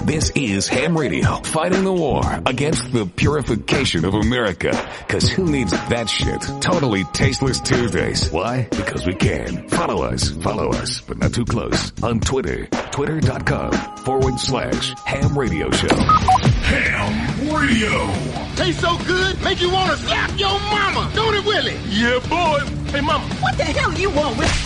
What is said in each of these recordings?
This is Ham Radio, fighting the war against the purification of America. Cause who needs that shit? Totally tasteless Tuesdays. Why? Because we can. Follow us, but not too close. On Twitter, twitter.com/Ham Radio Show. Ham Radio. Tastes so good, make you want to slap your mama. Don't it, Willie? Yeah, boy. Hey, mama. What the hell you want with...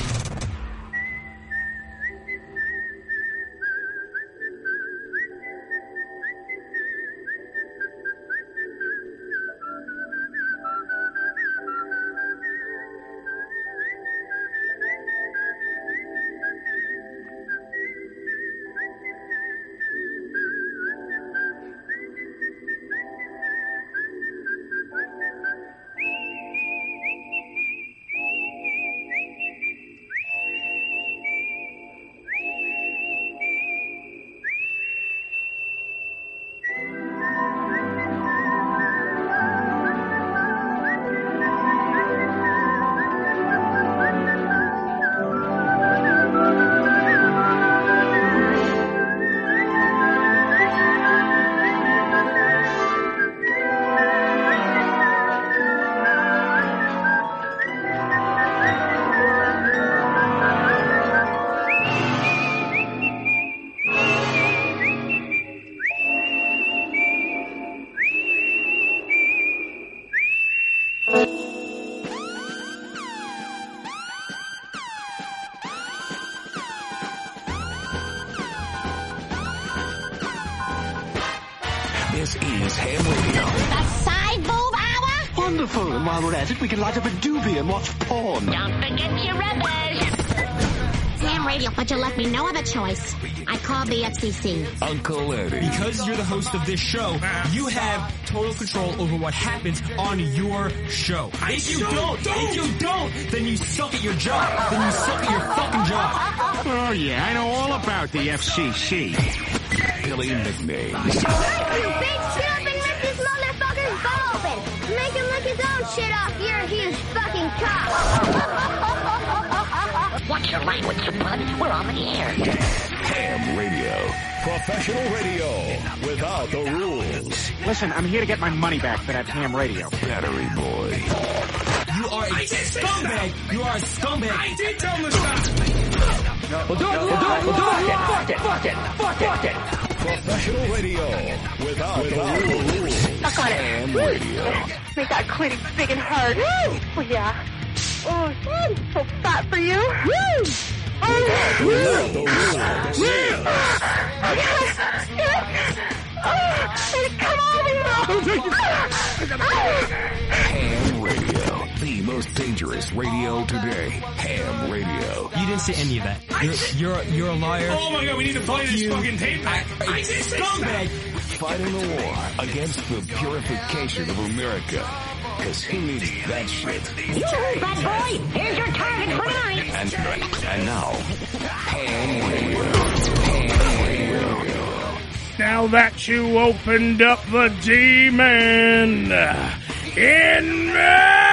This is Ham Radio. The side boob hour? Wonderful. And while we're at it, we can light up a doobie and watch porn. Don't forget your rubbish. Ham Radio, but you left me no other choice. I called the FCC. Uncle Eddie. Because you're the host of this show, you have total control over what happens on your show. If you don't, then you suck at your job. Then you suck at your fucking job. Oh, yeah, I know all about the FCC. Billy Nickname. You big shit up and rip this motherfucker's butt open. Make him lick his own shit off your huge fucking cock. Watch your language, you bud. We're on the air. Ham Radio. Professional radio without the rules. Listen, I'm here to get my money back for that ham radio. Battery Boy. You are a scumbag. You are a scumbag. I did tell him to stop. We'll do it. Fuck it. Professional radio without the rules. Suck on it. Ham Radio. Make that clit big and hard. Woo! Oh, yeah. Oh, so fat for you. Woo! Without the rules. Come on! Ham Radio. The most dangerous radio today. Ham Radio. You didn't say any of that. You're a liar. Oh my god, we need to play this fucking tape back. I did say Scumbag. Fighting the war against the purification of America. Cause who needs that shit? You, bad boy. Here's your target for tonight. And now, Ham Radio. Ham Radio. Now that you opened up the demon in me.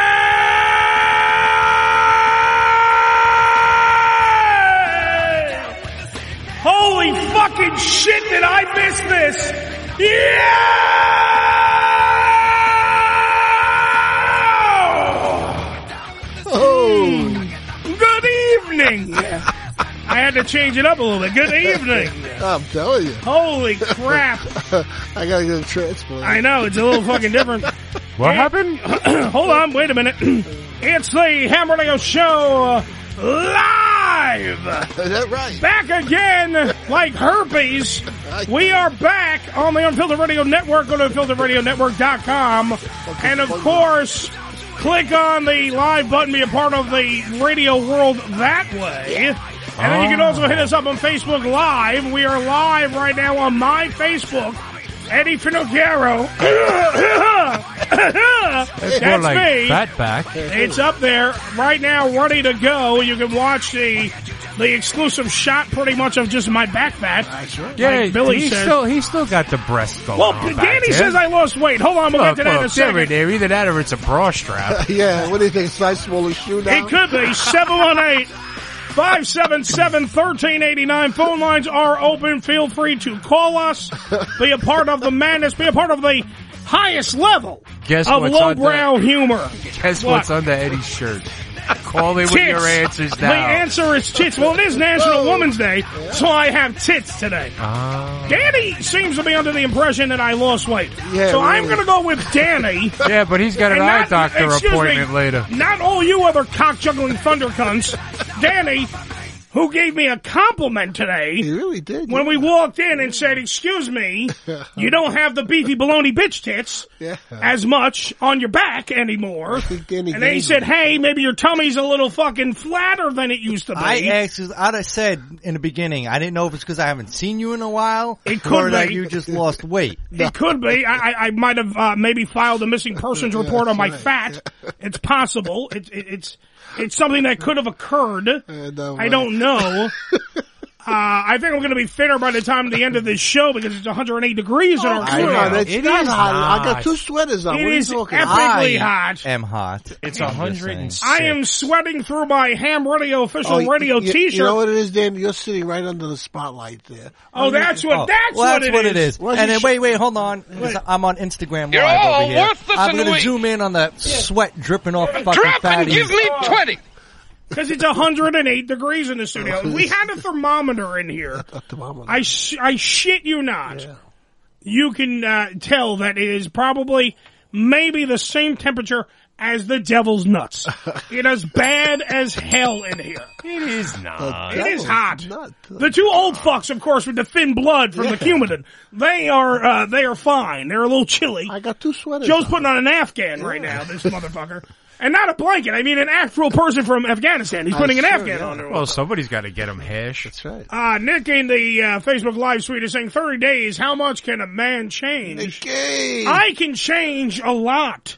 Holy fucking shit, did I miss this? Yeah! Oh! Good evening! I had to change it up a little bit. Good evening. I'm telling you. Holy crap. I gotta get a transplant. I know, it's a little fucking different. What happened? Hold on, wait a minute. It's the Ham Radio Show live. Is that right? Back again, like herpes. We are back on the Unfiltered Radio Network. Go to unfilteredradionetwork.com. And of course, click on the live button, be a part of the radio world that way. And then you can also hit us up on Facebook Live. We are live right now on my Facebook. Eddie Finocchiaro. That's like me. Fatback. It's up there right now, ready to go. You can watch the exclusive shot, pretty much of just my back fat. Yeah, like Billy says. He's still got the breast going Well, on. Danny says I lost weight. Hold on, we'll get to that in a second. There, either that or it's a bra strap. Yeah, what do you think? Size smaller shoe now? It could be 718 577-1389. Phone lines are open. Feel free to call us. Be a part of the madness. Be a part of the highest level of lowbrow humor. Guess what's under Eddie's shirt? Call in with your answers now. The answer is tits. Well, it is National Women's Day, so I have tits today. Danny seems to be under the impression that I lost weight. Yeah, so really. I'm going to go with Danny. Yeah, but he's got an And eye not- doctor excuse appointment me, later. Not all you other cock-juggling thunder cunts. Danny, who gave me a compliment today. He really did. When we walked in and said, excuse me, you don't have the beefy baloney bitch tits as much on your back anymore. And then he said, hey, maybe your tummy's a little fucking flatter than it used to be. I'd have said in the beginning, I didn't know if it's because I haven't seen you in a while. It could or be. that you just lost weight. It could be. I might have maybe filed a missing persons report on my fat. It's possible. It's something that could have occurred. I don't know. I think I'm going to be fitter by the time the end of this show because it's 108 degrees in our I crew. know, it's not hot. I got 2 sweaters on. It What are you is talking epically about? hot. am hot. It's 106. I am sweating through my Ham Radio official radio T-shirt. You know what it is, Dan? You're sitting right under the spotlight there. That's what it is. And then wait, hold on. I'm on Instagram You're Live all over here. worthless I'm and going to weak. zoom in on the sweat dripping off fucking Drop and fatties. give me 20. Because it's 108 degrees in the studio. We had a thermometer in here. I shit you not. Yeah. You can tell that it is probably maybe the same temperature as the devil's nuts. It is bad as hell in here. It is not. It is hot. The 2 old fucks, of course, with the thin blood from the Coumadin, they are fine. They're a little chilly. I got 2 sweaters. Joe's putting on an Afghan right now, this motherfucker. And not a blanket. I mean, an actual person from Afghanistan. He's putting an Afghan on there. Well, somebody's got to get him hash. That's right. Nick in the Facebook Live suite is saying 30 days, how much can a man change? I can change a lot.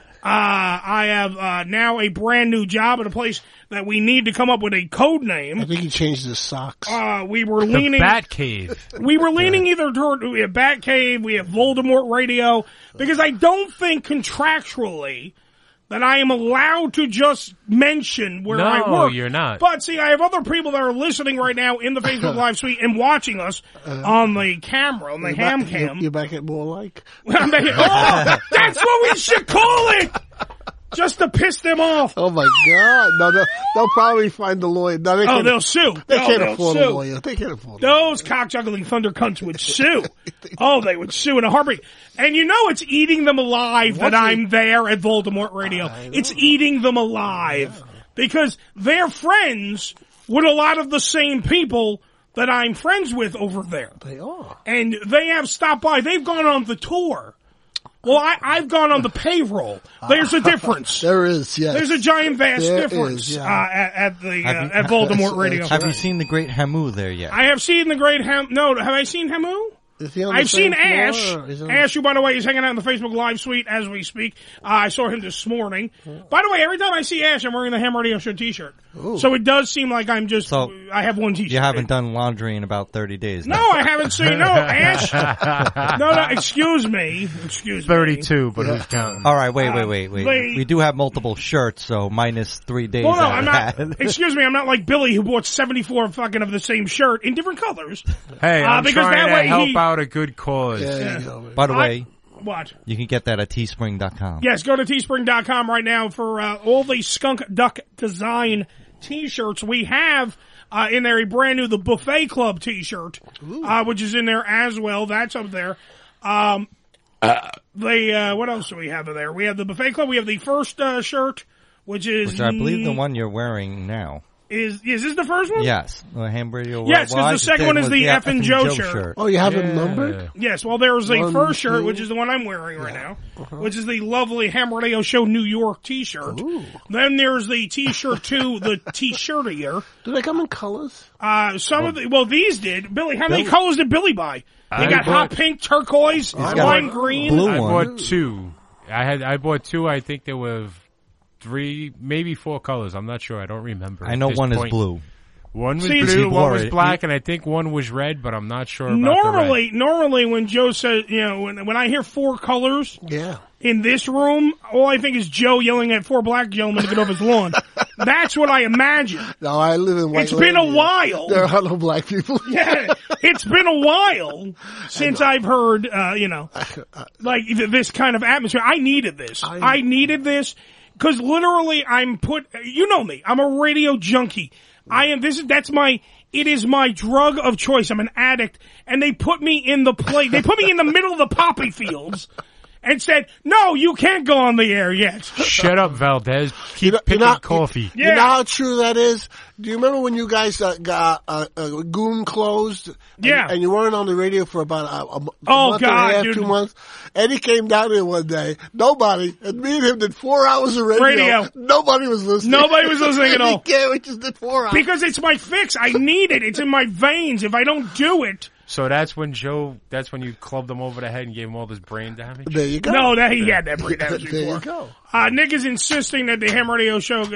I have now a brand new job at a place that we need to come up with a code name. I think he changed his socks. We were leaning... The Bat Cave. We were leaning either toward... We have Bat Cave, we have Voldemort Radio, because I don't think contractually... that I am allowed to just mention where I work. No, you're not. But see, I have other people that are listening right now in the Facebook Live suite and watching us on the camera, on the ham cam. You're back at More Like? I'm back at, that's what we should call it! Just to piss them off. Oh my God! No, they'll probably find a lawyer. No, they'll sue. They can't they'll afford sue. a lawyer. They can't afford. Those cock-juggling thunder cunts would sue. They would sue in a heartbeat. And you know it's eating them alive that I'm there at Voldemort Radio. It's eating them alive. Because they're friends with a lot of the same people that I'm friends with over there. They are. And they have stopped by. They've gone on the tour. Well, I've gone on the payroll. There's a difference. There is, yes. There's a giant, vast There difference is, yeah. at Voldemort Radio. Have you seen the Great Hamu there yet? I have seen the great No, have I seen Hamu? I've seen Ash. Ash, who, by the way, is hanging out in the Facebook Live suite as we speak. I saw him this morning. By the way, every time I see Ash, I'm wearing the Ham Radio Show T-shirt. Ooh. So it does seem like I'm just, I have one T-shirt. You haven't done laundry in about 30 days. No, I haven't seen, Ash. No, excuse me. 32, but who's counting? All right, wait. We do have multiple shirts, so minus 3 days. Well, no, out I'm of not, that. excuse me, I'm not like Billy who bought 74 fucking of the same shirt in different colors. Hey, I'm because trying that to way help out a good cause. By the way, what? You can get that at teespring.com. Yes, go to teespring.com right now for all the Skunk Duck Design T-shirts. We have in there a brand new The Buffet Club T-shirt, which is in there as well. That's up there. What else do we have in there? We have the Buffet Club. We have the first shirt, which is... Which I believe the one you're wearing now. Is this the first one? Yes. The Ham Radio. Yes, because the second one is the F and Joe shirt. Oh, you have it numbered? Yes, well, there's the 1, first shirt, 2. which is the one I'm wearing right now, which is the lovely Ham Radio Show New York T-shirt. Then there's the T-shirt 2, the T-shirtier. Do they come in colors? These did. Billy, how many colors did Billy buy? They got hot pink, turquoise, lime green. I bought 2. I bought 2. I think there were 3, maybe 4 colors. I'm not sure. I don't remember. I know one is blue. One was blue, one was black, and I think one was red, but I'm not sure about the red. Normally when Joe says, when I hear 4 colors in this room, all I think is Joe yelling at 4 black gentlemen to get off his lawn. That's what I imagine. No, I live in White It's been a Lady. while. There are no black people. Yeah, it's been a while since I've heard, like this kind of atmosphere. I needed this. I needed this because literally you know me. I'm a radio junkie. It is my drug of choice. I'm an addict, and they put me in the middle of the poppy fields. And said, no, you can't go on the air yet. Shut up, Valdez. Keep picking coffee. You know how true that is? Do you remember when you guys got Goon closed? And you weren't on the radio for about a month and a half, 2 months? Eddie came down here one day. Nobody. And me and him did 4 hours of radio. Nobody was listening. Nobody was listening at all. We just did 4 hours. Because it's my fix. I need it. It's in my veins. If I don't do it. So that's when you clubbed him over the head and gave him all this brain damage? There you go. No, he had that brain damage before. There you go. Nick is insisting that the Ham Radio Show,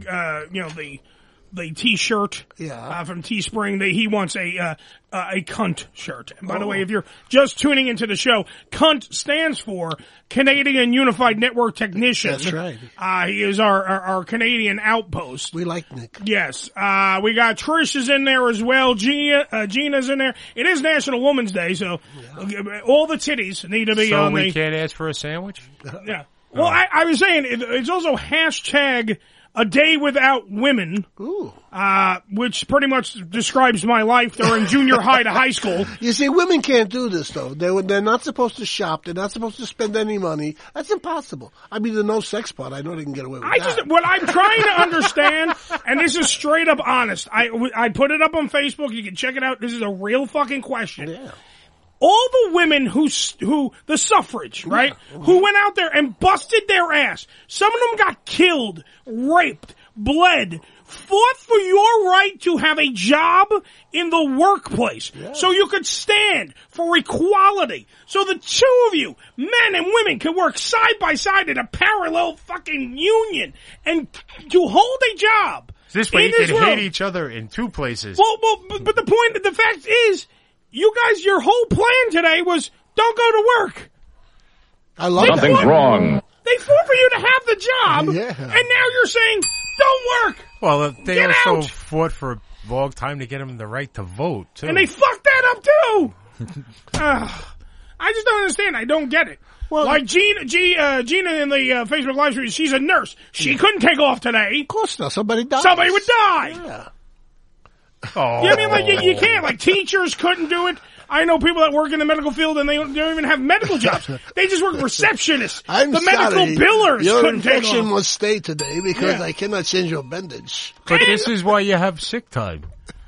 the T-shirt from Teespring, he wants a cunt shirt. And by the way, if you're just tuning into the show, cunt stands for Canadian Unified Network Technician. That's right. He is our Canadian outpost. We like Nick. Yes. We got Trish is in there as well. Gina's in there. It is National Women's Day, so all the titties need to be so on we can't ask for a sandwich? Yeah. Well, I was saying it's also hashtag A Day Without Women, which pretty much describes my life during junior high to high school. You see, women can't do this, though. They're not supposed to shop. They're not supposed to spend any money. That's impossible. I mean, the no sex part, I know they can get away with that. What I'm trying to understand, and this is straight up honest, I put it up on Facebook. You can check it out. This is a real fucking question. Yeah. All the women who the suffrage, right, who went out there and busted their ass. Some of them got killed, raped, bled, fought for your right to have a job in the workplace. Yeah. So you could stand for equality. So the two of you, men and women, could work side by side in a parallel fucking union and to hold a job. This way you can hate each other in two places. Well, but the fact is, you guys, your whole plan today was don't go to work. I love that. Something's wrong. They fought for you to have the job, and now you're saying don't work. Well, they Get also out. fought for a long time to get them the right to vote, too. And they fucked that up, too. I just don't understand. I don't get it. Well, like Gina in the Facebook live stream, she's a nurse. She couldn't take off today. Of course not. Somebody died. Somebody would die. Yeah. Oh. You know what I mean? Like, you can't. Like, teachers couldn't do it. I know people that work in the medical field and they don't even have medical jobs. They just work receptionists. I'm the medical sorry. billers Your couldn't take infection off. must stay today because I cannot change your bandage. But this is why you have sick time.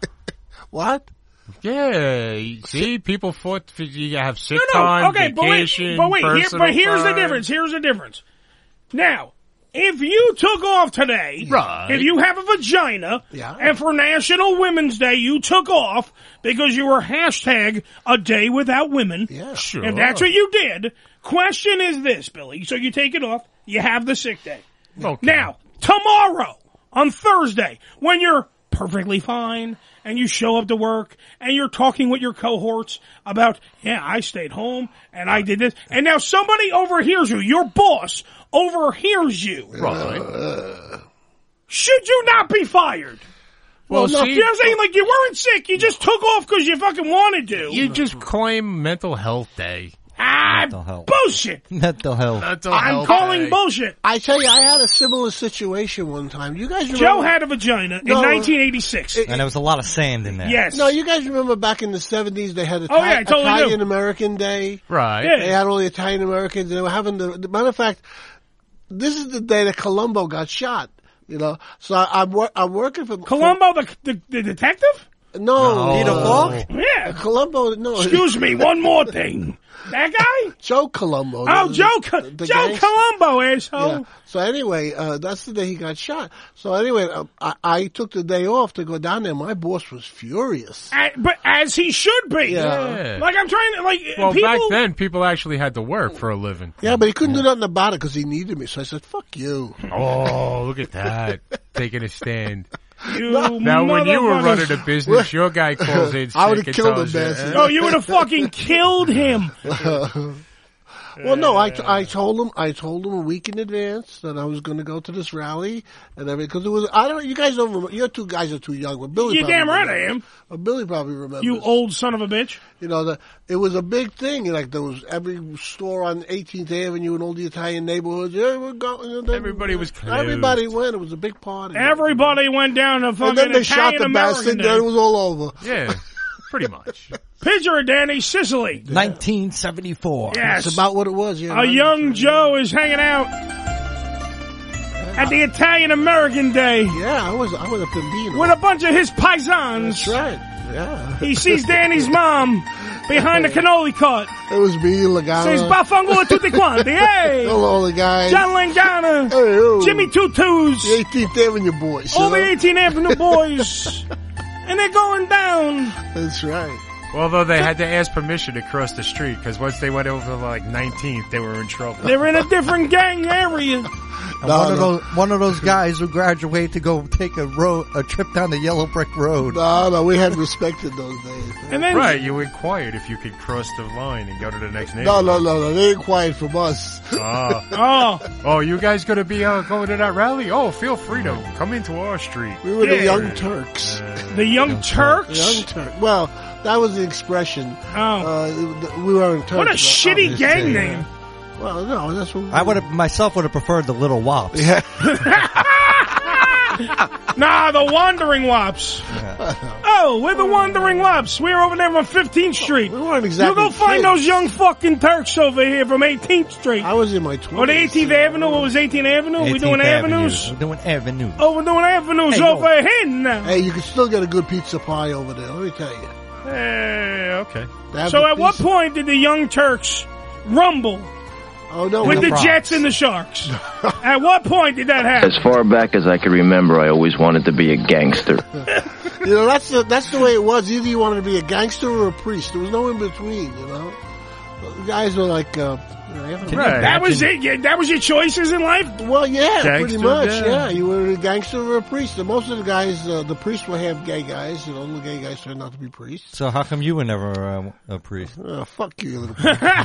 What? Yeah, see, people fought for you to have sick time, okay, vacation, but wait, here's the time. difference. Here's the difference. Now, if you took off today, right. If you have a vagina, and for National Women's Day you took off because you were hashtag A Day Without Women, sure. If that's what you did, question is this, Billy. So you take it off, you have the sick day. Okay. Now, tomorrow, on Thursday, when you're perfectly fine, and you show up to work, and you're talking with your cohorts about, I stayed home, and I did this, and now somebody overhears you, your boss overhears you. Right. Should you not be fired? Well, you know what I'm saying? Like, you weren't sick, you just took off because you fucking wanted to. You just claim Mental Health Day. Bullshit. Mental health. I'm calling bullshit. I tell you, I had a similar situation one time. You guys remember? Joe had a vagina in 1986. And there was a lot of sand in there. Yes. No, you guys remember back in the 70s they had I totally do. Italian American Day. Right. Yeah. They had all the Italian Americans. And they were having the matter of fact, this is the day that Columbo got shot. You know, so I'm working for Columbo, the detective? No. Peter Falk? Yeah. Columbo, no. Excuse me, one more thing. That guy? Joe Columbo. Oh, Joe Columbo, asshole. Yeah. So anyway, that's the day he got shot. So anyway, I took the day off to go down there. My boss was furious. But as he should be. Yeah. Like, I'm trying to, Well, people... back then, people actually had to work for a living. Yeah, but he couldn't do nothing about it because he needed me. So I said, fuck you. Oh, look at that. Taking a stand. You Now, when you were motherfucker. running a business, your guy calls in sick I would have and killed tells the you, bastard. Oh, you would have fucking killed him. Well, no, I told him a week in advance that I was going to go to this rally and everything because it was. I don't. You guys don't remember. You two guys are too young. But Billy, you're damn right I am. Billy probably remembers. You old son of a bitch. You know, it was a big thing. Like there was every store on 18th Avenue and all the Italian neighborhoods. Yeah, we're going. Everybody was closed. Everybody went. It was a big party. Everybody went down to fucking and then they Italian shot the American bastard. Day. Then it was all over. Yeah, pretty much. Picture of Danny, Sicily. 1974. Yes. That's about what it was. Yeah, a young Joe is hanging out at the Italian American Day. Yeah, I was a Pembino. With a bunch of his paisans. That's right. Yeah. He sees Danny's mom behind the cannoli cart. It was me, Lagana. Says, Bafango tutti quanti. Hey! Hello, the guys. John Langana. Hey, oh. Jimmy Tutus. The 18th Avenue boys. All the 18th Avenue boys. And they're going down. That's right. Well, though they had to ask permission to cross the street because once they went over like 19th, they were in trouble. They were in a different gang area. One of those guys who graduate to go take a trip down the yellow brick road. No, we had respected those days. And then, right, you inquired if you could cross the line and go to the next neighborhood. No, they inquired from us. Oh, you guys going to be going to that rally? Oh, feel free to come into our street. We were the Young Turks. The Young Turks? The Young Turks. Well, that was the expression. Oh. We were in Turks. What a shitty gang name. Well, no, that's what I would have preferred the Little Wops. Yeah. Nah, the Wandering Wops. Yeah. Oh, we're the Wandering Wops. We're over there on 15th Street. We weren't exactly You go find those young fucking Turks over here from 18th Street. I was in my 20s. Or the 18th Avenue. What was 18th Avenue? We doing avenues? We're doing avenues. Oh, we're doing avenues over here now. Hey, you can still get a good pizza pie over there. Let me tell you. Okay. So at what point did the Young Turks rumble? Oh, no, with the Jets and the Sharks. At what point did that happen? As far back as I can remember, I always wanted to be a gangster. You know, that's the way it was. Either you wanted to be a gangster or a priest. There was no in between, you know. The guys were like, right. That was it. Yeah, that was your choices in life. Well, yeah, gangster, pretty much. Yeah, you were a gangster or a priest. And most of the guys, the priests were half gay guys. You know, the gay guys turned out to be priests. So how come you were never a priest? Fuck you, little.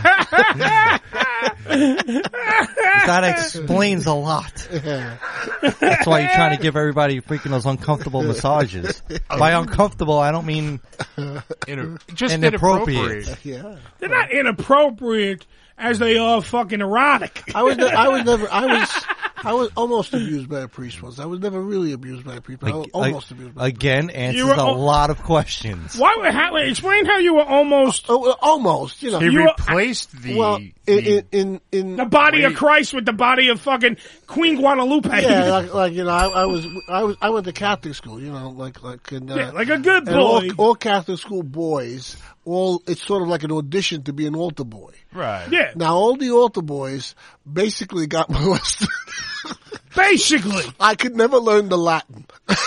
That explains a lot. Yeah. That's why you're trying to give everybody freaking those uncomfortable massages. By uncomfortable, I don't mean just inappropriate. Yeah. They're not inappropriate as they are fucking erotic. I was almost abused by a priest once. I was never really abused by a priest. But I was almost abused by a priest. Again, answers a lot of questions. Explain how you were almost. Almost, you know. He replaced in the body of Christ with the body of fucking Queen Guadalupe. Yeah, like you know, I went to Catholic school, you know, like a good boy. All Catholic school boys, it's sort of like an audition to be an altar boy. Right. Yeah. Now all the altar boys basically got molested. Basically. I could never learn the Latin.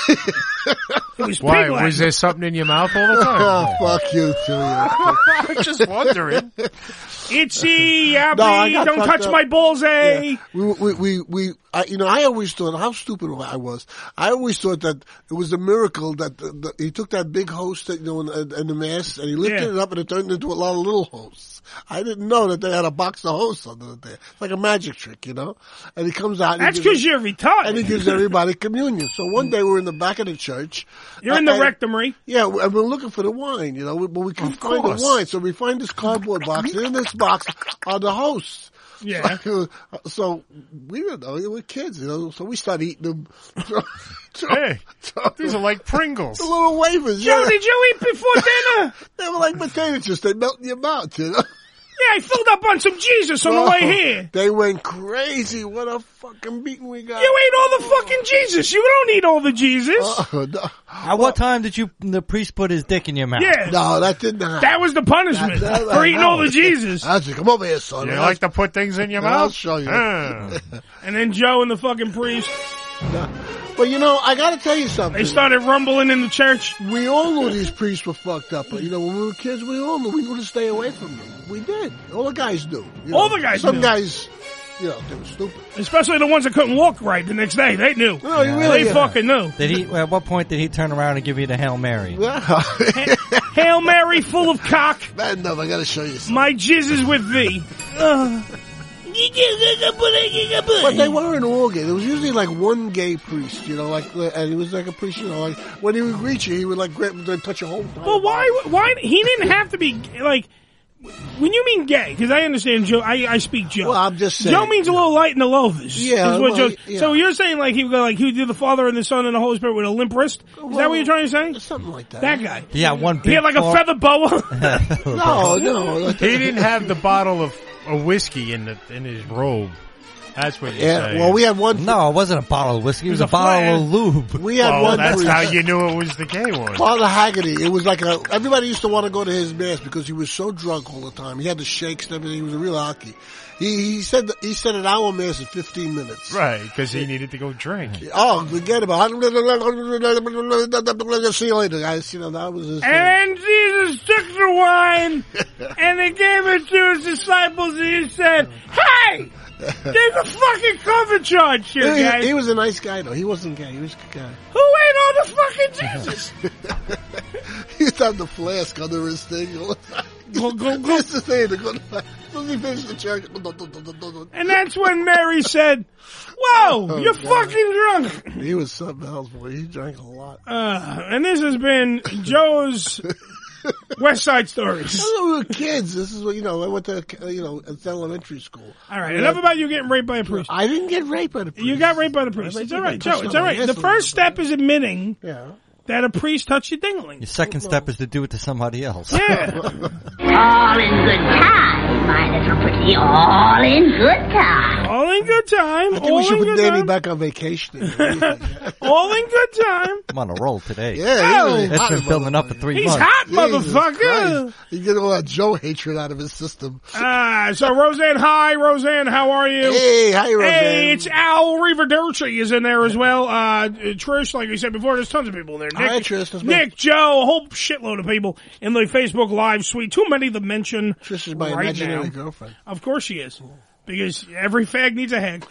Why? Was there something in your mouth all the time? Fuck you, too. I'm just wondering. Itchy, yappy, don't touch my balls, eh? Yeah. I always thought, how stupid I was. I always thought that it was a miracle that he took that big host that, you know, and the mass, and he lifted it up and it turned into a lot of little hosts. I didn't know that they had a box of hosts under there. It's like a magic trick, you know? And he comes out. That's because you're retarded. And he gives everybody communion. So one day we're in the back of the church. You're in the rectory. Yeah, and we're looking for the wine, you know, but we can't find the wine. So we find this cardboard box. And in this box are the hosts. Yeah. So we don't know. We're kids, you know. So we start eating them. Hey, these are like Pringles. The little wafers. Joe, did you eat before dinner? They were like potato chips. They melt in your mouth, you know. Yeah, I filled up on some Jesus on the way here. They went crazy. What a fucking beating we got. You ate all the fucking Jesus. You don't eat all the Jesus. No. At what time did the priest put his dick in your mouth? Yeah. No, that didn't happen. That was the punishment for eating all the Jesus. Come over here, son. You like to put things in your mouth? I'll show you. And then Joe and the fucking priest. But you know, I gotta tell you something. They started rumbling in the church. We all knew these priests were fucked up. But, you know, when we were kids, we all knew. We knew to stay away from them. We did. All the guys knew. All the guys knew. Some guys, you know, they were stupid. Especially the ones that couldn't walk right the next day. They knew. No, you really They fucking knew. At what point did he turn around and give you the Hail Mary? Hail Mary full of cock. Bad enough, I gotta show you something. My jizz is with thee. But they weren't all gay. There was usually like one gay priest, and he was like a priest, like when he would greet you, he would like touch your whole body. Well, why, he didn't have to be, like, when you mean gay, because I understand Joe, I speak Joe. Well, I'm just saying. Joe means a little light in the loafers. Yeah. So you're saying like he would go like he would do the Father and the Son and the Holy Spirit with a limp wrist? Is that what you're trying to say? Something like that. That guy. Yeah, one big He had like a feather boa. No. He didn't have the bottle of whiskey in his robe. That's what you're saying. Well, we had one. No, it wasn't a bottle of whiskey. It was a bottle of lube. We had one. That's priest. how you knew it was the gay one. Father Haggerty. It was like everybody used to want to go to his mass because he was so drunk all the time. He had the shakes and everything. He was a real hockey. He said an hour mass in 15 minutes. Right, because he needed to go drink. Oh, forget about it. See you later, guys. That was his thing. And Jesus took the wine and he gave it to his disciples and he said, "Hey! There's a fucking cover charge here, guys." He was a nice guy, though. He wasn't gay. He was a good guy. Who ate all the fucking Jesus? He used to have the flask under his thing. Go. That's the thing. Let me finish the church. And that's when Mary said, "Whoa, you're fucking drunk." He was something else, boy. He drank a lot. And this has been Joe's West Side Stories. We were kids. This is what, I went to, it's elementary school. All right. Enough about you getting raped by a priest. I didn't get raped by the priest. You got raped by the priest. It's all right, Joe. It's all right. The first step is admitting that a priest touched your dingling. Your second step is to do it to somebody else. Yeah. All in good time, my little pretty. All in good time. All in good time. I think we should put Danny back on vacation. All in good time. I'm on a roll today. Yeah, it's been building up for 3 months. He's hot, motherfucker. You get all that Joe hatred out of his system. So Roseanne, hi, Roseanne, how are you? Hey, hi, Roseanne. Hey, it's Al Riverderci is in there as well. Trish, like we said before, there's tons of people in there. Hi, Trish. Nick, Joe, a whole shitload of people in the Facebook Live suite. Too many to mention. Trish is my imaginary girlfriend. Of course she is. Because every fag needs a hag.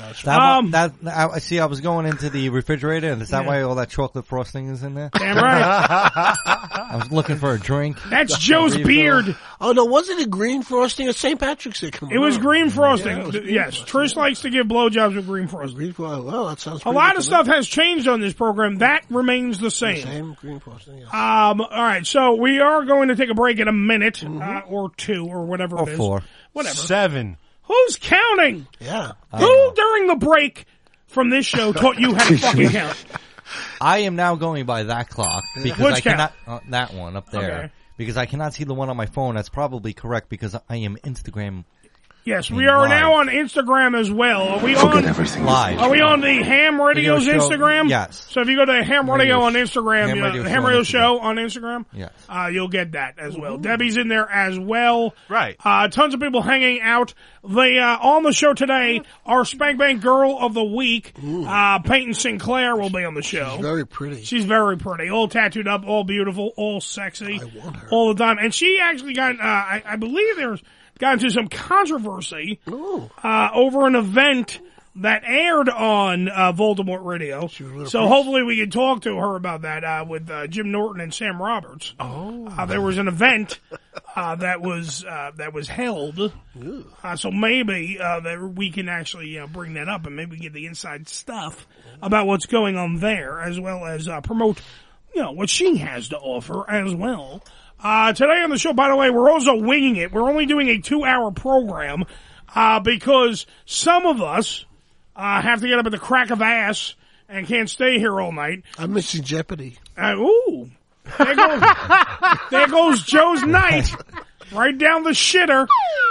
I see. I was going into the refrigerator, and is that why all that chocolate frosting is in there? Damn right. I was looking for a drink. That's Joe's beard. Oh no, wasn't it green frosting at St. Patrick's Day? It was green frosting. Yes, Trish likes to give blowjobs with green frosting. Well, that sounds. A lot of stuff has changed on this program. That remains the same. Same green frosting. Yes. All right, so we are going to take a break in a minute or two or whatever it is. 4. Whatever. 7. Who's counting? Yeah. Who during the break from this show taught you how to fucking count? I am now going by that clock because Which I count? cannot that one up there Okay. because I cannot see the one on my phone. That's probably correct because I am Instagram. Yes, we are now on Instagram as well. Are we on live? Are we on the Ham Radio's Radio Show. Instagram? Yes. So if you go to Ham Radio on Instagram, Ham Radio the Show Ham on Radio Instagram. Show on Instagram, Yes. You'll get that as well. Debbie's in there as well. Right. Tons of people hanging out. On the show today, our Spank Bank Girl of the Week, Peyton Sinclair will be on the show. She's very pretty. She's very pretty. All tattooed up, all beautiful, all sexy. I want her. All the time. And she actually got, I believe got into some controversy over an event that aired on Voldemort Radio. So hopefully we can talk to her about that with Jim Norton and Sam Roberts. There was an event that was held. So maybe that we can actually bring that up and maybe get the inside stuff about what's going on there, as well as promote what she has to offer as well. Today on the show, by the way, we're also winging it. We're only doing a 2-hour program, because some of us, have to get up at the crack of ass and can't stay here all night. I'm missing Jeopardy. There goes Joe's night. Right down the shitter.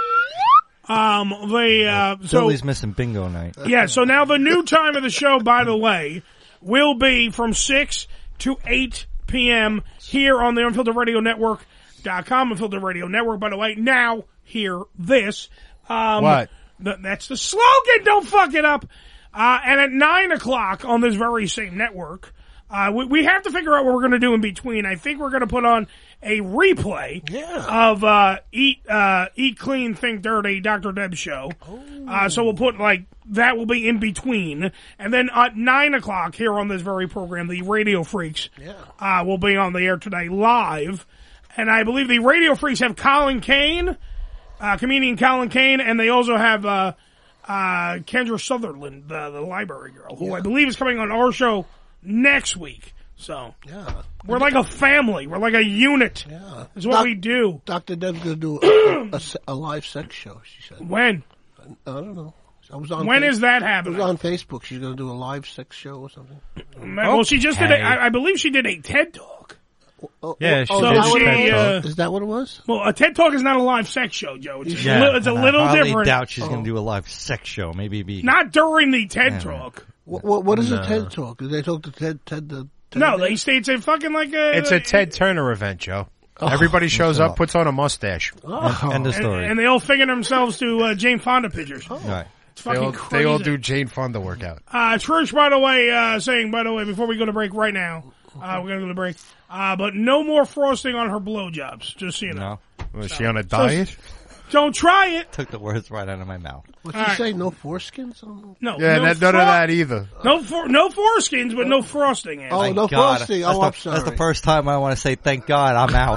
Billy's missing bingo night. Yeah, so now the new time of the show, by the way, will be from 6 to 8 p.m. here on the UnfilteredRadioNetwork.com. Unfiltered Radio Network, by the way. Now, hear this. What? That's the slogan. Don't fuck it up. And at 9 o'clock on this very same network, we have to figure out what we're going to do in between. I think we're going to put on a replay of Eat Clean, Think Dirty, Dr. Deb show. So we'll put that will be in between. And then at 9 o'clock here on this very program, the Radio Freaks will be on the air today live. And I believe the Radio Freaks have Colin Kane, comedian Colin Kane, and they also have Kendra Sutherland, the library girl, who I believe is coming on our show next week. So we're like a family. We're like a unit. Yeah. Is what we do. Dr. Deb's going to do a live sex show, she said. When? I don't know. When is that happening? It was on Facebook. She's going to do a live sex show or something. Well, she just did I believe she did a TED Talk. Yeah, she did. Is that what it was? Well, a TED Talk is not a live sex show, Joe. It's a little different. I doubt she's going to do a live sex show. Maybe not during the TED Talk. What is a TED Talk? Did they talk to Ted? No, they say it's a fucking like a... It's a Ted Turner event, Joe. Everybody shows up, puts on a mustache. End of story. And they all figure themselves to Jane Fonda pictures. Right. It's fucking crazy. They all do Jane Fonda workout. Trish, by the way, saying, before we go to break right now, we're going to go to break, but no more frosting on her blowjobs, just so you know. No. Was she on a diet? Don't try it. Took the words right out of my mouth. What'd you say? No foreskins? No. Yeah, none of that either. No foreskins, but no frosting. Oh, no frosting. I'm sorry. That's the first time I want to say, thank God, I'm out.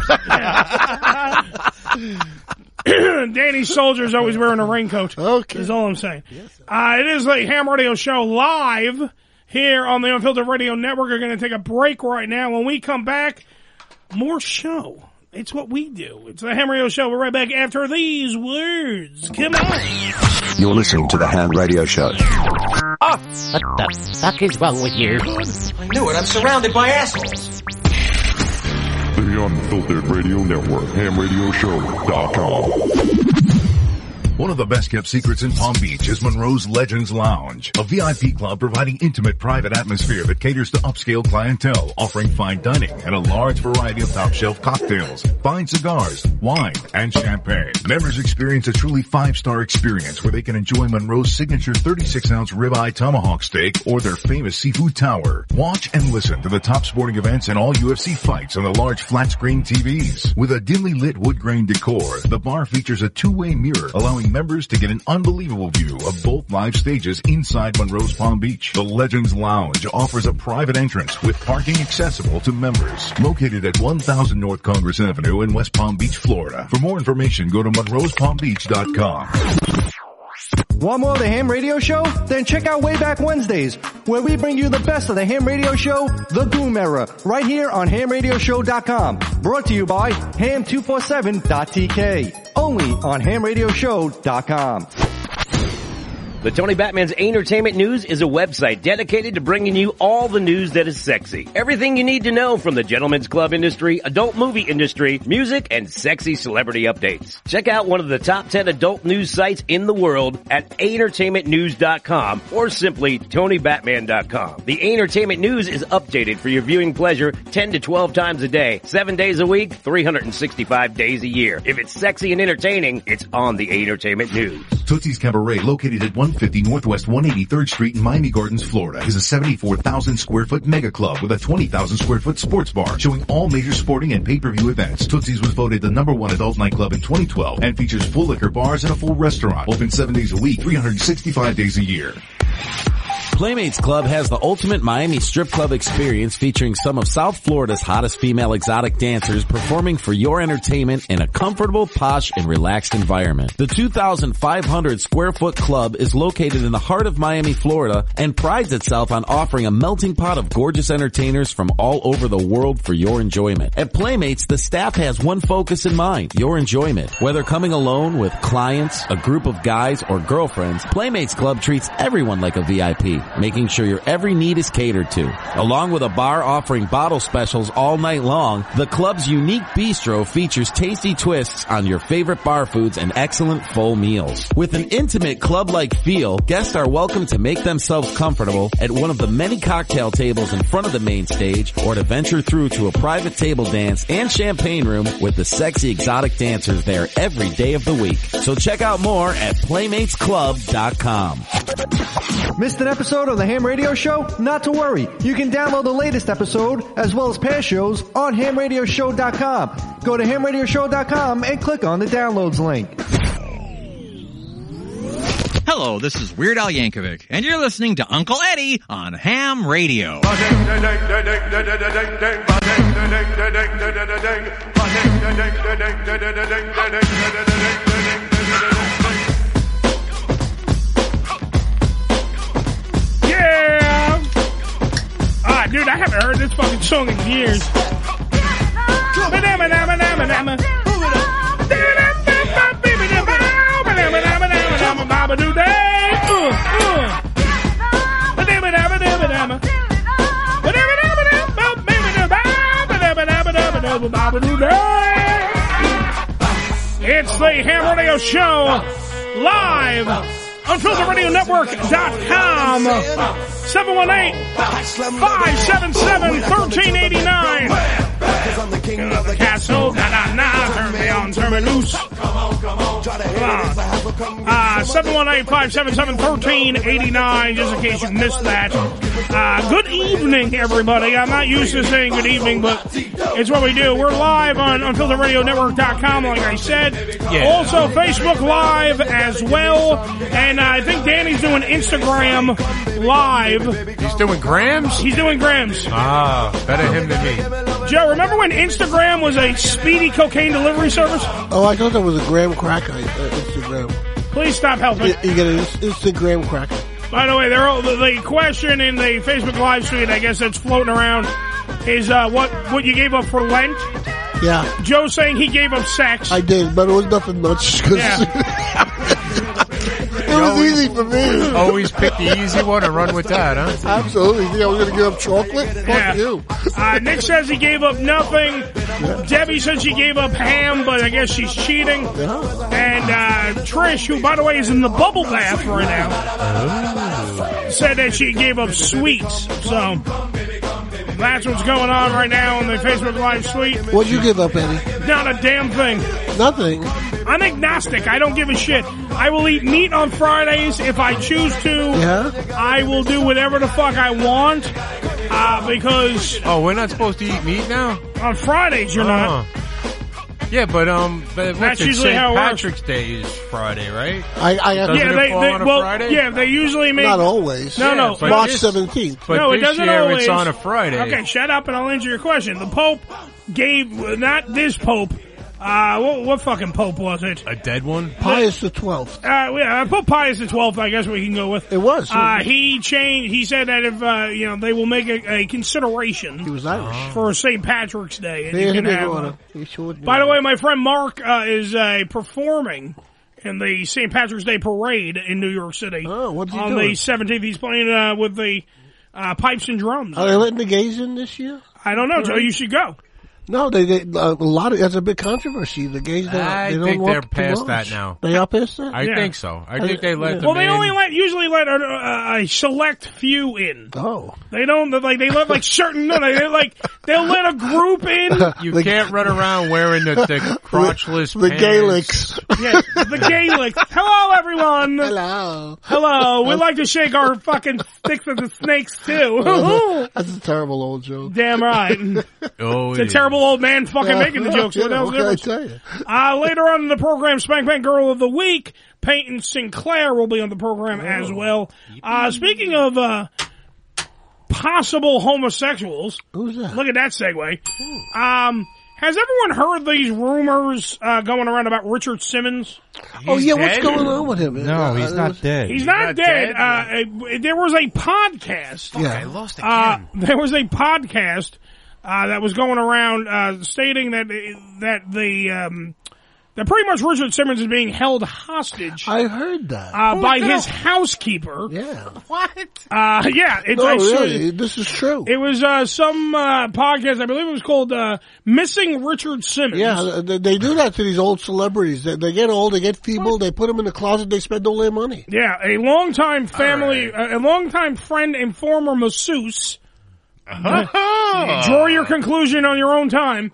Danny Soldier's always wearing a raincoat. Okay. Is all I'm saying. Yes, it is the Ham Radio Show live here on the Unfiltered Radio Network. We're going to take a break right now. When we come back, more show. It's what we do. It's the Ham Radio Show. We're right back after these words. Come on. You're listening to the Ham Radio Show. Oh, what the fuck is wrong with you? I knew it. I'm surrounded by assholes. The Unfiltered Radio Network, HamRadioShow.com. One of the best-kept secrets in Palm Beach is Monroe's Legends Lounge, a VIP club providing intimate, private atmosphere that caters to upscale clientele, offering fine dining and a large variety of top-shelf cocktails, fine cigars, wine, and champagne. Members experience a truly 5-star experience where they can enjoy Monroe's signature 36-ounce ribeye tomahawk steak or their famous seafood tower. Watch and listen to the top sporting events and all UFC fights on the large flat-screen TVs. With a dimly lit wood grain decor, the bar features a two-way mirror, allowing members to get an unbelievable view of both live stages inside Monroe's Palm Beach. The Legends Lounge offers a private entrance with parking accessible to members. Located at 1000 North Congress Avenue in West Palm Beach, Florida. For more information, go to monroespalmbeach.com. Want more of the Ham Radio Show? Then check out Way Back Wednesdays, where we bring you the best of the Ham Radio Show, The Goom Era, right here on HamRadioShow.com. Brought to you by Ham247.tk. Only on HamRadioShow.com. The Tony Batman's Entertainment News is a website dedicated to bringing you all the news that is sexy. Everything you need to know from the gentleman's club industry, adult movie industry, music, and sexy celebrity updates. Check out one of the top 10 adult news sites in the world at entertainmentnews.com or simply TonyBatman.com. The Entertainment News is updated for your viewing pleasure 10 to 12 times a day, 7 days a week, 365 days a year. If it's sexy and entertaining, it's on the Entertainment News. Tootsie's Cabaret, located at 150 Northwest 183rd Street in Miami Gardens, Florida, is a 74,000 square foot mega club with a 20,000 square foot sports bar showing all major sporting and pay-per-view events. Tootsie's was voted the #1 adult nightclub in 2012 and features full liquor bars and a full restaurant. Open 7 days a week, 365 days a year. Playmates Club has the ultimate Miami strip club experience featuring some of South Florida's hottest female exotic dancers performing for your entertainment in a comfortable, posh, and relaxed environment. The 2,500 square foot club is located in the heart of Miami, Florida, and prides itself on offering a melting pot of gorgeous entertainers from all over the world for your enjoyment. At Playmates, the staff has one focus in mind, your enjoyment. Whether coming alone with clients, a group of guys, or girlfriends, Playmates Club treats everyone like a VIP, making sure your every need is catered to. Along with a bar offering bottle specials all night long, the club's unique bistro features tasty twists on your favorite bar foods and excellent full meals. With an intimate club-like feel, guests are welcome to make themselves comfortable at one of the many cocktail tables in front of the main stage, or to venture through to a private table dance and champagne room with the sexy exotic dancers there every day of the week. So check out more at PlaymatesClub.com. Missed an episode of the Ham Radio Show? Not to worry. You can download the latest episode as well as past shows on HamRadioShow.com. Go to HamRadioShow.com and click on the downloads link. Hello, this is Weird Al Yankovic, and you're listening to Uncle Eddie on Ham Radio. Yeah! Ah, dude, I haven't heard this fucking song in years. It's the Ham Radio Show live on FilterRadioNetwork.com. 718-577-1389. The castle, turn me on, turn me loose. 718-577-1389, just in case you missed that. Good evening, everybody. I'm not used to saying good evening, but it's what we do. We're live on FilterRadioNetwork.com, like I said. Yeah. Also, Facebook Live as well. And I think Danny's doing Instagram Live. He's doing grams? He's doing grams. Ah, better him than me. Joe, remember when Instagram was a speedy cocaine delivery service? Oh, I thought that was a graham cracker, Instagram. Please stop helping. You get an Instagram cracker. By the way, the question in the Facebook Live stream, I guess that's floating around, is what you gave up for Lent? Yeah. Joe's saying he gave up sex. I did, but it was nothing much. It was easy for me. Always pick the easy one and run with that, huh? Absolutely. You think I was going to give up chocolate? Fuck you. Nick says he gave up nothing. Yeah. Debbie said she gave up ham, but I guess she's cheating. Yeah. And Trish, who, by the way, is in the bubble bath right now, said that she gave up sweets. So that's what's going on right now on the Facebook Live suite. What'd you give up, Eddie? Not a damn thing. Nothing? I'm agnostic. I don't give a shit. I will eat meat on Fridays if I choose to. Yeah? I will do whatever the fuck I want, because... Oh, we're not supposed to eat meat now? On Fridays, you're not. Yeah, but that's usually St. how it Patrick's works. Day is Friday, right? They usually make... Not always. No. March 17th. But no, it this doesn't year always. It's on a Friday. Okay, shut up and I'll answer your question. The Pope gave, not this Pope, what fucking Pope was it? A dead one? Pius the 12th. Yeah, Pope Pius the 12th, I guess we can go with. It was. He said that if, they will make a consideration. He was Irish. For St. Patrick's Day. And you can have, by the way, my friend Mark, is, performing in the St. Patrick's Day parade in New York City. Oh, what's he doing? On the 17th, he's playing, with the, pipes and drums. Are they letting the gays in this year? I don't know, Joe. You should go. No, that's a big controversy. The gays don't. I think they're past that now. They are past that? I think so. I think they let them in. Well, they only usually let a select few in. Oh. They don't, they let certain, they'll let a group in. You can't run around wearing the crotchless the pants. Gaelics. Yeah, the Gaelics. Hello, everyone. Hello. We'd like to shake our fucking sticks at the snakes, too. That's a terrible old joke. Damn right. Oh, it's a terrible old man fucking making the jokes. What else? What can I tell you? Later on in the program, Spank Bank Girl of the Week, Peyton Sinclair will be on the program as well. Speaking of possible homosexuals, who's that? Look at that segue. Has everyone heard these rumors going around about Richard Simmons? Dead? What's going on with him? No, he's not dead. He's not dead. There was a podcast. Yeah, I lost again. There was a podcast that was going around stating that pretty much Richard Simmons is being held hostage. I heard that. By his housekeeper. Yeah. What? Yeah. Really? This is true. It was some podcast, I believe it was called Missing Richard Simmons. Yeah, they do that to these old celebrities. They get old, they get feeble, they put them in the closet, they spend all their money. Yeah, a longtime family, a longtime friend and former masseuse. Draw your conclusion on your own time.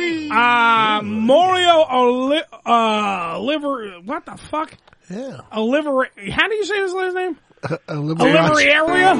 Mario Oliver, what the fuck? Yeah. Oliver, how do you say his last name? Liberace.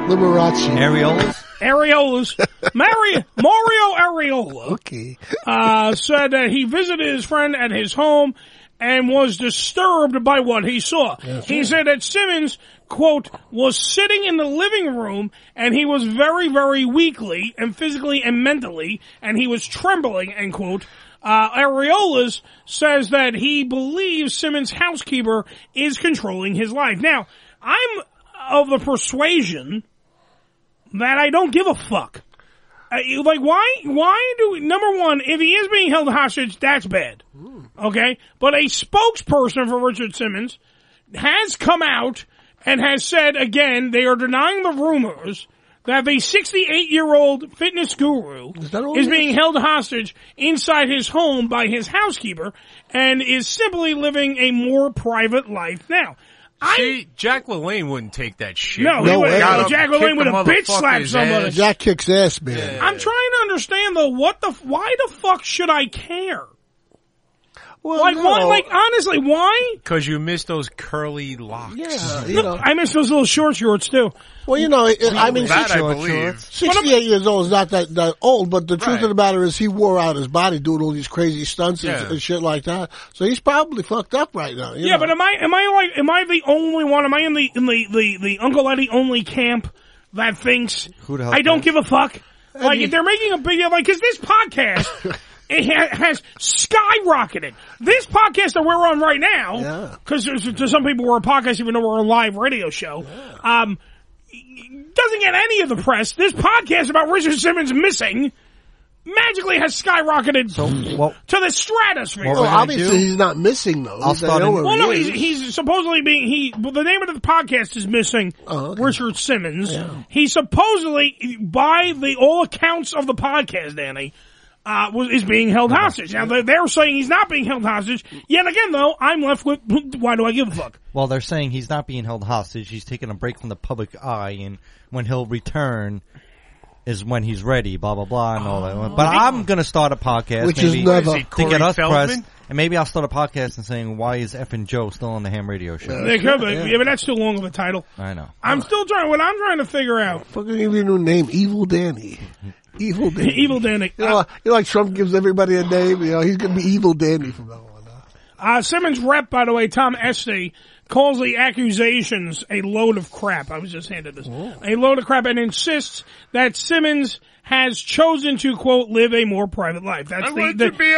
Areolas. Mario Areola. Okay. Said that he visited his friend at his home and was disturbed by what he saw. He said that Simmons, quote, was sitting in the living room and he was very, very weakly and physically and mentally, and he was trembling, end quote. Areolas says that he believes Simmons' housekeeper is controlling his life. Now, I'm of the persuasion that I don't give a fuck. Why do, number one, if he is being held hostage, that's bad. Okay? But a spokesperson for Richard Simmons has come out and has said, again, they are denying the rumors that the 68-year-old fitness guru is being held hostage inside his home by his housekeeper and is simply living a more private life now. See, Jack LaLanne wouldn't take that shit. No, he wouldn't. Jack LaLanne would have bitch slapped somebody. Jack kicks ass, man. Yeah. I'm trying to understand though, why the fuck should I care? Well, why, honestly, why? Because you miss those curly locks. Yeah, I miss those little shorts too. Well, I mean, 68 years old is not that old, but the truth of the matter is he wore out his body doing all these crazy stunts and shit like that. So he's probably fucked up right now. You know? But am I the only one? Am I in the Uncle Eddie only camp that thinks I don't give a fuck? If they're making a big deal, cause this podcast, it has skyrocketed. This podcast that we're on right now, because to some people we're a podcast even though we're a live radio show, doesn't get any of the press. This podcast about Richard Simmons missing magically has skyrocketed to the stratosphere. Well, obviously he's not missing though. He's supposedly the name of the podcast is missing Richard Simmons. Yeah. He supposedly, by all accounts of the podcast, Danny, is being held hostage. Now, they're saying he's not being held hostage. Yet again, though, I'm left with, why do I give a fuck? Well, they're saying he's not being held hostage. He's taking a break from the public eye, and when he'll return is when he's ready, blah, blah, blah, and all that. But I'm going to start a podcast. Which is never. To get us pressed. And maybe I'll start a podcast and saying, why is effing Joe still on the ham radio show? They could be. Yeah, but that's too long of a title. I know. I'm trying to figure out. Fucking give you a new name, Evil Danny. Evil Danny. Evil Danny. Like Trump gives everybody a name. He's going to be Evil Danny from now on. Simmons' rep, by the way, Tom Estee, calls the accusations a load of crap. I was just handed this. A load of crap, and insists that Simmons has chosen to, quote, live a more private life. That's I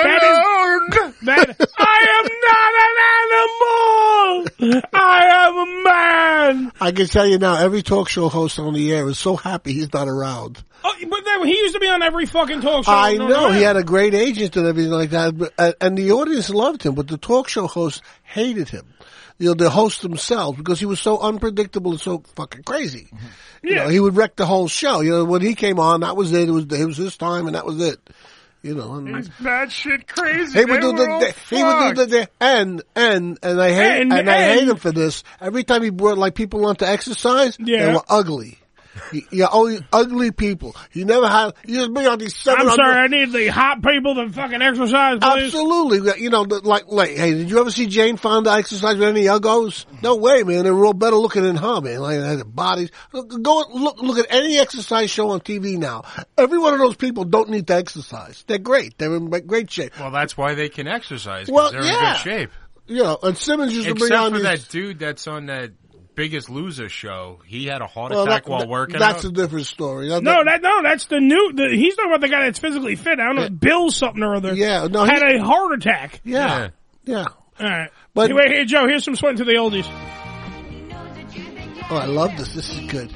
am not an animal! I am a man! I can tell you now, every talk show host on the air is so happy he's not around. Oh, but he used to be on every fucking talk show. I know, he had a great agent and everything like that, and the audience loved him, but the talk show hosts hated him. The hosts themselves, because he was so unpredictable and so fucking crazy. Mm-hmm. He would wreck the whole show. When he came on, that was it. It was his time, and that was it. He's bad shit crazy. He would do and I hate him for this. Every time he brought people on to exercise, they were ugly. Only ugly people. You just bring out these 700. I'm sorry, I need the hot people to fucking exercise, please. Absolutely. Hey, did you ever see Jane Fonda exercise with any uggos? No way, man. They were all better looking than her, man. They had their bodies. Go look at any exercise show on TV now. Every one of those people don't need to exercise. They're great. They're in great shape. Well, that's why they can exercise, because they're in good shape. And Simmons used to bring on that dude that's on that Biggest Loser show. He had a heart attack while working out. That's a different story. That's the new. He's talking about the guy that's physically fit. I don't know, Bill something or other. Yeah, no, had a heart attack. Yeah. All right. But anyway, hey Joe, here's some Sweating to the Oldies. Oh, I love this. This is good.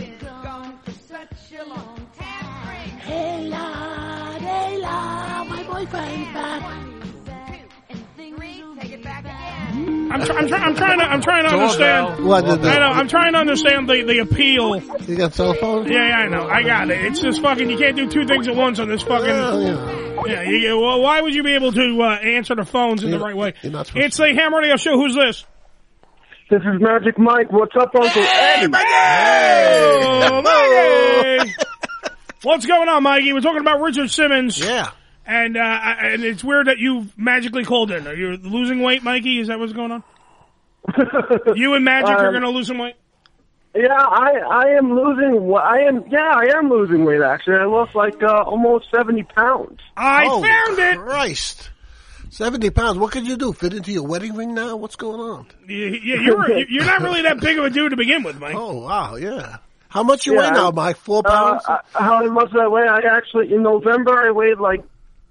Hey la, my boyfriend's back. I'm trying to understand. What? I know. I'm trying to understand the appeal. You got cell phone? Yeah, I know. I got it. It's just fucking. You can't do two things at once on this fucking. Well, why would you be able to answer the phones in the right way? It's the Ham Radio Show. Who's this? This is Magic Mike. What's up, Uncle Eddie? Mikey! What's going on, Mikey? We're talking about Richard Simmons. Yeah. And it's weird that you magically called in. Are you losing weight, Mikey? Is that what's going on? You and Magic are going to lose some weight? Yeah, I am losing. I am losing weight. Actually, I lost almost 70 pounds. I found it. Christ. 70 pounds. What could you do? Fit into your wedding ring now? What's going on? Yeah, you're not really that big of a dude to begin with, Mike. Oh, wow, yeah. How much you weigh now, Mike? 4 pounds? How much I weigh? I actually, in November, I weighed like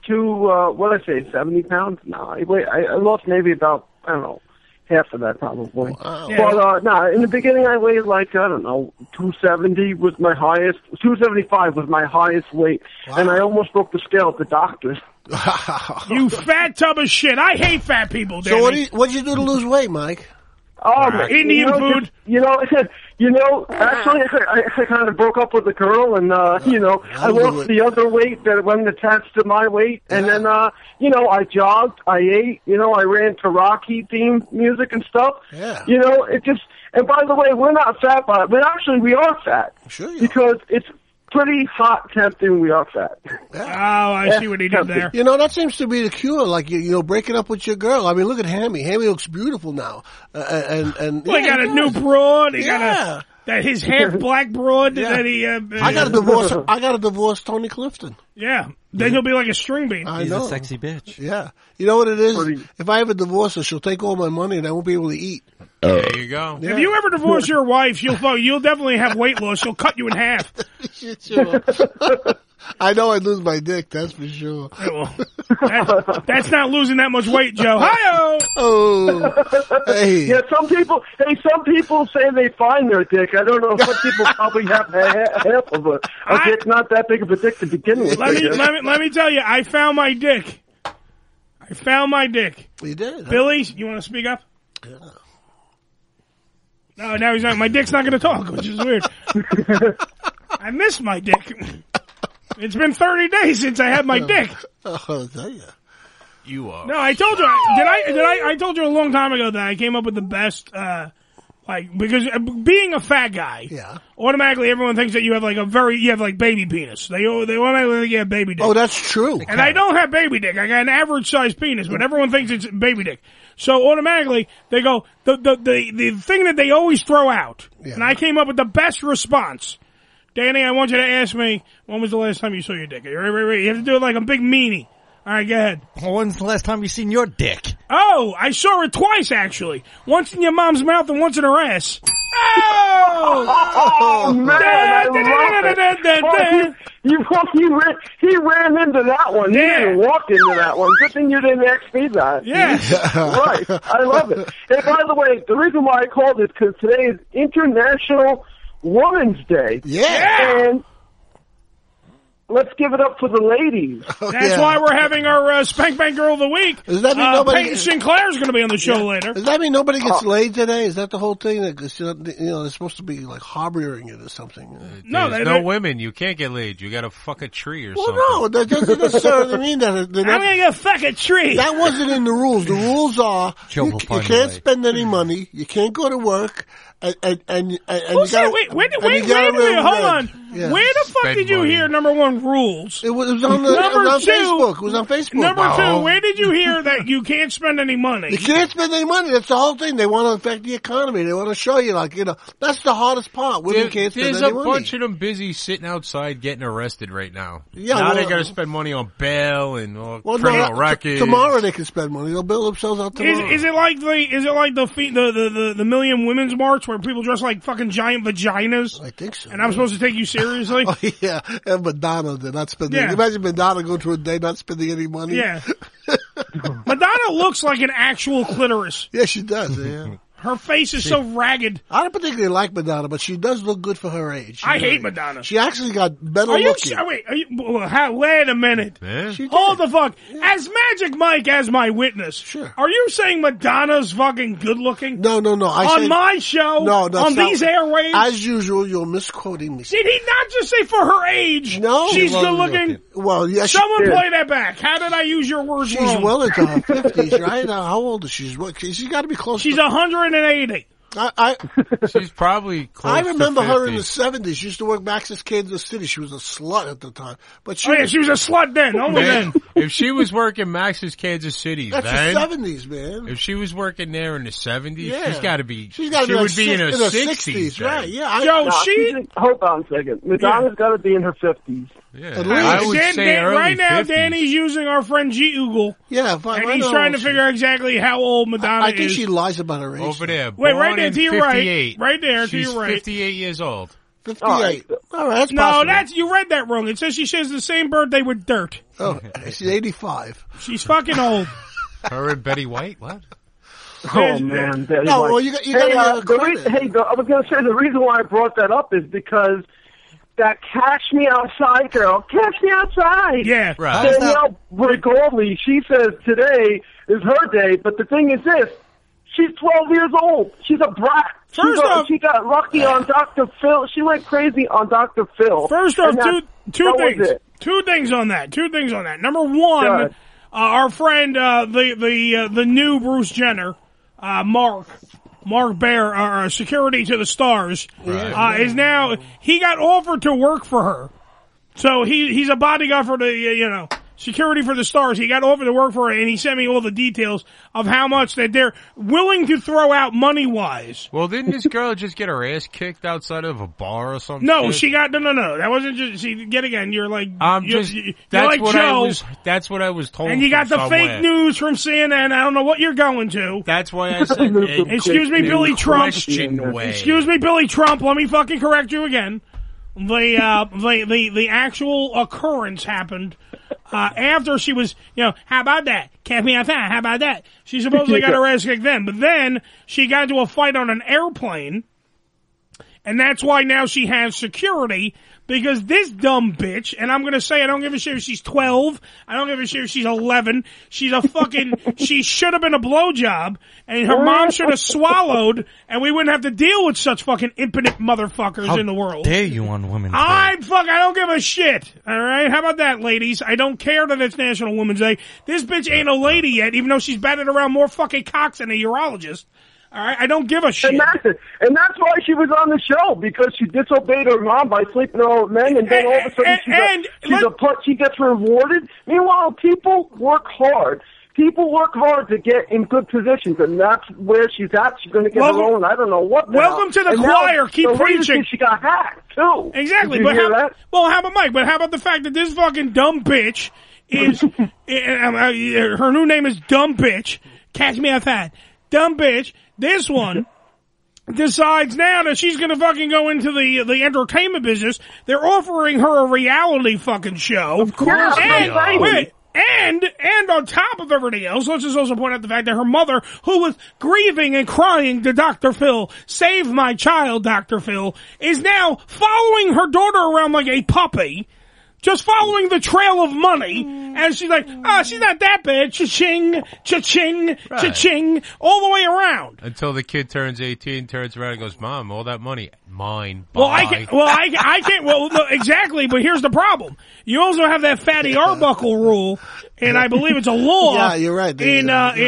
70 pounds? No, I lost maybe about, I don't know, half of that probably. Wow. But, in the beginning I weighed like, I don't know, 270 was my highest, 275 was my highest weight. Wow. And I almost broke the scale at the doctor's. You fat tub of shit. I hate fat people, Danny. So what did you do to lose weight, Mike? Indian food. Actually, I kind of broke up with a girl, and I lost the other weight that wasn't attached to my weight, and then I jogged, I ate, I ran to Rocky themed music and stuff. Yeah. It just. And by the way, we're not fat, but actually we are fat. Sure. Because it's pretty hot tempting. We are fat. Oh, I see what he did there. That seems to be the cure. Like breaking up with your girl. I mean, look at Hammy. Hammy looks beautiful now. And he got a new broad. He got his half black broad that he. I got to divorce Tony Clifton. Yeah. Then he'll be like a string bean. He's a sexy bitch. Yeah. You know what it is? If I ever divorce her, she'll take all my money and I won't be able to eat. There you go. If you ever divorce your wife, you'll definitely have weight loss. She'll cut you in half. Sure. I know I'd lose my dick, that's for sure. That's not losing that much weight, Joe. Hi-oh! Oh. Hey. Yeah, some people say they find their dick. I don't know. Some people probably have half of a dick, not that big of a dick to begin with. Let me tell you, I found my dick. You did? Billy, you want to speak up? Yeah. No, now he's not. My dick's not going to talk, which is weird. I miss my dick. It's been 30 days since I had my dick. I'll tell you. You are. No, I told you. I told you a long time ago that I came up with the best, because being a fat guy, automatically everyone thinks that you have like baby penis. They automatically think you have baby dick. Oh, that's true. And I don't have baby dick. I got an average sized penis, but everyone thinks it's baby dick. So automatically they go, the thing that they always throw out, and I came up with the best response. Danny, I want you to ask me, when was the last time you saw your dick? You have to do it like a big meanie. All right, go ahead. When's the last time you seen your dick? Oh, I saw it twice, actually. Once in your mom's mouth and once in her ass. Oh! Man, I love it. He ran into that one. He didn't walk into that one. Good thing you didn't ask me that. Yeah. Right. I love it. And by the way, the reason why I called it is because today is International Women's Day. Yeah. And let's give it up for the ladies. That's why we're having our Spank Bank Girl of the Week. Does that mean Peyton Sinclair's going to be on the show later. Does that mean nobody gets laid today? Is that the whole thing? That, they're supposed to be like harboring it or something. There's no women. You can't get laid. You got to fuck a tree or something. Well, no, that doesn't necessarily mean that. I'm going to go fuck a tree. That wasn't in the rules. The rules are you can't spend any money. You can't go to work. And you gotta, wait a minute, hold on. Yeah. Where the fuck did you hear number one rules? It was on Facebook. It was on Facebook. Number two, where did you hear that you can't spend any money? You can't spend any money. That's the whole thing. They want to affect the economy. They want to show you, that's the hardest part. Women can't spend any money. There's a bunch of them busy sitting outside getting arrested right now. Yeah, now they got to spend money on bail and criminal records. Tomorrow they can spend money. They'll bill themselves out tomorrow. Is it like the Million Women's March where people dress like fucking giant vaginas? I think so. And I'm supposed to take you seriously? Oh, yeah. And Madonna, they're not spending. Yeah. Imagine Madonna going through a day not spending any money. Yeah. Madonna looks like an actual clitoris. Yeah, she does. Yeah. Her face is so ragged. I don't particularly like Madonna, but she does look good for her age. I hate Madonna. She actually got better looking. Wait a minute. Hold the fuck. As Magic Mike as my witness. Sure. Are you saying Madonna's fucking good looking? No. On my show? No, on these airwaves? As usual, you're misquoting me. Did he not just say for her age? No. She's good looking? Well, yes. Someone play that back. How did I use your words wrong? She's well into her 50s, right? How old is she? She's got to be close. She's 180. She's probably close. I remember to her in the 70s. She used to work Max's Kansas City. She was a slut at the time. But she was a slut then. Only then. If she was working Max's Kansas City, That's then the 70s, man. if she was working there in the 70s, Yeah. she's got to be. She's gotta she be would like be in her in her 60s, then. right? Yeah. Yo, hold on a second. Madonna's got to be in her 50s. Yeah, At least. I would say early right now, 50s. Danny's using our friend G Google. Yeah, and he's trying to figure out exactly how old Madonna I is. think she lies about her age. Over there. Wait, born right there in to your right. 58. Right there to She's your right. 58 years old. 58. All right, that's no, possible. you read that wrong. It says she shares the same birthday with Dirt. Oh, she's 85. She's fucking old. Her and Betty White? What? Oh man, Betty No, White. well, you gotta hey, give her credit. I was going to say the reason why I brought that up is because that "Catch Me Outside" girl, "Catch Me Outside." Yeah, right. Danielle Bregoli, she says today is her day, but the thing is this: she's 12 years old. She's a brat. She got lucky on Dr. Phil. She went crazy on Dr. Phil. First off, two was things. it. Two things on that. Number one, our friend, the new Bruce Jenner, Mark Bear, security to the stars, is now, he got offered to work for her. So he's a bodyguard for the, security for the stars. He got offered to work for her, and he sent me all the details of how much that they're willing to throw out money-wise. Well, didn't this girl just get her ass kicked outside of a bar or something? No, she got, no. That wasn't just, yet again, you're like, you're like Joe. That's what I was told. And you got the somewhere. fake news from CNN. I don't know what you're going to. That's why I said, excuse me, Billy Trump. Way. Excuse me, Billy Trump. Let me fucking correct you again. The actual occurrence happened after she was, how about that? Catch me outside. How about that? She supposedly got her ass kicked then, but then she got into a fight on an airplane, and that's why now she has security. Because this dumb bitch, and I'm gonna say I don't give a shit if she's 12, I don't give a shit if she's 11, she should have been a blowjob, and her mom should have swallowed, and we wouldn't have to deal with such fucking impotent motherfuckers in the world. Dare you on Women's Day? I don't give a shit. Alright? How about that, ladies? I don't care that it's National Women's Day. This bitch ain't a lady yet, even though she's batted around more fucking cocks than a urologist. All right, I don't give a shit. And that's why she was on the show, because she disobeyed her mom by sleeping with men, and then all of a sudden she gets rewarded. Meanwhile, people work hard. People work hard to get in good positions, and that's where she's at. She's going to get her own. I don't know what. Welcome to the choir. Keep preaching. She got hacked too. Exactly. Did you hear that? Well, how about Mike? But how about the fact that this fucking dumb bitch is her new name is Dumb Bitch. Catch me outside. Dumb bitch. This one decides now that she's gonna fucking go into the entertainment business. They're offering her a reality fucking show. Of course. And on top of everything else, let's just also point out the fact that her mother, who was grieving and crying to Dr. Phil, save my child, Dr. Phil, is now following her daughter around like a puppy. Just following the trail of money, and she's like, she's not that bad, cha-ching, cha-ching, cha-ching, all the way around. Until the kid turns 18, turns around and goes, Mom, all that money, mine, Well, bye. I can't, no, exactly, but here's the problem. You also have that Fatty Arbuckle rule, and I believe it's a law. Yeah, you're right. In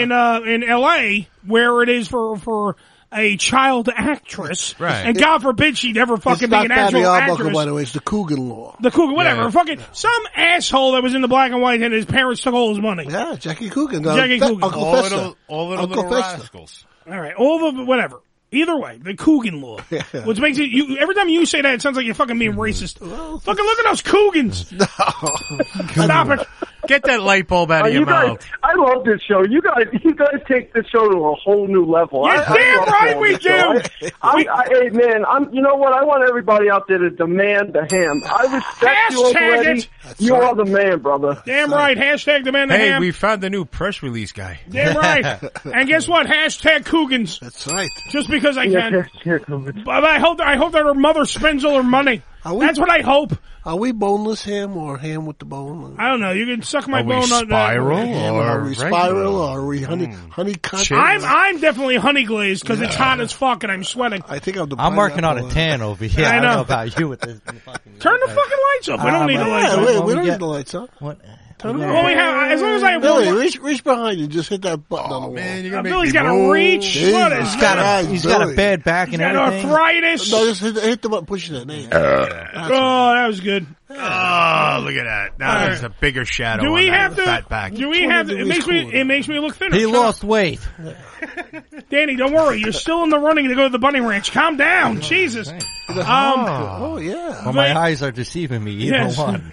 L.A., where it is for a child actress. Right. And God forbid she'd ever fucking be an actual actress. By the way, it's the Coogan law. The Coogan, whatever. Fucking some asshole that was in the black and white and his parents took all his money. Yeah, Jackie Coogan. Jackie Coogan. Uncle Fester. All the Uncle little Fester. rascals. All right, all the whatever. Either way, the Coogan law. Yeah. Which makes it, every time you say that, it sounds like you're fucking being racist. Fucking look at those Coogans. No. Stop it. Get that light bulb out of your mouth. I love this show. You guys take this show to a whole new level. You're damn right we do. Hey man, you know what? I want everybody out there to demand the ham. I respect you already. You are the man, brother. Damn right. Hashtag demand the ham. Hey, we found the new press release guy. Damn right. And guess what? Hashtag Coogans. That's right. Just because I can. But I hope that her mother spends all her money. That's what I hope. Are we boneless ham or ham with the bone? I don't know. You can suck my bone on spiral are we spiral or are we honey cut? I'm definitely honey glazed because it's hot as fuck and I'm sweating. I think I'm working on a tan over here. I don't know about you with this. Turn the fucking lights up. We don't need the lights up. Wait, we don't need the lights up. What? Well, we have, as long as I have Billy, reach behind you. Just hit that button on the wall. Man, you're Billy's got to reach. He's got a bad back and everything. He's got arthritis. No, just hit the button. Push that. Oh, that was good. Oh, look at that! Now there's a bigger shadow. Do we on have that to? fat back. Do we have to? It makes me look thinner. He lost weight. Danny, don't worry. You're still in the running to go to the bunny ranch. Calm down. Jesus. Oh, yeah. Well, my eyes are deceiving me. Either one.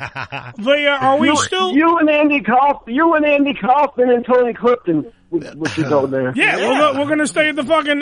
Are we still? You and Andy Kaufman and Tony Clifton would you go there? Yeah, we're going to stay at the fucking.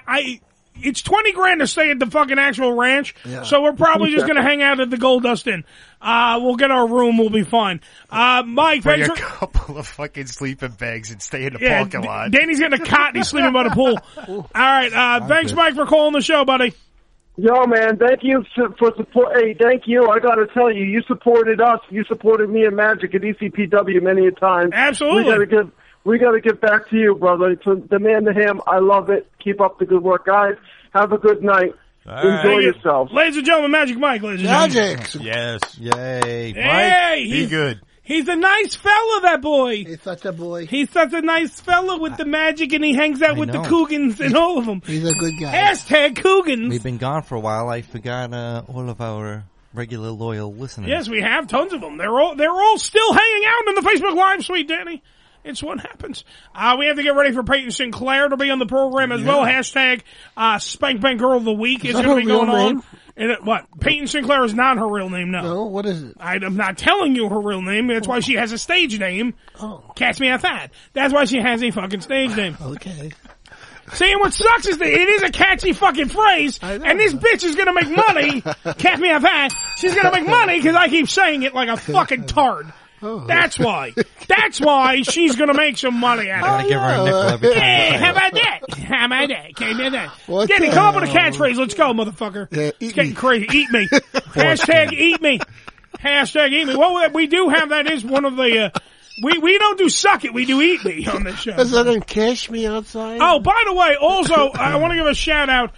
It's $20,000 to stay at the fucking actual ranch, so we're probably just going to hang out at the Gold Dust Inn. We'll get our room. We'll be fine. Mike, bring thanks a couple of fucking sleeping bags and stay in the parking lot. Danny's getting a cot and he's sleeping by the pool. All right, thanks, Mike, for calling the show, buddy. Yo, man, thank you for support. Hey, thank you. I got to tell you, you supported us. You supported me and Magic at ECPW many a time. Absolutely. We got to give back to you, brother. To the man to him, I love it. Keep up the good work, guys. Have a good night. Enjoy yourselves. Ladies and gentlemen, Magic Mike, ladies and gentlemen. Magic. Yes. Yay. Hey, Mike, be good. He's a nice fella, that boy. He's such a boy. He's such a nice fella with the Magic, and he hangs out with the Cougans and all of them. He's a good guy. Hashtag Cougans. We've been gone for a while. I forgot all of our regular loyal listeners. Yes, we have tons of them. They're all still hanging out in the Facebook Live suite, Danny. It's what happens. We have to get ready for Peyton Sinclair to be on the program as well. Hashtag Spank Bank Girl of the Week is going to be going on. And what? Peyton Sinclair is not her real name, no. No, what is it? I'm not telling you her real name. That's why she has a stage name. Oh. Catch me outside. That's why she has a fucking stage name. Okay. See, what sucks is that it is a catchy fucking phrase, and this bitch is gonna make money. Catch me outside. She's gonna make money because I keep saying it like a fucking tard. Oh. That's why. That's why she's gonna make some money out of it. Gotta give her a nickel every time. Hey, how about that? How about that? Can't do that. Danny, come up with a catchphrase. Let's go, motherfucker. Yeah, it's getting crazy. Eat me. Hashtag eat me. Hashtag eat me. Well, we do have, that is one of the, we don't do suck it, we do eat me on this show. Is that in Cash Me Outside? Oh, by the way, also, I want to give a shout out.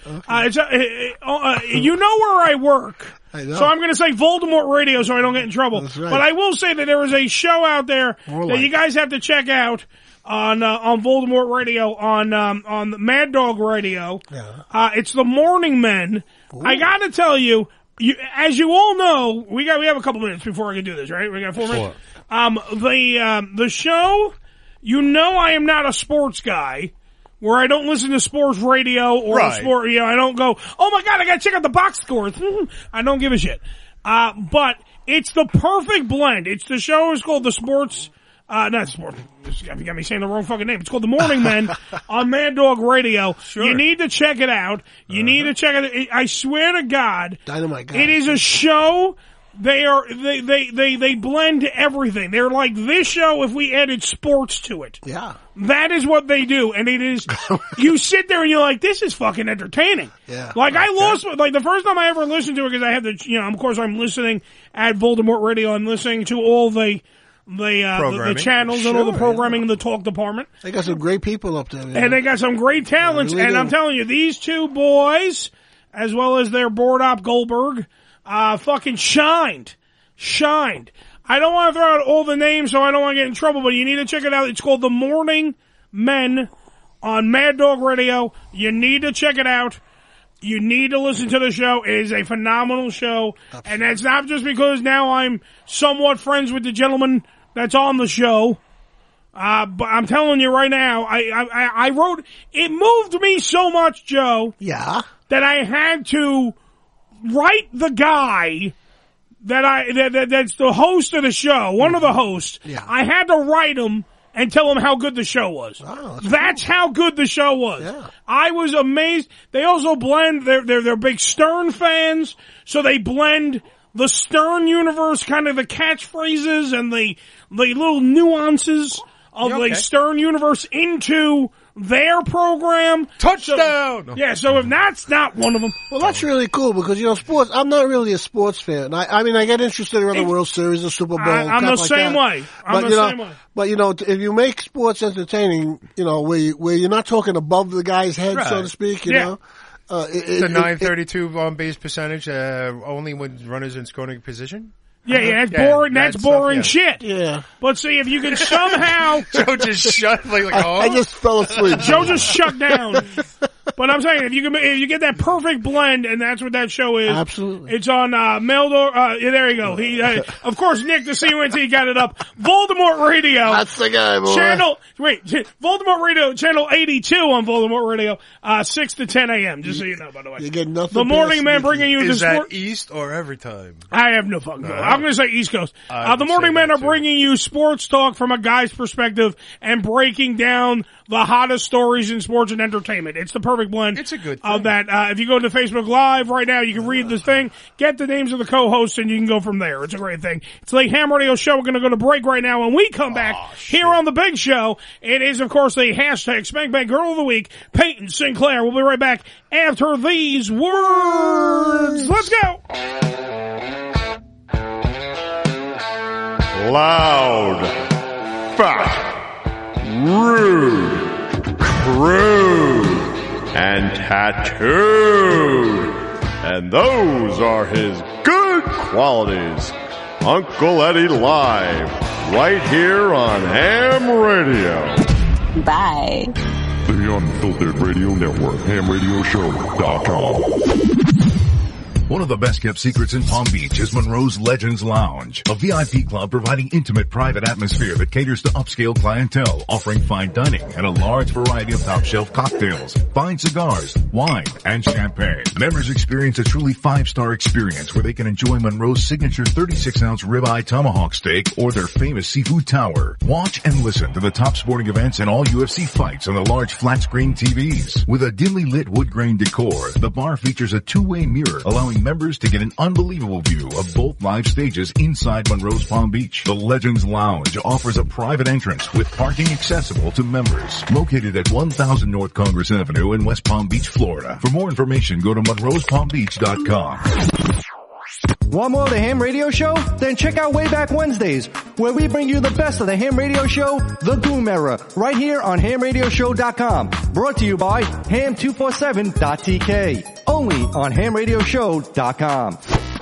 Okay. You know where I work. I know. So I'm going to say Voldemort Radio so I don't get in trouble. That's right. But I will say that there is a show out there that you guys have to check out on Voldemort Radio, on Mad Dog Radio. Yeah. It's the Morning Men. Ooh. I got to tell you, as you all know, we have a couple minutes before I can do this, right? We got 4 minutes. The show, you know, I am not a sports guy, where I don't listen to sports radio or sport, I don't go, oh my God, I gotta check out the box scores. I don't give a shit. But it's the perfect blend. The show is called the Sports, not Sports, you got me saying the wrong fucking name. It's called the Morning Men on Mad Dog Radio. Sure. You need to check it out. You need to check it out. I swear to God, Dynamite God. It is a show. They blend everything. They're like this show if we added sports to it. Yeah. That is what they do. And it is, you sit there and you're like, this is fucking entertaining. Yeah. Like I lost, like the first time I ever listened to it, because I have the, of course I'm listening at Voldemort Radio. I'm listening to all the channels and all the programming in the talk department. They got some great people up there. And they got some great talents. Really, and I'm telling you, these two boys, as well as their board op Goldberg, fucking shined. I don't want to throw out all the names so I don't want to get in trouble, but you need to check it out. It's called The Morning Men on Mad Dog Radio. You need to check it out. You need to listen to the show. It is a phenomenal show. Absolutely. And that's not just because now I'm somewhat friends with the gentleman that's on the show. But I'm telling you right now, I wrote, it moved me so much, Joe. Yeah. That I had to write the guy that's the host of the show, one of the hosts. Yeah. I had to write him and tell him how good the show was. Oh, that's cool. how good the show was. Yeah. I was amazed. They also blend, they're big Stern fans, so they blend the Stern universe, kind of the catchphrases and the little nuances of the Stern universe into their program. Touchdown! So if that's not one of them. Well, that's really cool because, sports, I'm not really a sports fan. I mean, I get interested in the World Series, the Super Bowl. I'm the same way. But, if you make sports entertaining, where you're not talking above the guy's head, so to speak, you know. It's a 932 on base percentage, only when runners in scoring position. Yeah, that's boring. That's boring shit. Yeah. But see, if you can somehow... Joe just shut, I just fell asleep. Joe just shut down. But I'm saying, if you get that perfect blend, and that's what that show is. Absolutely. It's on Meldor. There you go. Of course, Nick, the CUNT got it up. Voldemort Radio. That's the guy, boy. Voldemort Radio, channel 82 on Voldemort Radio, 6 to 10 a.m., just so you know, by the way. You get nothing. The Morning Man bringing you Is the that sport. East or every time? I have no fucking clue. I'm going to say East Coast. The Morning Men are bringing you sports talk from a guy's perspective and breaking down the hottest stories in sports and entertainment. It's the perfect blend. It's a good thing. Of that. If you go to Facebook Live right now, you can read this thing, get the names of the co-hosts, and you can go from there. It's a great thing. It's the Ham Radio Show. We're going to go to break right now. When we come back here on the Big Show, it is, of course, the hashtag Spank Bank Girl of the Week, Peyton Sinclair. We'll be right back after these words. Let's go. Loud, fat, rude, crude, and tattooed. And those are his good qualities. Uncle Eddie Live, right here on Ham Radio. Bye. The Unfiltered Radio Network, hamradioshow.com. One of the best-kept secrets in Palm Beach is Monroe's Legends Lounge, a VIP club providing intimate, private atmosphere that caters to upscale clientele, offering fine dining and a large variety of top-shelf cocktails, fine cigars, wine, and champagne. Members experience a truly 5-star experience where they can enjoy Monroe's signature 36-ounce ribeye tomahawk steak or their famous seafood tower. Watch and listen to the top sporting events and all UFC fights on the large flat-screen TVs. With a dimly lit wood grain decor, the bar features a two-way mirror, allowing members to get an unbelievable view of both live stages inside Monroe's Palm Beach. The Legends Lounge offers a private entrance with parking accessible to members. Located at 1000 North Congress Avenue in West Palm Beach, Florida. For more information, go to monroespalmbeach.com. Want more of the Ham Radio Show? Then check out Way Back Wednesdays, where we bring you the best of the Ham Radio Show, The Goom Era, right here on HamRadioshow.com. Brought to you by Ham247.tk. Only on HamRadioshow.com.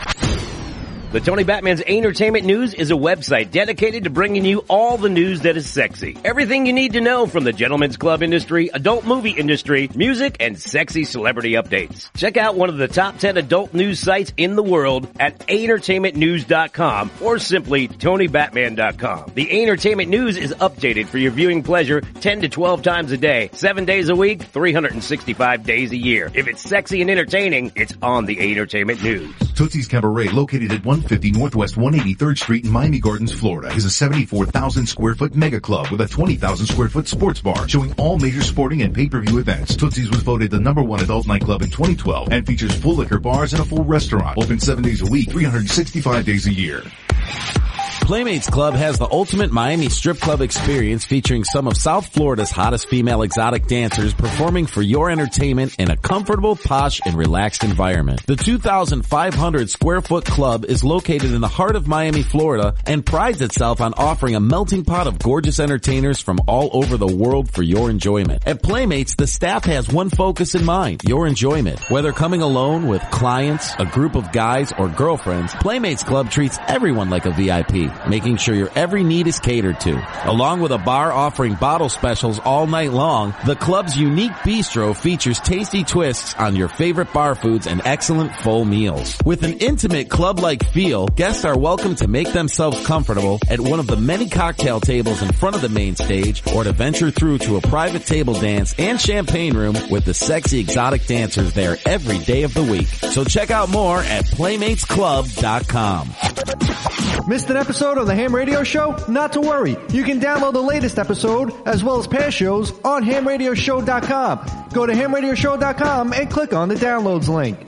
The Tony Batman's Entertainment News is a website dedicated to bringing you all the news that is sexy. Everything you need to know from the gentlemen's club industry, adult movie industry, music, and sexy celebrity updates. Check out one of the top 10 adult news sites in the world at entertainmentnews.com or simply TonyBatman.com. The Entertainment News is updated for your viewing pleasure 10 to 12 times a day, 7 days a week, 365 days a year. If it's sexy and entertaining, it's on the Entertainment News. Tootsie's Cabaret, located at 150 Northwest 183rd Street in Miami Gardens, Florida, is a 74,000 square foot mega club with a 20,000 square foot sports bar showing all major sporting and pay-per-view events. Tootsie's was voted the #1 adult nightclub in 2012 and features full liquor bars and a full restaurant. Open 7 days a week, 365 days a year. Playmates Club has the ultimate Miami strip club experience featuring some of South Florida's hottest female exotic dancers performing for your entertainment in a comfortable, posh, and relaxed environment. The 2,500 square foot club is located in the heart of Miami, Florida, and prides itself on offering a melting pot of gorgeous entertainers from all over the world for your enjoyment. At Playmates, the staff has one focus in mind, your enjoyment. Whether coming alone with clients, a group of guys, or girlfriends, Playmates Club treats everyone like a VIP, making sure your every need is catered to. Along with a bar offering bottle specials all night long, the club's unique bistro features tasty twists on your favorite bar foods and excellent full meals. With an intimate club-like feel, guests are welcome to make themselves comfortable at one of the many cocktail tables in front of the main stage, or to venture through to a private table dance and champagne room with the sexy exotic dancers there every day of the week. So check out more at PlaymatesClub.com. Missed an episode of the Ham Radio Show? Not to worry. You can download the latest episode as well as past shows on HamRadioshow.com. Go to HamRadioshow.com and click on the downloads link.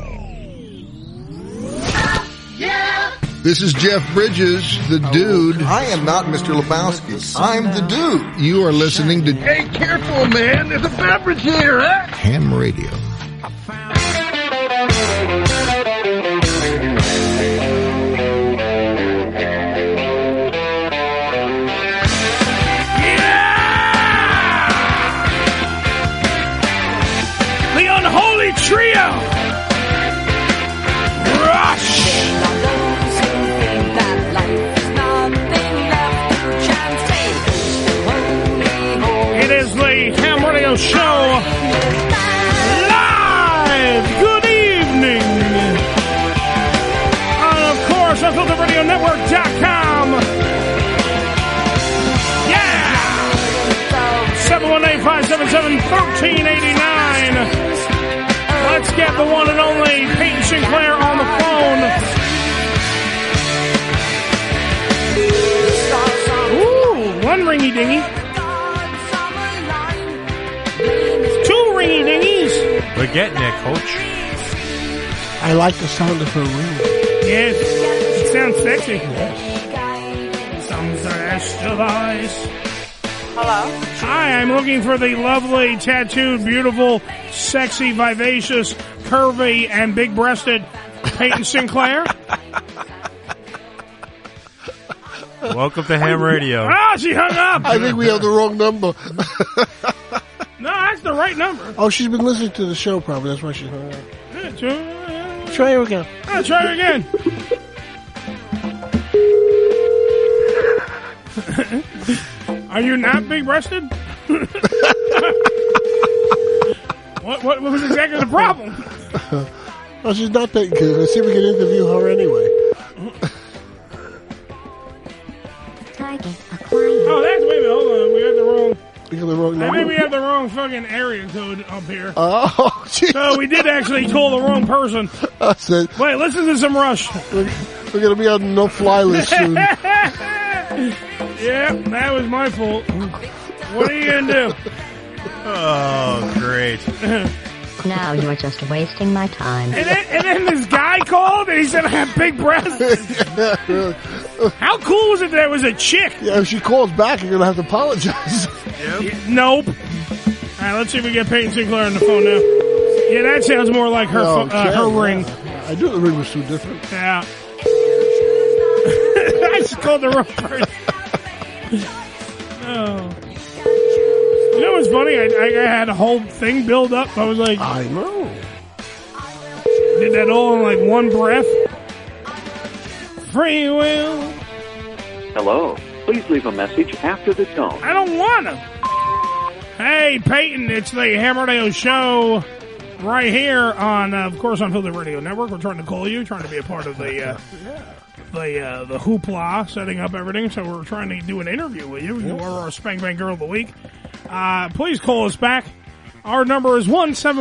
Yeah! This is Jeff Bridges, the dude. I am not Mr. Lebowski. I'm the dude. You are listening to... Hey, careful, man. There's a beverage here, huh? Ham Radio. Trio! Rush! Radio Show live. Good evening. And of course, UnfilteredRadioNetwork.com. Yeah. 718-577-1389. Let's get the one and only Peyton Sinclair on the phone. Ooh, one ringy dingy. Two ringy dingies. We're getting there, Coach. I like the sound of her ring. Yes, it sounds sexy. Yes. Some celestial. Hello? Hi, I'm looking for the lovely, tattooed, beautiful, sexy, vivacious, curvy, and big-breasted Peyton Sinclair. Welcome to Ham Radio. Ah, she hung up. I think we have the wrong number. No, that's the right number. Oh, she's been listening to the show probably. That's why she hung up. Yeah, try her again. Try her again. Are you not big-breasted? What was exactly the problem? Well, she's not that good. Let's see if we can interview her anyway. Oh, that's, wait a minute, hold on. We got the wrong... We got the wrong number? I think we have the wrong fucking area code up here. Oh, geez. So we did actually call the wrong person. That's it. Wait, listen to some Rush. We're going to be on no-fly list soon. Yeah, that was my fault. What are you going to do? Oh, great. Now you're just wasting my time. And then this guy called and he said I have big breasts. How cool was it that it was a chick? Yeah, if she calls back, you're going to have to apologize. Yep. Nope. All right, let's see if we get Peyton Sinclair on the phone now. Yeah, that sounds more like her her ring. I knew the ring was too different. Yeah. I just called the wrong person. Oh. You know what's funny? I had a whole thing build up. I was like... I know. Did that all in like one breath. Free will. Hello. Please leave a message after the tone. I don't want to. Hey, Peyton, it's the Ham Radio Show right here on, of course, Unfiltered Radio Network. We're trying to call you, trying to be a part of the hoopla, setting up everything. So we're trying to do an interview with you. You are our Spank Bang Girl of the Week. Please call us back. Our number is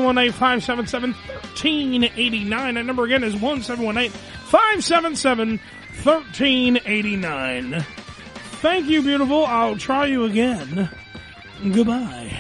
1-718-577-1389. That number again is 1-718-577-1389. Thank you, beautiful. I'll try you again. Goodbye.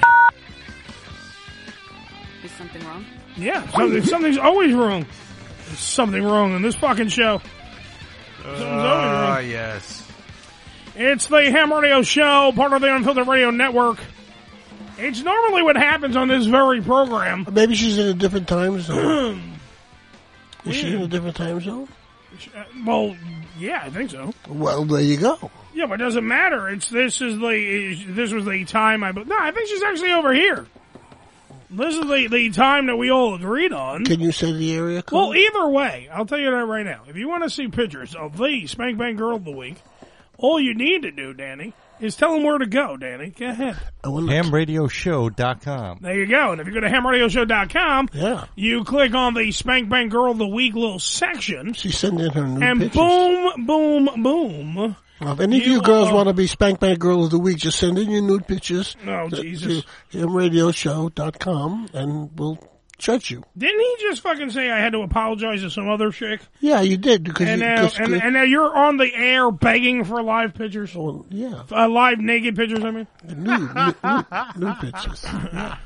Is something wrong? Yeah, something's always wrong. There's something wrong in this fucking show. Something's always wrong. Yes. It's the Ham Radio Show, part of the Unfiltered Radio Network. It's normally what happens on this very program. Maybe she's in a different time zone. Is she in a different time zone? Well, yeah, I think so. Well, there you go. Yeah, but it doesn't matter. This was the time I think she's actually over here. This is the time that we all agreed on. Can you say the area code? Well, either way, I'll tell you that right now. If you want to see pictures of the Spank Bang Girl of the Week, all you need to do, Danny, is tell them where to go, Danny. Go ahead. HamRadioShow.com. There you go. And if you go to HamRadioShow.com, yeah, you click on the Spank Bang Girl of the Week little section. She's sending her new and pictures. boom, boom, boom. Well, if any of you girls want to be Spank Bang Girl of the Week, just send in your nude pictures Jesus. to HamRadioShow.com and we'll judge you. Didn't he just fucking say I had to apologize to some other chick? Yeah, you did. Because and now you're on the air begging for live pictures? Well, yeah. Live naked pictures, I mean? Nude pictures. Yeah.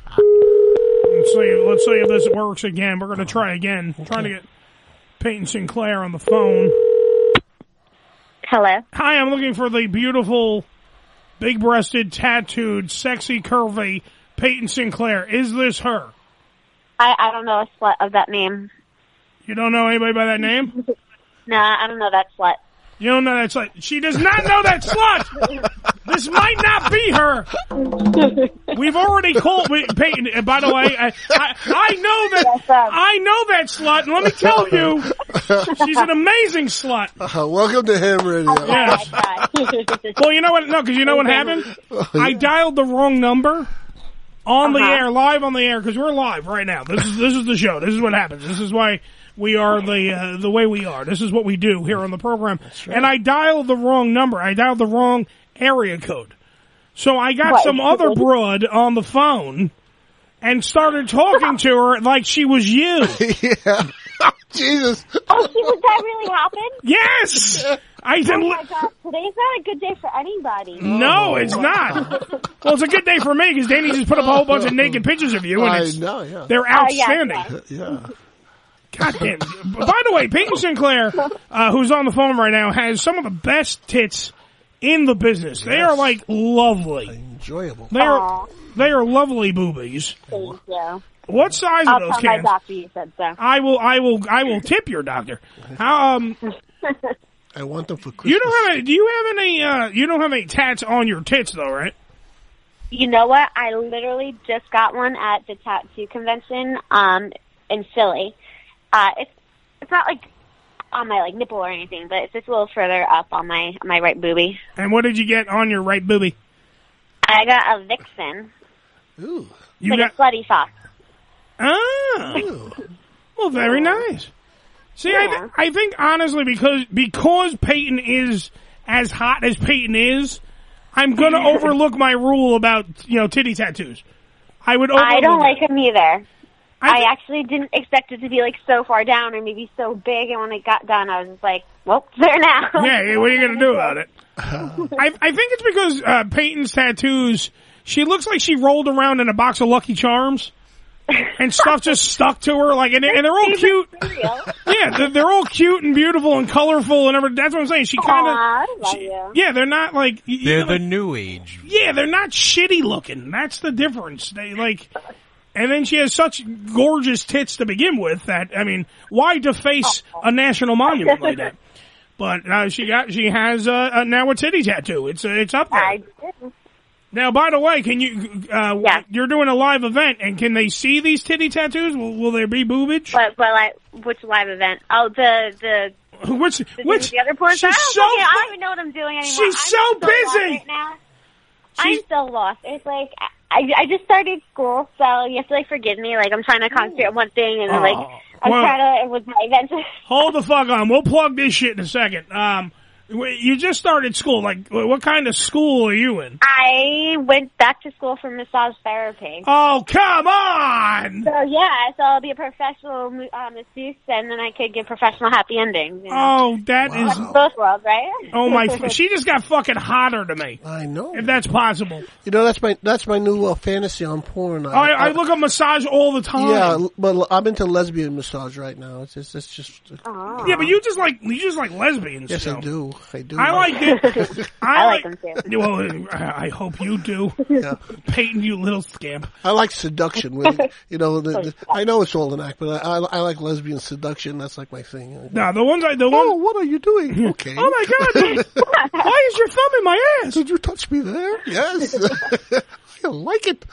Let's see if this works again. We're going to try again. Okay. Trying to get Peyton Sinclair on the phone. Hello. Hi, I'm looking for the beautiful, big-breasted, tattooed, sexy, curvy Peyton Sinclair. Is this her? I don't know a slut of that name. You don't know anybody by that name? No, I don't know that slut. You don't know that slut. She does not know that slut. This might not be her. We've already called Peyton. By the way, I know that. I know that slut, and let me tell you, she's an amazing slut. Welcome to Ham Radio. Yes. Well, you know what? No, because you know what happened. I dialed the wrong number. On the air, live on the air, because we're live right now. This is the show. This is what happens. This is why we are the way we are. This is what we do here on the program. Right. And I dialed the wrong number. I dialed the wrong area code. So I got some other broad on the phone and started talking to her like she was you. Yeah. Jesus. Oh, did that really happen? Yes! Oh my God, today's not a good day for anybody. No, it's not. Well, it's a good day for me because Danny just put up a whole bunch of naked pictures of you, and they're outstanding. Yeah. God damn. By the way, Peyton Sinclair, who's on the phone right now, has some of the best tits in the business. They are like lovely, enjoyable. They are lovely boobies. Thank you. What size are those I'll tell cans? my doctor you said so. I will tip your doctor. How I want them for Christmas. You don't have any tats on your tits though, right? You know what? I literally just got one at the tattoo convention in Philly. It's not like on my like nipple or anything, but it's just a little further up on my right boobie. And what did you get on your right boobie? I got a vixen. Ooh. You got a slutty fox. Ah. Well, very nice. See, yeah. I think honestly because Peyton is as hot as Peyton is, I'm going to overlook my rule about, titty tattoos. I don't like them either. I actually didn't expect it to be like so far down or maybe so big, and when it got done, I was just like, well, there now. Yeah, what are you going to do about it? I think it's because Peyton's tattoos, she looks like she rolled around in a box of Lucky Charms. And stuff just stuck to her, and they're all cute. Yeah, they're all cute and beautiful and colorful and everything. That's what I'm saying. She kind of, yeah, they're not like they're the new age. Yeah, they're not shitty looking. That's the difference. They and then she has such gorgeous tits to begin with that why deface a national monument like that? But she has now a titty tattoo. It's up there. I did. Now, by the way, can you? You're doing a live event, and can they see these titty tattoos? Will there be boobage? Which live event? Oh, the other porn star? I don't even know what I'm doing anymore. She's so busy right now. I'm so lost. It's like I just started school, so you have to forgive me. I'm trying to concentrate on one thing, and then I'm trying to with my events. Hold the fuck on. We'll plug this shit in a second. You just started school. What kind of school are you in? I went back to school for massage therapy. Oh, come on! So I'll be a professional masseuse, and then I could get professional happy endings. Oh, that is both worlds, right? Oh my! She just got fucking hotter to me. I know. If that's possible. That's my new fantasy on porn. I look at massage all the time. Yeah, but I'm into lesbian massage right now. It's just. Yeah, but you just like lesbians. Yes, I do. I do. I like it. I like them too. Well, I hope you do. Yeah. Peyton, you little scamp. I like seduction. I know it's all an act, but I like lesbian seduction. That's like my thing. No, the ones. Oh, what are you doing? Okay. Oh my God! Why is your thumb in my ass? Did you touch me there? Yes. I like it.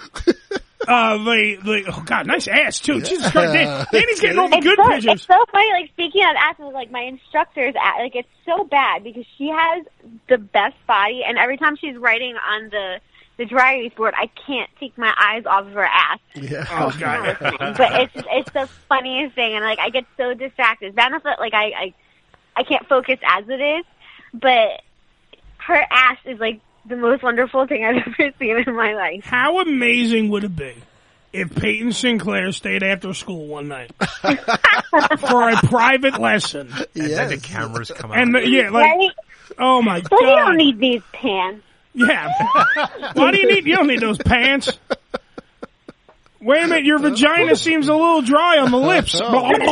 Oh God, nice ass too. Jesus Christ, Danny's getting all the good pictures. It's so funny. Speaking of asses, my instructor's it's so bad because she has the best body, and every time she's writing on the dry erase board, I can't take my eyes off of her ass. Yeah. Oh God. But it's the funniest thing, and I get so distracted. Bad enough that I can't focus as it is, but her ass is the most wonderful thing I've ever seen in my life. How amazing would it be if Peyton Sinclair stayed after school one night for a private lesson? And then the cameras come out. And oh my God. Well, you don't need these pants. Yeah. Why do you need? You don't need those pants. Wait a minute, your vagina seems a little dry on the lips.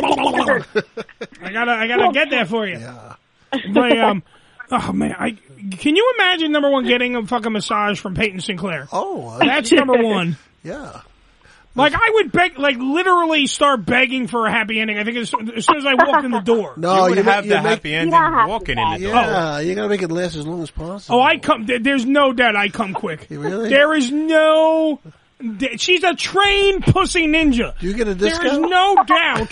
I gotta get that for you. Yeah. But, oh man, can you imagine number one getting a fucking massage from Peyton Sinclair? Oh, that's number one. Yeah. I would beg, literally start begging for a happy ending. I think as soon as I walk in the door. No, you would have the happy ending walking in the door. Yeah, you gotta make it last as long as possible. Oh, I come. There's no doubt I come quick. Really? There is no. She's a trained pussy ninja. Do you get a discount? There is no doubt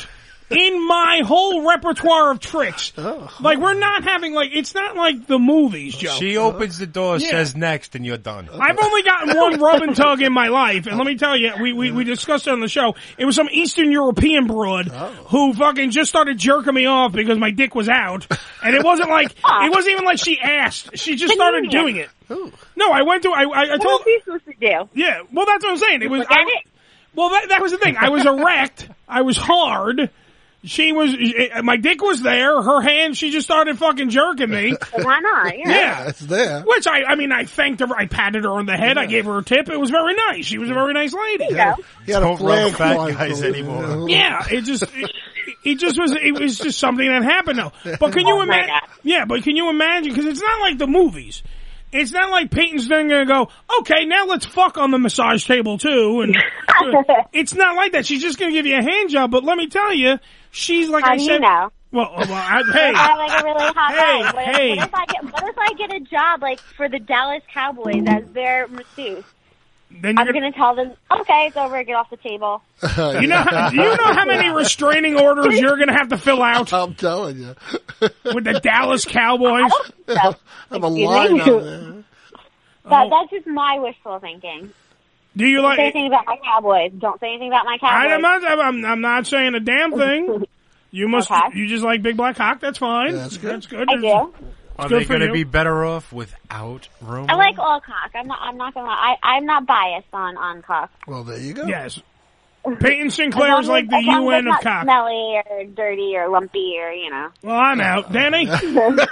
in my whole repertoire of tricks. Like, we're not having, like, it's not like the movies, Joe. She opens the door, says next, and you're done. I've only gotten one rub and tug in my life, and let me tell you, we discussed it on the show. It was some Eastern European broad who fucking just started jerking me off because my dick was out, and it wasn't even like she asked. She just started doing it. No, I went to, I told. What are you supposed to do? Yeah, well, that's what I'm saying. It was, well, that was the thing. I was erect. I was hard. My dick was there. Her hand, she just started fucking jerking me. Why not? Yeah. It's there. Which I mean, I thanked her. I patted her on the head. I gave her a tip. It was very nice. She was a very nice lady. Don't rub fat guys anymore. Yeah, it was just something that happened though. But can you imagine? Yeah, but can you imagine? Because it's not like the movies. It's not like Peyton's then going to go, okay, now let's fuck on the massage table too. And it's not like that. She's just going to give you a hand job. But let me tell you, she's like I said. You know? Well, hey. I'm like a really hot guy. Hey. What if I get a job like for the Dallas Cowboys as their masseuse? Then I'm going to tell them, okay, it's over, get off the table. Do you know how many restraining orders you're going to have to fill out? I'm telling you. With the Dallas Cowboys? I'm a line on there. That's just my wishful thinking. Do you Don't say anything about my Cowboys. Don't say anything about my Cowboys. I'm not saying a damn thing. You just like big black cock, that's fine. Yeah, that's good. That's good. I do. Are they going to be better off without Romo? I like all cock. I'm not gonna lie. I'm not biased on cock. Well, there you go. Yes. Peyton Sinclair is like the UN of cock. Smelly or dirty or lumpy or Well, I'm out, Danny. I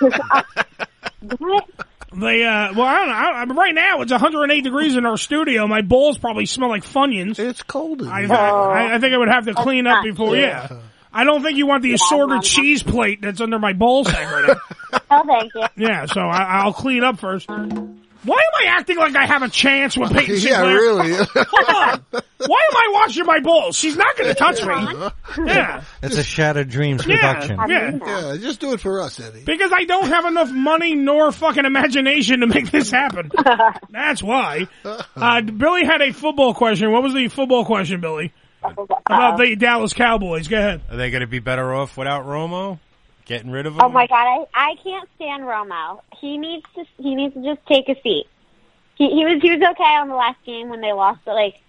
don't know. Right now it's 108 degrees in our studio. My balls probably smell like Funyuns. It's cold in I here. think I would have to clean up before. Yeah. I don't think you want the assorted cheese plate that's under my ball sack right now. Oh, thank you. Yeah, so I'll clean up first. Why am I acting like I have a chance with Peyton Sinclair? Yeah, really. Hold on. Why am I washing my balls? She's not going to touch me. Yeah. It's a Shattered Dreams production. Yeah, just do it for us, Eddie. Because I don't have enough money nor fucking imagination to make this happen. That's why. Billy had a football question. What was the football question, Billy? About the Dallas Cowboys. Go ahead. Are they going to be better off without Romo? Getting rid of him? Oh my God, I can't stand Romo. He needs to just take a seat. He was okay on the last game when they lost, but like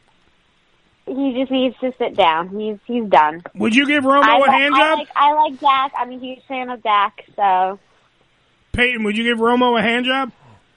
he just needs to sit down. He's done. Would you give Romo a hand job? I like Dak. I'm a huge fan of Dak. So Peyton, would you give Romo a hand job?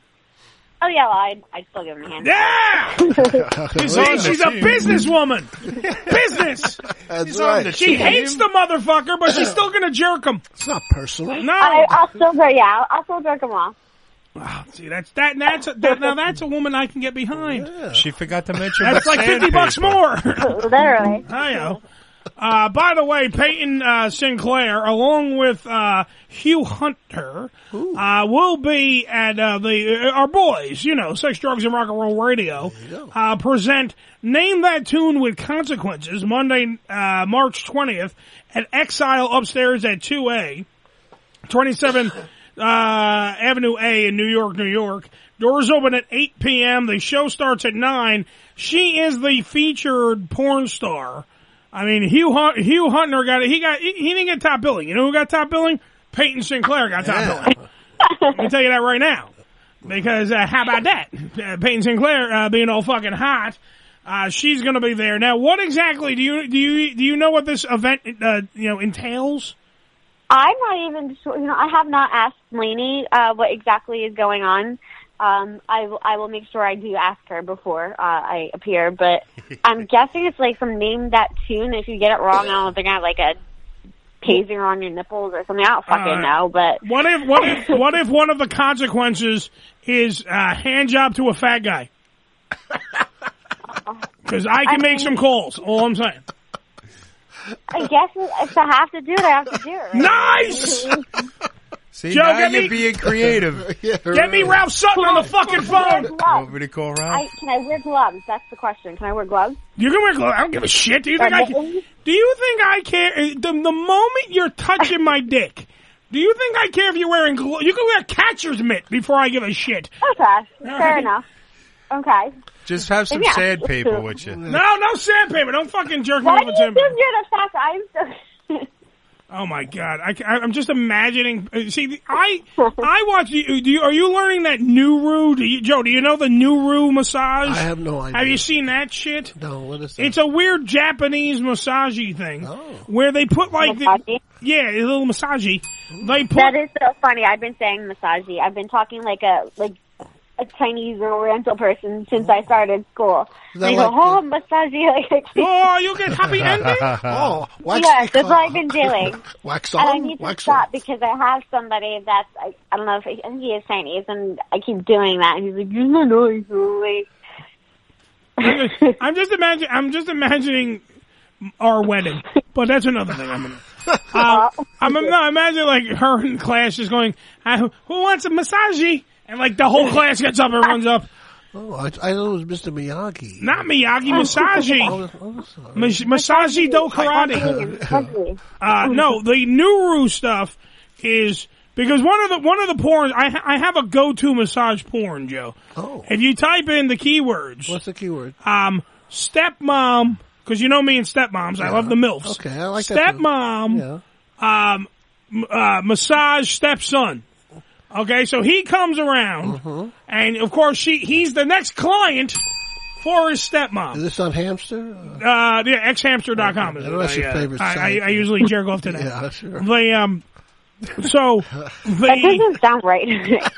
Oh yeah, well, I'd still give him a hand. Yeah! She's a businesswoman. Business. That's right. She hates the motherfucker, but she's still gonna jerk him. It's not personal. No. I'll still jerk him off. Wow, see, that's a woman I can get behind. Yeah. She forgot to mention that's like $50 more. Literally. I know. By the way, Peyton Sinclair, along with Hugh Hunter, will be at our boys, Sex, Drugs, and Rock and Roll Radio, present Name That Tune with Consequences, Monday, March 20th, at Exile upstairs at 2A, 27th Avenue A in New York, New York. Doors open at 8 p.m. The show starts at 9. She is the featured porn star. I mean, Hugh Hunter got it. He didn't get top billing. You know who got top billing? Peyton Sinclair got top billing. Let me tell you that right now. Because how about that? Peyton Sinclair being all fucking hot. She's going to be there. Now, what exactly do you know what this event entails? I'm not even sure. I have not asked Lainey what exactly is going on. I will make sure I do ask her before I appear, but I'm guessing it's like some Name That Tune. If you get it wrong, I don't know if they're gonna have like a pacing on your nipples or something. I don't fucking know. But what if one of the consequences is hand job to a fat guy? Because I can make some calls. All I'm saying. I guess if I have to do it, I have to do it. Right? Nice. See, Joe, now you're being creative. Get me Ralph Sutton on the fucking phone. You want me to call Ralph? Can I wear gloves? That's the question. Can I wear gloves? You can wear gloves. I don't give a shit. Do you think I care? The moment you're touching my dick, do you think I care if you're wearing gloves? You can wear a catcher's mitt before I give a shit. Okay. Fair enough. Okay. Just have some sandpaper with you. No sandpaper. Don't fucking jerk me over to me. Why do you think you're the fact I'm so... Oh my God! I'm just imagining. See, I watch. Are you learning that Nuru? Joe, do you know the Nuru massage? I have no idea. Have you seen that shit? No. What is that? It's a weird Japanese massagey thing where they put like a little massagey. That is so funny. I've been saying massagey. I've been talking like a Chinese Oriental person since I started school. They go, massagey. Oh, you get happy ending? Yes, that's what I've been doing. Wax on, on, and I need to stop because I have somebody that's, I don't know if I think he is Chinese, and I keep doing that. And he's like, you're not I'm just imagining our wedding, but that's another thing. I'm imagining like her in class just going, who wants a massagey? And like the whole class gets up and runs up. Oh, I thought it was Mr. Miyagi. Not Miyagi, Masaji. Masaji do karate. No, the Nuru stuff is because one of the porn. I have a go-to massage porn, Joe. Oh. If you type in the keywords. What's the keyword? Stepmom, because you know me and stepmoms. I love the MILFs. Okay, I like stepmom, that. Yeah. Massage stepson. Okay, so he comes around, and of course he's the next client for his stepmom. Is this on Hamster? Yeah, xhamster.com. That's your favorite site. I usually jerk off to that. Yeah, sure. That doesn't sound right.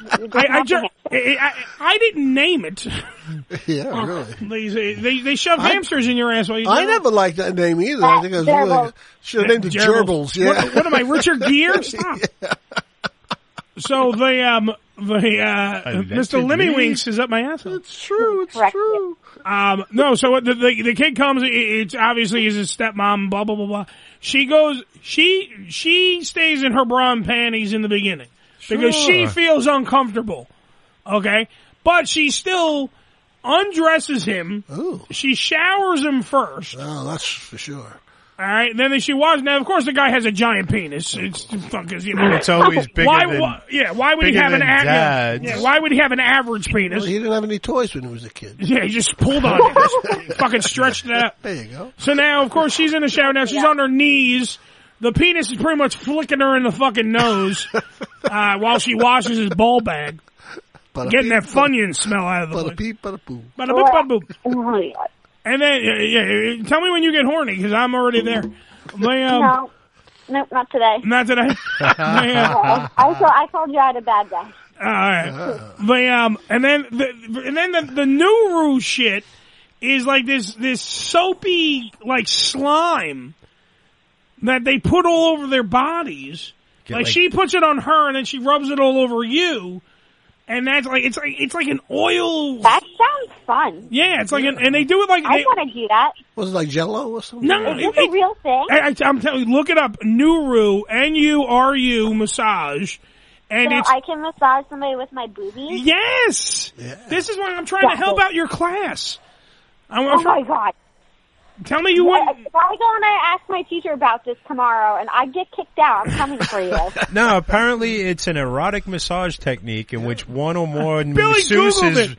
I didn't name it. Yeah, really. They shove hamsters in your ass while you. I never liked that name either. I think it was really should have named it Gerbils. Yeah. What am I, Richard Gere? Stop. Yeah. So Mr. Limmywinks is up my ass. It's true. It's true. No, so the kid comes. It's obviously his stepmom. Blah blah blah blah. She goes. She stays in her bra and panties in the beginning because she feels uncomfortable. Okay, but she still undresses him. Ooh. She showers him first. Oh, that's for sure. All right, and then she washes. Now, of course, the guy has a giant penis. It's fuckers, you know. It's always bigger why would he have an why would he have an average penis? Well, he didn't have any toys when he was a kid. Yeah, he just pulled on it. Fucking stretched it out. There you go. So now, of course, she's in the shower. Now she's on her knees. The penis is pretty much flicking her in the fucking nose while she washes his ball bag, getting that Funyun smell out of the place. Bada-beep, bada-boop. Bada-boop, bada-boop. And then, tell me when you get horny, because I'm already there. No, not today. Not today? I told you I had a bad day. All right. And then the Nuru shit is like this soapy, like, slime that they put all over their bodies. Like she puts it on her, and then she rubs it all over you. And that's like it's like an oil. That sounds fun. Yeah, it's like and they do it like I want to do that. Was it like Jell-O or something? No, is this a real thing? I'm telling you, look it up. Nuru, Nuru massage, and so I can massage somebody with my boobies. Yes, this is why I'm trying to help out your class. Oh my God. Tell me you wouldn't. If I go and I ask my teacher about this tomorrow and I get kicked out, I'm coming for you. No, apparently it's an erotic massage technique in which one or more masseuses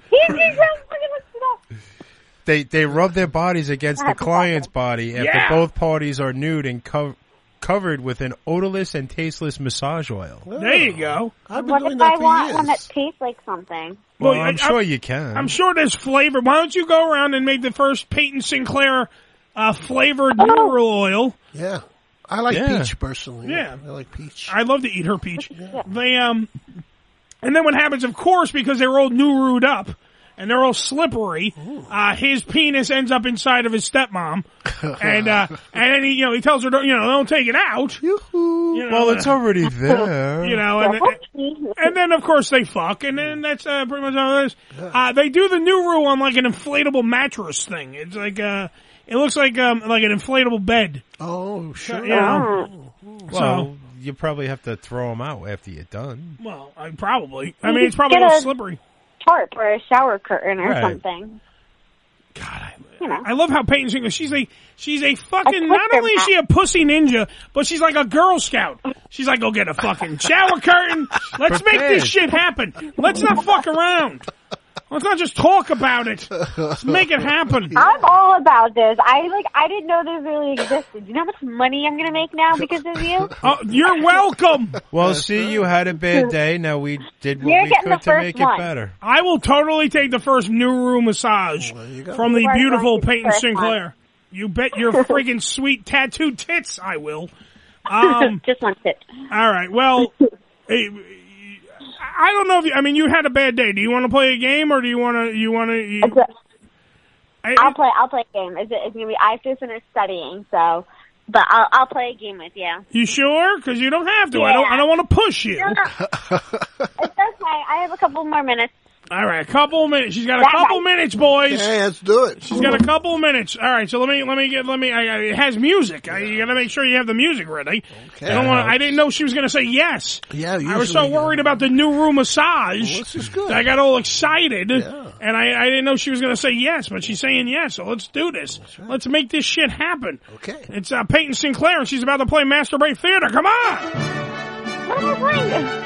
they rub their bodies against the client's body after both parties are nude and covered with an odorless and tasteless massage oil. There you go. What if I want one that tastes like something? Well, I'm sure you can. I'm sure there's flavor. Why don't you go around and make the first Peyton Sinclair flavored Nuru oil? Yeah. I like peach personally. Yeah. I like peach. I love to eat her peach. They and then what happens, of course, because they're all Nuru'd up and they're all slippery, his penis ends up inside of his stepmom. And then he tells her, don't take it out. Well, it's already there. And then of course they fuck, and then that's pretty much all it is. They do the Nuru on like an inflatable mattress thing. It's like it looks like an inflatable bed. Oh, sure. Well, you probably have to throw them out after you're done. Well, probably. I mean, it's probably a little slippery. Tarp or a shower curtain or something. God, I love how Peyton Sinclair, she's a fucking, not only is she a pussy ninja, but she's like a Girl Scout. She's like, go get a fucking shower curtain. Let's make this shit happen. Let's not fuck around. Let's not just talk about it. Let's make it happen. I'm all about this. I didn't know this really existed. You know how much money I'm going to make now because of you? Oh, you're welcome. Well, see, you had a bad day. Now we did what we could to make it better. I will totally take the first Nuru massage from the beautiful Peyton Sinclair. You bet your friggin' sweet tattooed tits I will. Just one tit. All right. Well, I don't know if you had a bad day. Do you want to play a game or do you want to? I'll play a game. It's gonna be. I have to finish studying, so. But I'll play a game with you. You sure? Because you don't have to. Yeah. I don't want to push you. No. It's okay. I have a couple more minutes. All right, a couple minutes. She's got a couple minutes, boys. Okay, let's do it. She's got a couple minutes. All right, so let me. It has music. You got to make sure you have the music ready. Okay. I didn't know she was going to say yes. Yeah, I was so worried about the new room massage. Well, this is good. That I got all excited, and I didn't know she was going to say yes, but she's saying yes. So let's do this. Right. Let's make this shit happen. Okay. It's Peyton Sinclair, and she's about to play Masturbate Theater. Come on. What am I playing?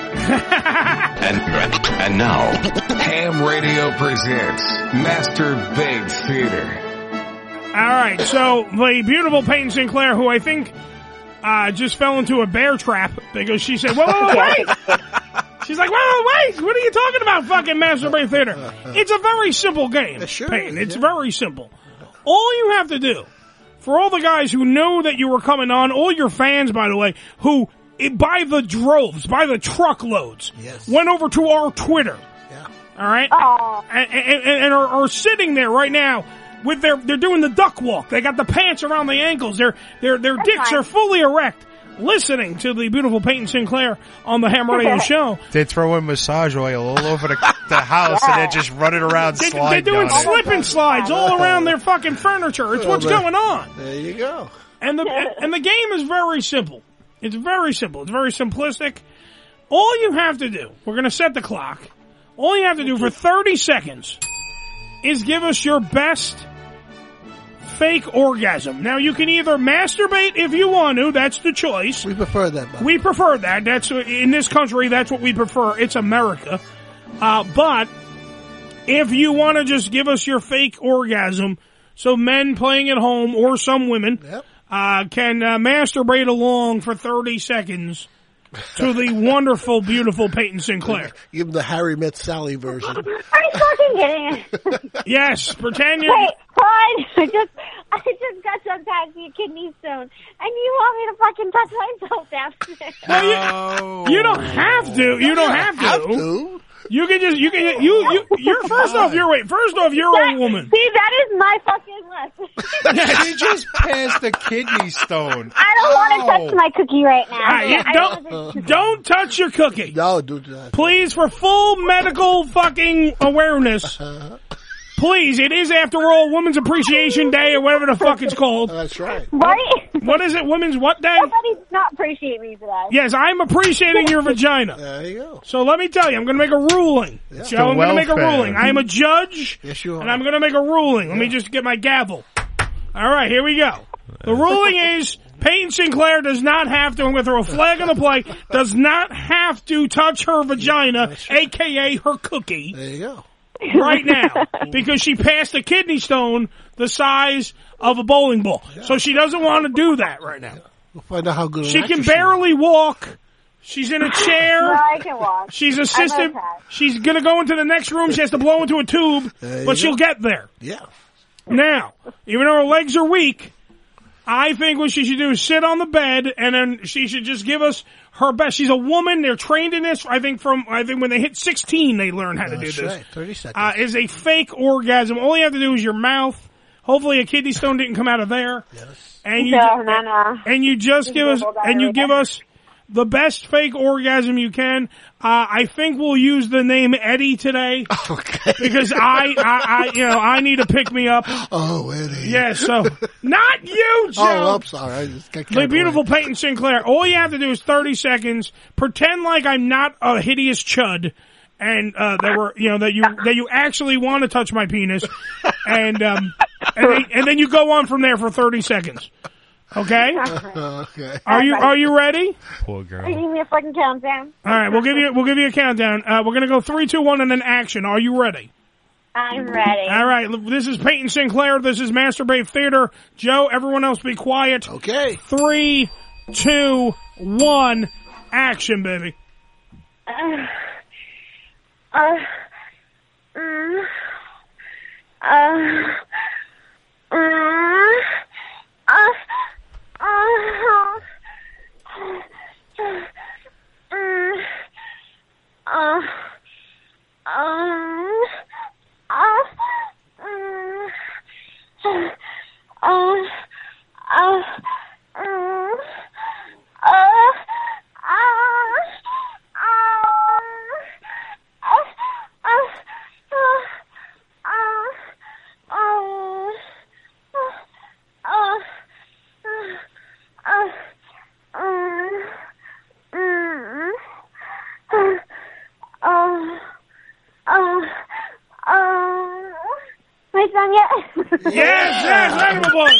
And now, Ham Radio presents Masturbate Theater. All right, so the beautiful Peyton Sinclair, who I think just fell into a bear trap because she said, whoa, wait! She's like, whoa, wait! What are you talking about, fucking Masturbate Theater? It's a very simple game, Peyton. It's very simple. All you have to do, for all the guys who knew that you were coming on, all your fans, by the way, who by the droves, by the truckloads, went over to our Twitter. Yeah. All right? And are sitting there right now with they're doing the duck walk. They got the pants around the ankles. Their dicks are fully erect, listening to the beautiful Peyton Sinclair on the Ham Radio Show. They throw in massage oil all over the house and they're just running around sliding. They're doing slip and slides all around their fucking furniture. It's what's going on. There you go. And the game is very simple. It's very simple. It's very simplistic. All you have to do, we're going to set the clock. All you have to do for 30 seconds is give us your best fake orgasm. Now, you can either masturbate if you want to. That's the choice. We prefer that, Bob. We prefer that. That's in this country, that's what we prefer. It's America. But if you want to just give us your fake orgasm, so men playing at home or some women can masturbate along for 30 seconds to the wonderful, beautiful Peyton Sinclair. Give him the Harry Met Sally version. Are you fucking kidding? Yes, pretend you... Wait, fine. I just got some taxi kidney stone, and you want me to fucking touch myself downstairs? Well, you don't have to. You don't have to. You can just, you're first off, you're a woman. See, that is my fucking list. You just passed a kidney stone. I don't want to touch my cookie right now. Don't touch your cookie. No, do that. Please, for full medical fucking awareness. Please, it is, after all, Women's Appreciation Day or whatever the fuck it's called. That's right. Right? What is it? Women's what day? Somebody does not appreciate me today. Yes, I'm appreciating your vagina. There you go. So let me tell you, I'm going to make a ruling. Yeah. Joe, I'm going to make a ruling. I am a judge. Yes, you are. And I'm going to make a ruling. Let me just get my gavel. All right, here we go. The ruling is Peyton Sinclair does not have to, I'm going to throw a flag on the play, does not have to touch her vagina, a.k.a. her cookie. There you go. Right now, because she passed a kidney stone the size of a bowling ball. So she doesn't want to do that right now. We'll find out how good she can barely walk. She's in a chair. No, I can walk. She's assisted. She's going to go into the next room. She has to blow into a tube, but she'll get there. Yeah. Now, even though her legs are weak, I think what she should do is sit on the bed, and then she should just give us her best. She's a woman. They're trained in this. I think when they hit 16, they learn how to do this. Right. 30 seconds. Is a fake orgasm. All you have to do is your mouth. Hopefully a kidney stone didn't come out of there. Yes. And you just give us the best fake orgasm you can. I think we'll use the name Eddie today. Okay. Because I need to pick me up. Oh, Eddie. Yeah, so, not you, Joe. Oh, I'm sorry. The beautiful Peyton Sinclair. All you have to do is 30 seconds. Pretend like I'm not a hideous chud. And, that you actually want to touch my penis. And then you go on from there for 30 seconds. Okay? Okay. Are you ready? Poor girl. Are you giving me a fucking countdown? All right, we'll give you a countdown. We're gonna go 3, 2, 1, and then action. Are you ready? I'm ready. All right, this is Peyton Sinclair. This is Masturbate Theater. Joe, everyone else be quiet. Okay. 3, 2, 1, action, baby. My son yet? Yes, round of applause.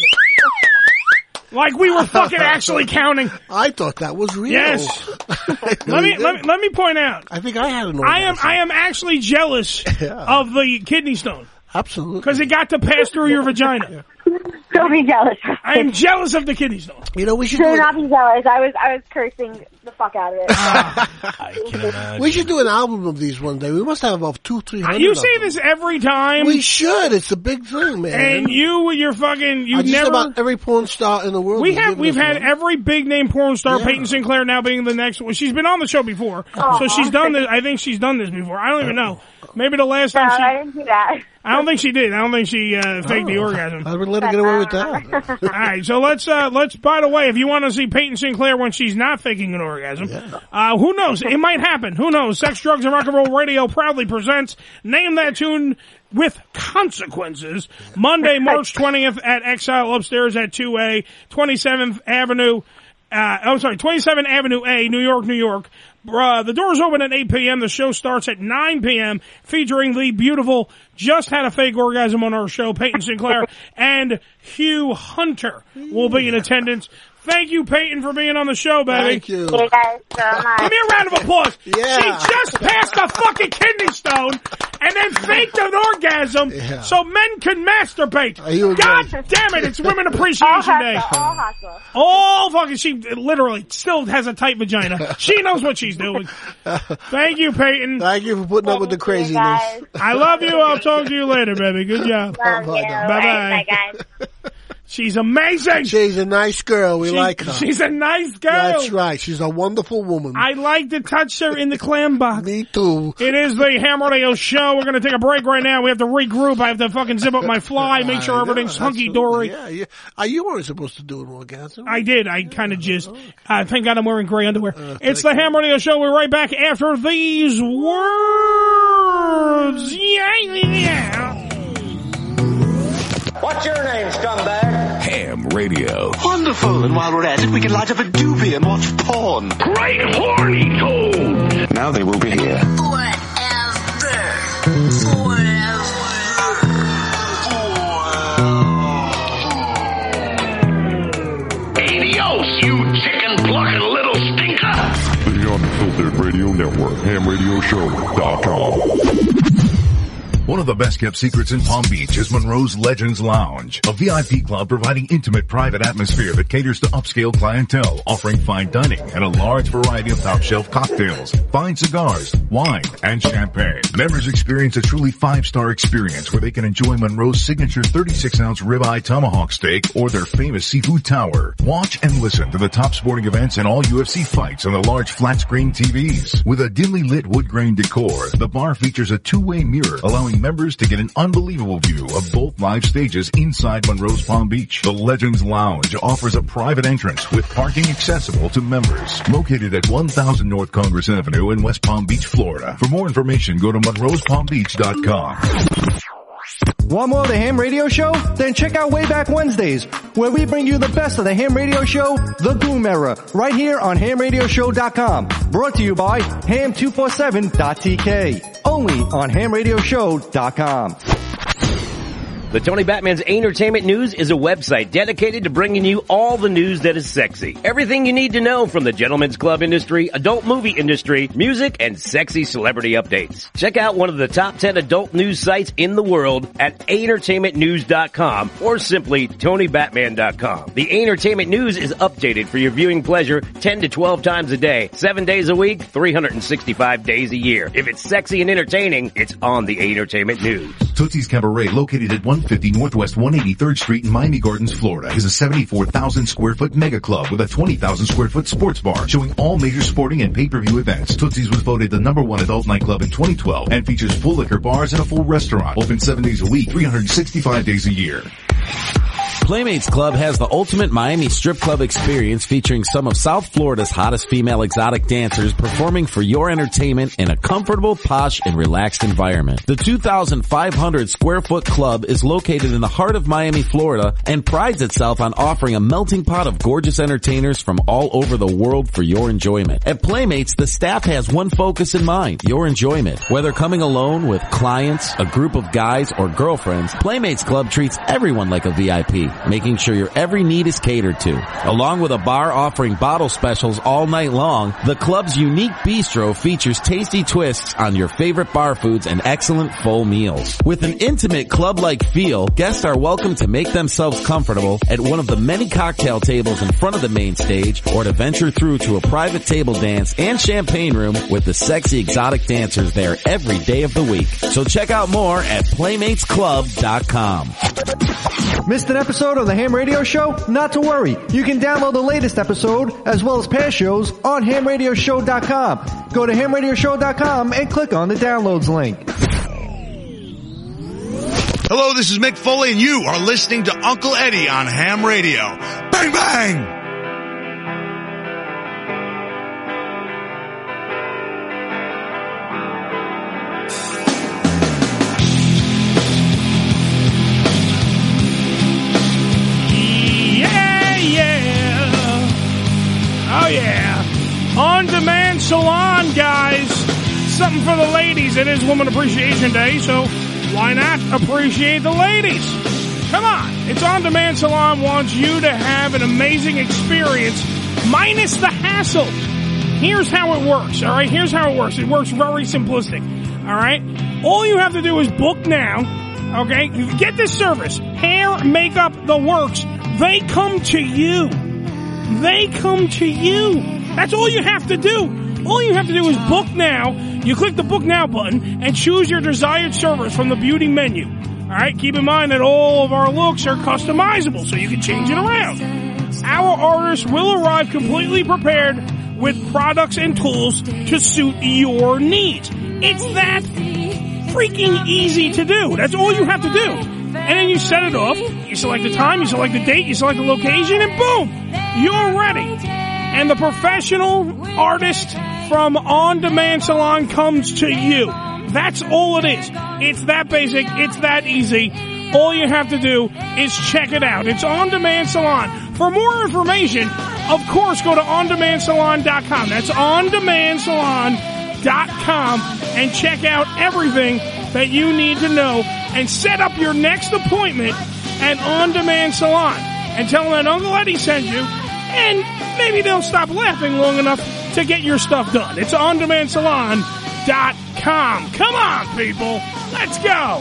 Like we were fucking actually counting. I thought that was real. Yes. let me point out. I think I had an orgasm. I am actually jealous of the kidney stone. Absolutely. Because it got to pass through your vagina. Don't be jealous. I am jealous of the kidney stone. You know, we should do not be jealous. I was cursing the fuck out of it. I can imagine. We should do an album of these one day. We must have about 200-300. You say this every time. We should. It's a big thing, man. And you're fucking, just never. About every porn star in the world. We've had every big name porn star, Peyton Sinclair, now being the next one. She's been on the show before, so she's done this. I think she's done this before. I don't even know. Maybe the last time I didn't do that. I don't think she did. I don't think she faked the orgasm. I would let her get away with that. All right, so let's. By the way, if you want to see Peyton Sinclair when she's not faking an orgasm, who knows? It might happen. Who knows? Sex, Drugs, and Rock and Roll Radio proudly presents Name That Tune with Consequences. Monday, March 20th at Exile Upstairs at 2A, 27th Avenue. 27th Avenue A, New York, New York. The doors open at 8 p.m. The show starts at 9 p.m. featuring the beautiful, just had a fake orgasm on our show, Peyton Sinclair, and Hugh Hunter will be in attendance. Thank you, Peyton, for being on the show, baby. Thank you. Thank you guys so much. Give me a round of applause. Yeah. She just passed a fucking kidney stone and then faked an orgasm so men can masturbate. God damn it, it's Women Appreciation Day. All hustle. All fucking, she literally still has a tight vagina. She knows what she's doing. Thank you, Peyton. Thank you for putting up with the craziness. I love you. I'll talk to you later, baby. Good job. Love you. Bye-bye. Bye, guys. She's amazing. She's a nice girl. We like her. She's a nice girl. That's right. She's a wonderful woman. I like to touch her in the clam box. Me too. It is the Ham Radio Show. We're going to take a break right now. We have to regroup. I have to fucking zip up my fly, make sure everything's hunky-dory. Yeah. You weren't supposed to do an orgasm. I did. I kind of just... thank God I'm wearing gray underwear. It's the Ham Radio Show. We're right back after these words. Yeah. What's your name, scumbag? Ham Radio. Wonderful. And while we're at it, we can light up a doobie and watch porn. Great horny toad. Now they will be here. Adios, you chicken-plucking little stinker. The Unfiltered Radio Network, HamRadioShow.com. One of the best kept secrets in Palm Beach is Monroe's Legends Lounge, a VIP club providing intimate private atmosphere that caters to upscale clientele, offering fine dining and a large variety of top shelf cocktails, fine cigars, wine, and champagne. Members experience a truly 5-star experience where they can enjoy Monroe's signature 36-ounce ribeye tomahawk steak or their famous seafood tower. Watch and listen to the top sporting events and all UFC fights on the large flat screen TVs. With a dimly lit wood grain decor, the bar features a two-way mirror allowing members to get an unbelievable view of both live stages inside Monroe's Palm Beach. The Legends Lounge offers a private entrance with parking accessible to members. Located at 1000 North Congress Avenue in West Palm Beach, Florida. For more information, go to monroespalmbeach.com. Want more of the Ham Radio Show? Then check out Way Back Wednesdays, where we bring you the best of the Ham Radio Show, The Boom Era, right here on HamRadioShow.com. Brought to you by Ham247.tk. Only on HamRadioShow.com. The Tony Batman's Entertainment News is a website dedicated to bringing you all the news that is sexy. Everything you need to know from the gentlemen's club industry, adult movie industry, music, and sexy celebrity updates. Check out one of the top 10 adult news sites in the world at entertainmentnews.com or simply TonyBatman.com. The Entertainment News is updated for your viewing pleasure 10 to 12 times a day, 7 days a week, 365 days a year. If it's sexy and entertaining, it's on the Entertainment News. Tootsie's Cabaret, located at 150 Northwest 183rd Street in Miami Gardens, Florida, is a 74,000 square foot mega club with a 20,000 square foot sports bar showing all major sporting and pay-per-view events. Tootsie's was voted the #1 adult nightclub in 2012 and features full liquor bars and a full restaurant. Open 7 days a week, 365 days a year. Playmates Club has the ultimate Miami strip club experience featuring some of South Florida's hottest female exotic dancers performing for your entertainment in a comfortable, posh, and relaxed environment. The 2,500 square foot club is located in the heart of Miami, Florida, and prides itself on offering a melting pot of gorgeous entertainers from all over the world for your enjoyment. At Playmates, the staff has one focus in mind, your enjoyment. Whether coming alone with clients, a group of guys, or girlfriends, Playmates Club treats everyone like a VIP, making sure your every need is catered to. Along with a bar offering bottle specials all night long, the club's unique bistro features tasty twists on your favorite bar foods and excellent full meals. With an intimate club-like feel, guests are welcome to make themselves comfortable at one of the many cocktail tables in front of the main stage, or to venture through to a private table dance and champagne room with the sexy exotic dancers there every day of the week. So check out more at PlaymatesClub.com. Missed an episode of the Ham Radio Show? Not to worry. You can download the latest episode as well as past shows on HamRadioShow.com. Go to HamRadioShow.com and click on the downloads link. Hello, this is Mick Foley, and you are listening to Uncle Eddie on Ham Radio. Bang, bang! Oh yeah, On-Demand Salon, guys. Something for the ladies. It is Woman Appreciation Day, so why not appreciate the ladies? Come on, it's On-Demand Salon wants you to have an amazing experience, minus the hassle. Here's how it works, all right? Here's how it works. It works very simplistic, all right? All you have to do is book now, okay? Get this service. Hair, makeup, the works. They come to you. They come to you. That's all you have to do. All you have to do is book now. You click the book now button and choose your desired service from the beauty menu. All right, keep in mind that all of our looks are customizable, so you can change it around. Our artists will arrive completely prepared with products and tools to suit your needs. It's that freaking easy to do. That's all you have to do. And then you set it off. You select the time, you select the date, you select the location, and boom, you're ready. And the professional artist from On-Demand Salon comes to you. That's all it is. It's that basic. It's that easy. All you have to do is check it out. It's On-Demand Salon. For more information, of course, go to ondemandsalon.com. That's ondemandsalon.com and check out everything that you need to know and set up your next appointment at On-Demand Salon and tell them that Uncle Eddie sent you, and maybe they'll stop laughing long enough to get your stuff done. It's ondemandsalon.com. Come on, people. Let's go.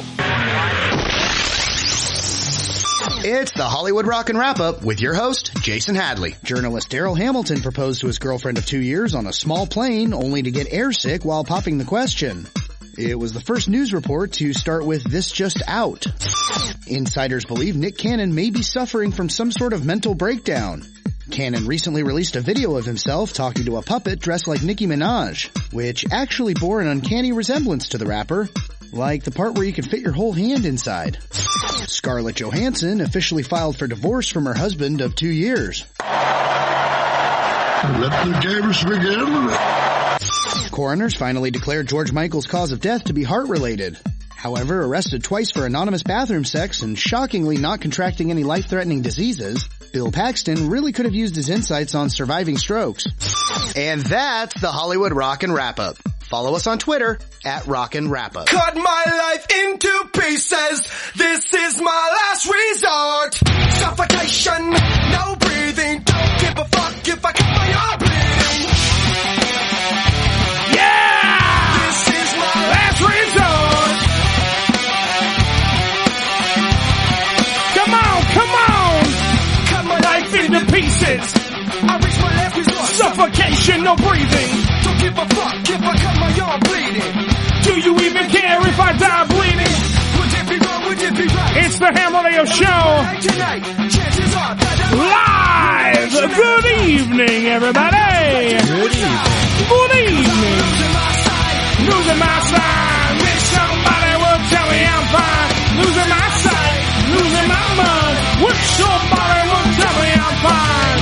It's the Hollywood Rockin' Wrap-Up with your host, Jason Hadley. Journalist Daryl Hamilton proposed to his girlfriend of 2 years on a small plane only to get airsick while popping the question. It was the first news report to start with "this just out." Insiders believe Nick Cannon may be suffering from some sort of mental breakdown. Cannon recently released a video of himself talking to a puppet dressed like Nicki Minaj, which actually bore an uncanny resemblance to the rapper, like the part where you can fit your whole hand inside. Scarlett Johansson officially filed for divorce from her husband of 2 years. Let the games begin. Coroners finally declared George Michael's cause of death to be heart-related. However, arrested twice for anonymous bathroom sex and shockingly not contracting any life-threatening diseases, Bill Paxton really could have used his insights on surviving strokes. And that's the Hollywood Rockin' Wrap-Up. Follow us on Twitter at Rockin' Wrap-Up. Cut my life into pieces. This is my ain't no breathing. Don't give a fuck if I cut my arm bleeding. Do you even care if I die bleeding? Would it be wrong? Would it be right? It's the Ham Radio Show. Tonight, chances are that live. Good evening, everybody. Good evening. Good evening. Losing my sight. Wish somebody would tell me I'm fine. Losing my sight. Losing my mind. Wish somebody would tell me I'm fine.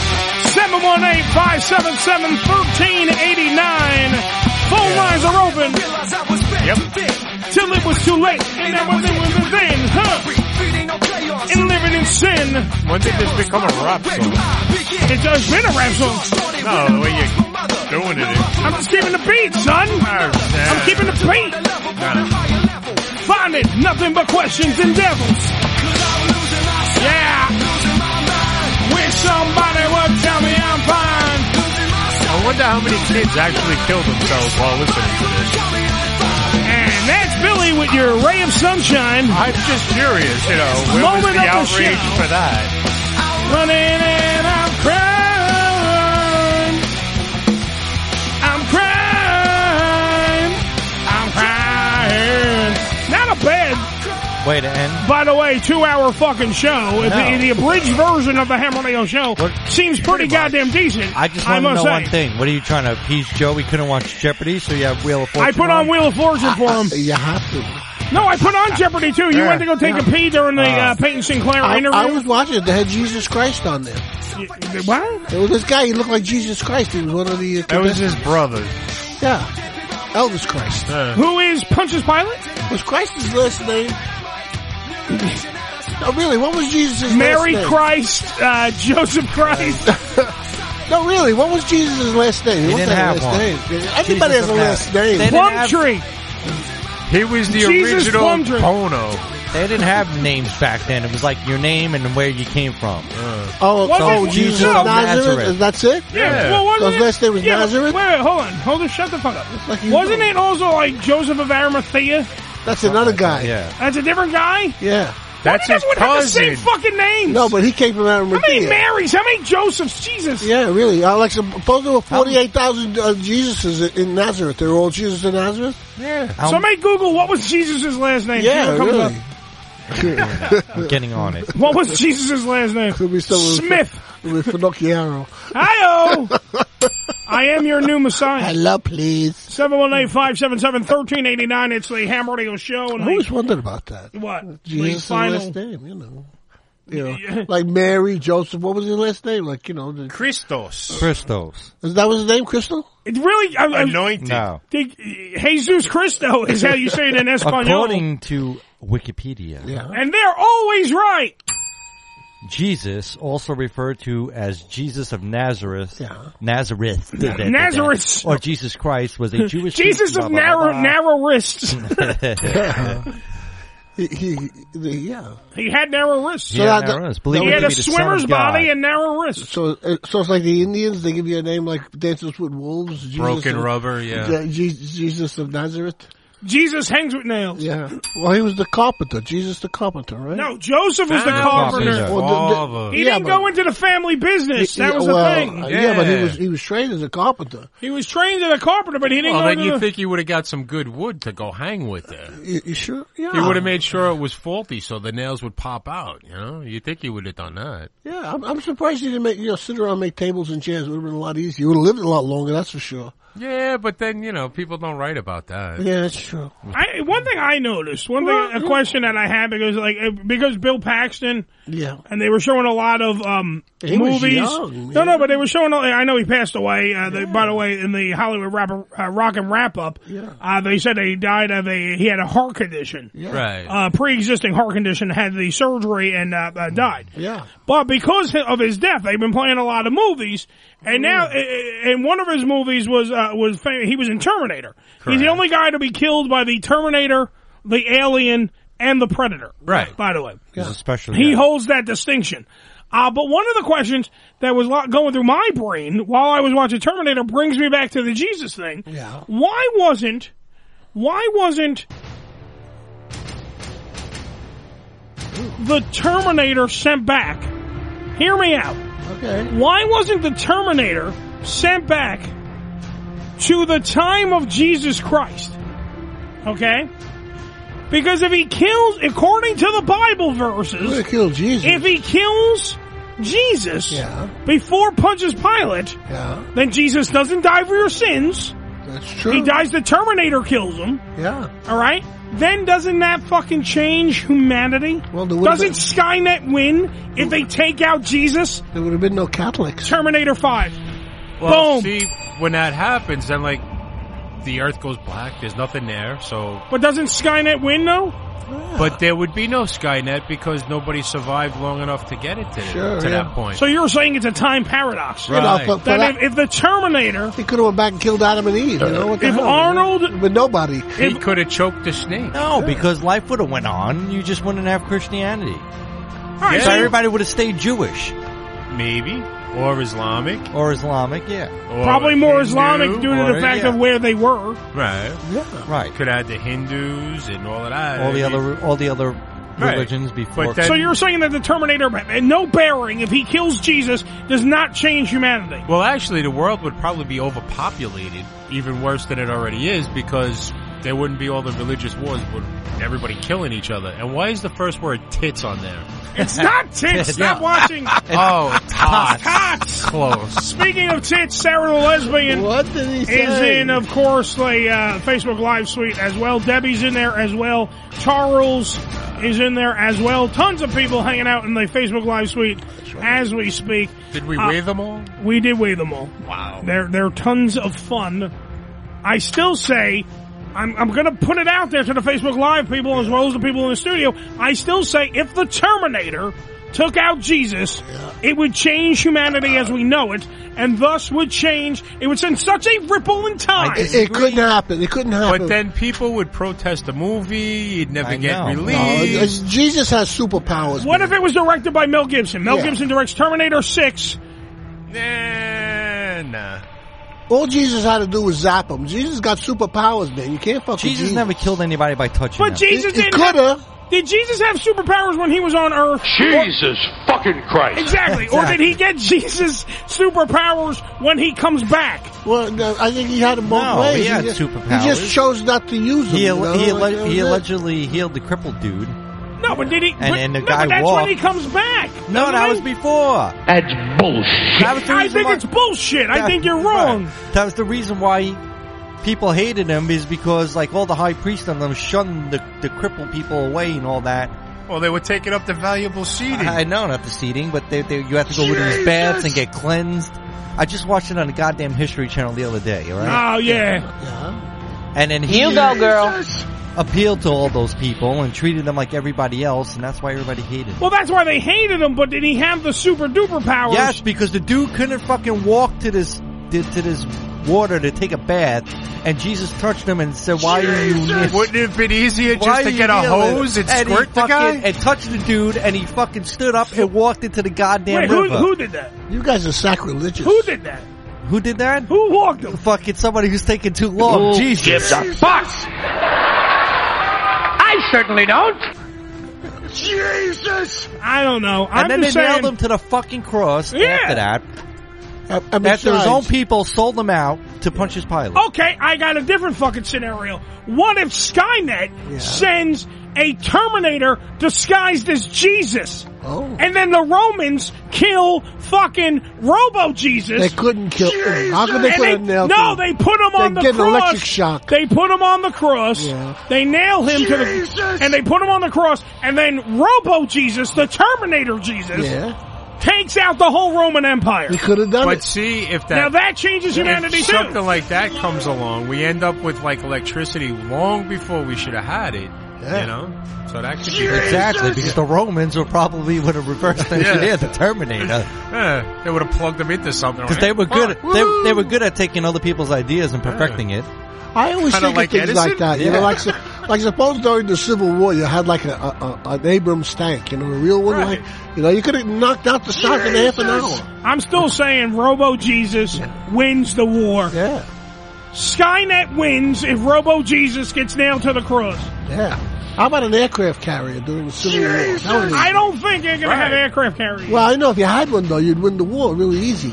718-577-1389. Phone lines are open. Yep. Till it was too late. And that was it was then, huh? And living in sin. When did this become a rap song? It's always been a rap song. No, the way you're doing it is... I'm just keeping the beat, son. I'm keeping the beat. Find it. Nothing but questions and devils. Yeah. Wish somebody would tell me I'm fine. I wonder how many kids actually kill themselves while listening to this. And that's Billy with your ray of sunshine. I'm just curious, you know, where was the outrage for that? Running and I'm crying. I'm crying. I'm crying. Not a bad. Way to end. By the way, 2-hour fucking show. No. The abridged version of the Ham Radio Show seems pretty goddamn decent. I just want to know one thing. What are you trying to appease Joe? We couldn't watch Jeopardy, so you have Wheel of Fortune. I put on Wheel of Fortune for him. You have to. No, I put on Jeopardy too. You went to go take a pee during the Peyton Sinclair interview? I was watching it. They had Jesus Christ on there. What? It was this guy. He looked like Jesus Christ. He was one of the... that was his brother. Yeah. Elvis Christ. Who is Pontius Pilate? Was Christ's last name... No, really, what was Jesus' Mary last name? Christ, Joseph Christ. No, really, what was Jesus' last name? He didn't have one. Everybody has a last name. Plumtree. He was the Jesus original Plumtree. Pono. They didn't have names back then. It was like your name and where you came from. Jesus of Nazareth. That's it? Yeah. Well, wasn't his last name was Nazareth? Wait, hold on. Shut the fuck up. Wasn't it also like Joseph of Arimathea? That's another guy. Yeah. That's a different guy? Yeah. That's his cousin. Have the same fucking names. No, but he came from Arimathea. How many Marys? How many Josephs? Jesus. Yeah, really. Like, suppose there were 48,000 Jesuses in Nazareth. They were all Jesus in Nazareth? Yeah. Somebody Google what was Jesus' last name. Yeah, really. I'm getting on it. What was Jesus' last name? Could be Smith. With Finocchiaro. Hi-oh. I am your new Messiah. Hello, please. 718-577-1389. It's the Ham Radio Show. And I always wondered about that. What? Jesus' last name, you know. Like Mary, Joseph. What was his last name? Like, you know. Christos. That was his name, Crystal? It really... Anointed. No. Jesus Cristo is how you say it in Espanol. According to Wikipedia. Yeah. And they're always right. Jesus, also referred to as Jesus of Nazareth, Nazareth, or Jesus Christ, was a Jewish Jesus of narrow wrists. He had narrow wrists. He had a swimmer's body and narrow wrists. So it's like the Indians. They give you a name like Dances with Wolves. Broken Rubber, yeah. Jesus of Nazareth. Jesus hangs with nails. Yeah. Well, he was the carpenter. Jesus the carpenter, right? No, Joseph was the carpenter. He didn't go into the family business. That was the thing. Yeah, but he was trained as a carpenter. He was trained as a carpenter, but he didn't go into you think he would have got some good wood to go hang with there. You sure? Yeah. He would have made sure it was faulty so the nails would pop out, you know? You think he would have done that. Yeah, I'm surprised he didn't sit around and make tables and chairs. It would have been a lot easier. He would have lived a lot longer, that's for sure. Yeah, but then, people don't write about that. Yeah, that's true. One thing I noticed, a question that I had, because Bill Paxton, and they were showing a lot of he movies. Was young, no, but they were showing, I know he passed away, by the way, in the Hollywood Rock and Wrap-Up, they said he died he had a heart condition. Yeah. Right. Pre-existing heart condition, had the surgery and died. Yeah. But because of his death, they've been playing a lot of movies, and now, and one of his movies was he was in Terminator. Correct. He's the only guy to be killed by the Terminator, the Alien, and the Predator. Right. By the way. Yeah. He holds that distinction. But one of the questions that was going through my brain while I was watching Terminator brings me back to the Jesus thing. Yeah. Why wasn't the Terminator sent back? Hear me out. Okay. Why wasn't the Terminator sent back to the time of Jesus Christ. Okay? Because if he kills, according to the Bible verses, if he kills Jesus before Pontius Pilate, then Jesus doesn't die for your sins. That's true. He dies, the Terminator kills him. Yeah. All right? Then doesn't that fucking change humanity? Well, doesn't Skynet win if they take out Jesus? There would have been no Catholics. Terminator 5. Well, Boom. see, when that happens, then like the Earth goes black. There's nothing there. So, but doesn't Skynet win though? But there would be no Skynet because nobody survived long enough to get it to that point. So you're saying it's a time paradox, right? That if the Terminator, he could have went back and killed Adam and Eve. You know what the if hell, Arnold, with nobody, he could have choked the snake. No, because life would have went on. You just wouldn't have Christianity. All right, so everybody would have stayed Jewish. Maybe. Or Islamic. Yeah. Or probably more Hindu, Islamic due to the fact of where they were. Right. Yeah. Right. Could add the Hindus and all of that. All the other religions before. So you're saying that the Terminator, no bearing, if he kills Jesus, does not change humanity? Well, actually, the world would probably be overpopulated, even worse than it already is, because there wouldn't be all the religious wars with everybody killing each other. And why is the first word tits on there? It's not tits. Stop watching. Tots. Close. Speaking of tits, Sarah the Lesbian is in, of course, the Facebook Live suite as well. Debbie's in there as well. Charles is in there as well. Tons of people hanging out in the Facebook Live suite as we speak. Did we weigh them all? We did weigh them all. Wow. They're tons of fun. I still say, I'm going to put it out there to the Facebook Live people as well as the people in the studio. I still say if the Terminator took out Jesus, it would change humanity as we know it, and thus would change, it would send such a ripple in time. It couldn't happen. It couldn't happen. But then people would protest the movie, it'd never get released. No, Jesus has superpowers. What if it was directed by Mel Gibson? Mel Gibson directs Terminator 6. Nah. All Jesus had to do was zap him. Jesus got superpowers, man. You can't fuck with Jesus. Jesus never killed anybody by touching But him. Jesus He could have. Did Jesus have superpowers when he was on Earth? Jesus fucking Christ. Exactly. Or did he get Jesus superpowers when he comes back? Well, no, I think he had them both ways. He had superpowers. He just chose not to use them. He allegedly healed the crippled dude. No, but did he? And the no, guy but that's walked. when he comes back. No, that was before. That's bullshit. That was the I reason think why- it's bullshit. I think you're wrong. Right. That was the reason why people hated him, is because like all the high priests and them shunned the crippled people away and all that. Well, they were taking up the valuable seating. I know, not the seating, but you have to go to these baths and get cleansed. I just watched it on the goddamn History Channel the other day, all right? Oh, yeah. And then he appealed to all those people and treated them like everybody else, and that's why everybody hated him. Well, that's why they hated him, but did he have the super duper powers? Yes, because the dude couldn't fucking walk to this water to take a bath, and Jesus touched him and said, "Why are you?" Wouldn't it have been easier just to get a hose and squirt the guy? And touched the dude, and he fucking stood up and walked into the goddamn river. Who did that? You guys are sacrilegious. Who did that? Who did that? Who walked him? Fucking somebody who's taking too long. Who Jesus. gives a fuck? I certainly don't. Jesus! I don't know. And then they nailed him to the fucking cross after that. After his own people sold him out to Pontius Pilate. Okay, I got a different fucking scenario. What if Skynet sends a Terminator disguised as Jesus? Oh. And then the Romans kill fucking Robo-Jesus. They couldn't kill him. How could they put a nail No, him? they put him on the They'd get cross. an electric shock. They put him on the cross. Yeah. They nail him to the... And they put him on the cross. And then Robo-Jesus, the Terminator Jesus... takes out the whole Roman Empire. He could have done But it. see, if that... Now that changes humanity if too. something like that comes along, we end up with like electricity long before we should have had it. Yeah. You know? So that could be... Exactly, because the Romans would probably would have reversed engineered the Terminator. Yeah, they would have plugged them into something. Because they were good. They were good at taking other people's ideas and perfecting it. I always Kinda think like of things Edison? like that. You know, like suppose during the Civil War you had like an Abrams tank, you know, a real one. Right. Like, you know, you could have knocked out the South in half an hour. I'm still saying Robo-Jesus wins the war. Yeah. Skynet wins if Robo-Jesus gets nailed to the cross. Yeah. How about an aircraft carrier during the Civil War? That would be- I don't think they're going to have aircraft carriers. Well, I know if you had one though, you'd win the war really easy.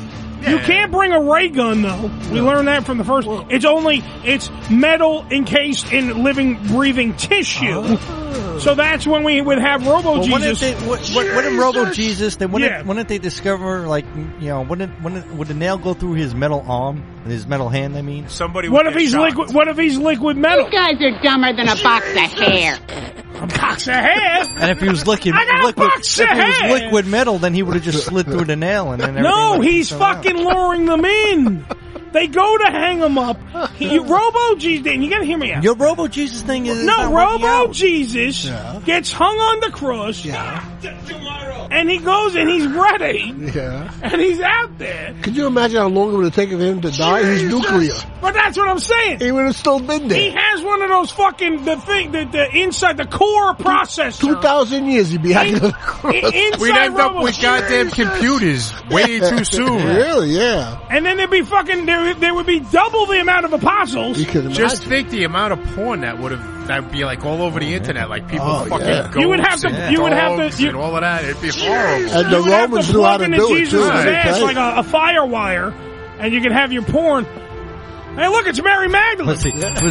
You can't bring a ray gun, though. We learned that from the first. It's metal encased in living, breathing tissue. So that's when we would have Robo Jesus. Wouldn't Robo Jesus? Wouldn't they discover, like, you know, would the nail go through his metal arm, his metal hand? I mean, What if he's liquid? What if he's liquid metal? You guys are dumber than a box of hair. A box of hair? And if he was liquid metal, then he would have just slid through the nail and then everything. No, he's fucking luring them in. They go to hang him up. Robo Jesus, Dan, you gotta hear me out. Your Robo Jesus thing is Robo Jesus gets hung on the cross. And he goes and he's ready. Yeah. And he's out there. Could you imagine how long it would have taken him to die? He's nuclear. But that's what I'm saying. He would have still been there. He has one of those fucking, the inside, the core processor. 2,000 years he'd be hanging on the cross. We'd end up with goddamn computers way too soon. Really, yeah. And then there'd be fucking, there would be double the amount of apostles. Just think the amount of porn that'd be like all over the internet, like people fucking goats you would have to, and all of that. It'd be horrible. And the Romans knew how to do it too. Ass like a fire wire, and you can have your porn. Hey, look, it's Mary Magdalene. Let's see.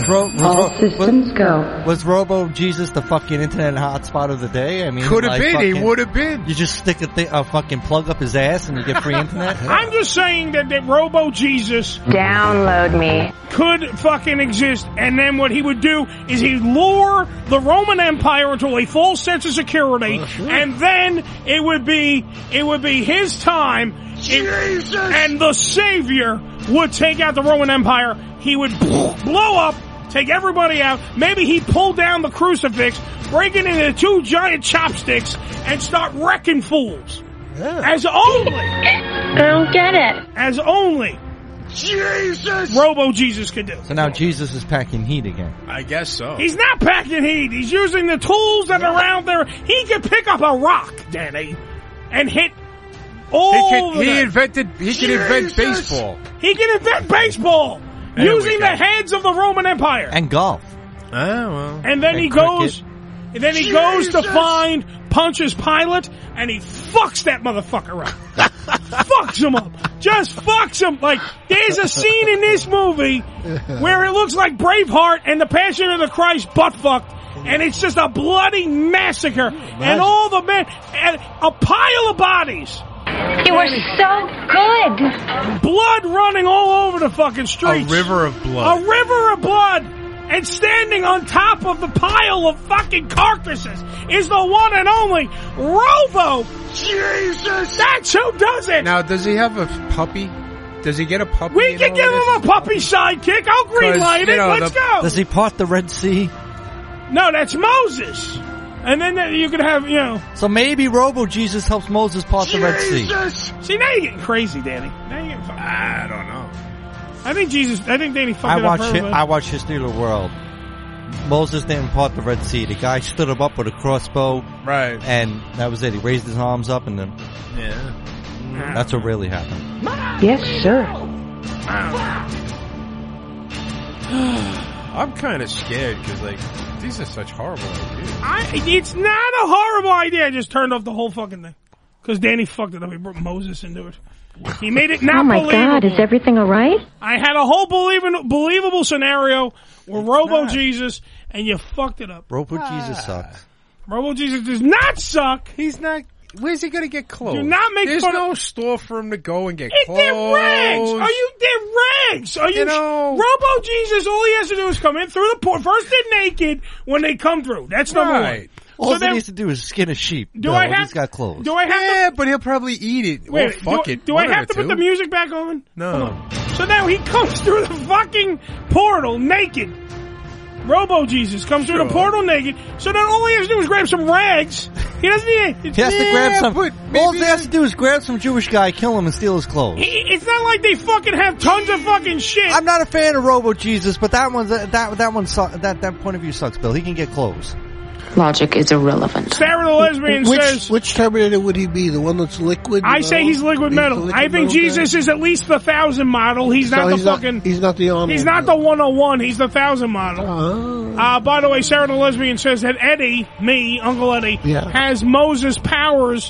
Was Robo Jesus the fucking internet hotspot of the day? I mean, could have been. He would have been. You just stick a fucking plug up his ass and you get free internet. I'm just saying that Robo Jesus download me could fucking exist, and then what he would do is he'd lure the Roman Empire into a false sense of security, and then it would be his time. And the Savior would take out the Roman Empire. He would blow up, take everybody out. Maybe he'd pull down the crucifix, break it into 2 giant chopsticks, and start wrecking fools. Yeah. As only. I don't get it. As only. Jesus! Robo Jesus could do. So now Jesus is packing heat again. I guess so. He's not packing heat. He's using the tools that are out there. He could pick up a rock, Danny, and hit. He could invent baseball. He can invent baseball using the heads of the Roman Empire and golf. Oh well. And then he goes to find Pontius Pilate, and he fucks that motherfucker up. Fucks him up. Just fucks him. Like, there's a scene in this movie where it looks like Braveheart and the Passion of the Christ butt fucked. And it's just a bloody massacre. And all the men, and a pile of bodies. You were so good. Blood running all over the fucking streets. A river of blood. A river of blood. And standing on top of the pile of fucking carcasses is the one and only Robo Jesus. That's who does it. Now, does he have a puppy? Does he get a puppy? We can give him a puppy sidekick. I'll greenlight it. Let's go. Does he part the Red Sea? No, that's Moses. And then you could have, So maybe Robo Jesus helps Moses part the Red Sea. See, now you're getting crazy, Danny. Now you're getting fucking crazy. I don't know. I think Danny fucked it up. I watched History of the World. Moses didn't part the Red Sea. The guy stood him up with a crossbow. Right. And that was it. He raised his arms up and then... Yeah. That's what really happened. Yes, sir. I'm kind of scared because, like, these are such horrible ideas. It's not a horrible idea. I just turned off the whole fucking thing because Danny fucked it up. He brought Moses into it. He made it not believable. Oh my God, is everything all right? I had a whole believable scenario with Robo Jesus, and you fucked it up. Robo Jesus sucks. Robo Jesus does not suck. He's not. Where's he gonna get clothes? Do not make There's fun no of... store for him to go and get clothes. They're rags. They're rags. Robo Jesus, all he has to do is come in through the port. First they're naked when they come through. That's number one. All he needs to do is skin a sheep. He's got clothes. Do I have but he'll probably eat it. Wait, fuck it. Do I have to put the music back on? No. So now he comes through the fucking portal naked. Robo Jesus comes through the portal naked. So then all he has to do is grab some rags. He doesn't need it. He has to grab some. All he has to do is grab some Jewish guy, kill him, and steal his clothes. It's not like they fucking have tons of fucking shit. I'm not a fan of Robo Jesus, but that point of view sucks, Bill. He can get clothes. Logic is irrelevant. Sarah the lesbian says... Which Terminator would he be? The one that's liquid? I say he's liquid metal. I think Jesus is at least the 1000 model. He's not the fucking... He's not the Arnold. He's not the 101. He's the 1000 model. By the way, Sarah the lesbian says that Eddie, Uncle Eddie, has Moses' powers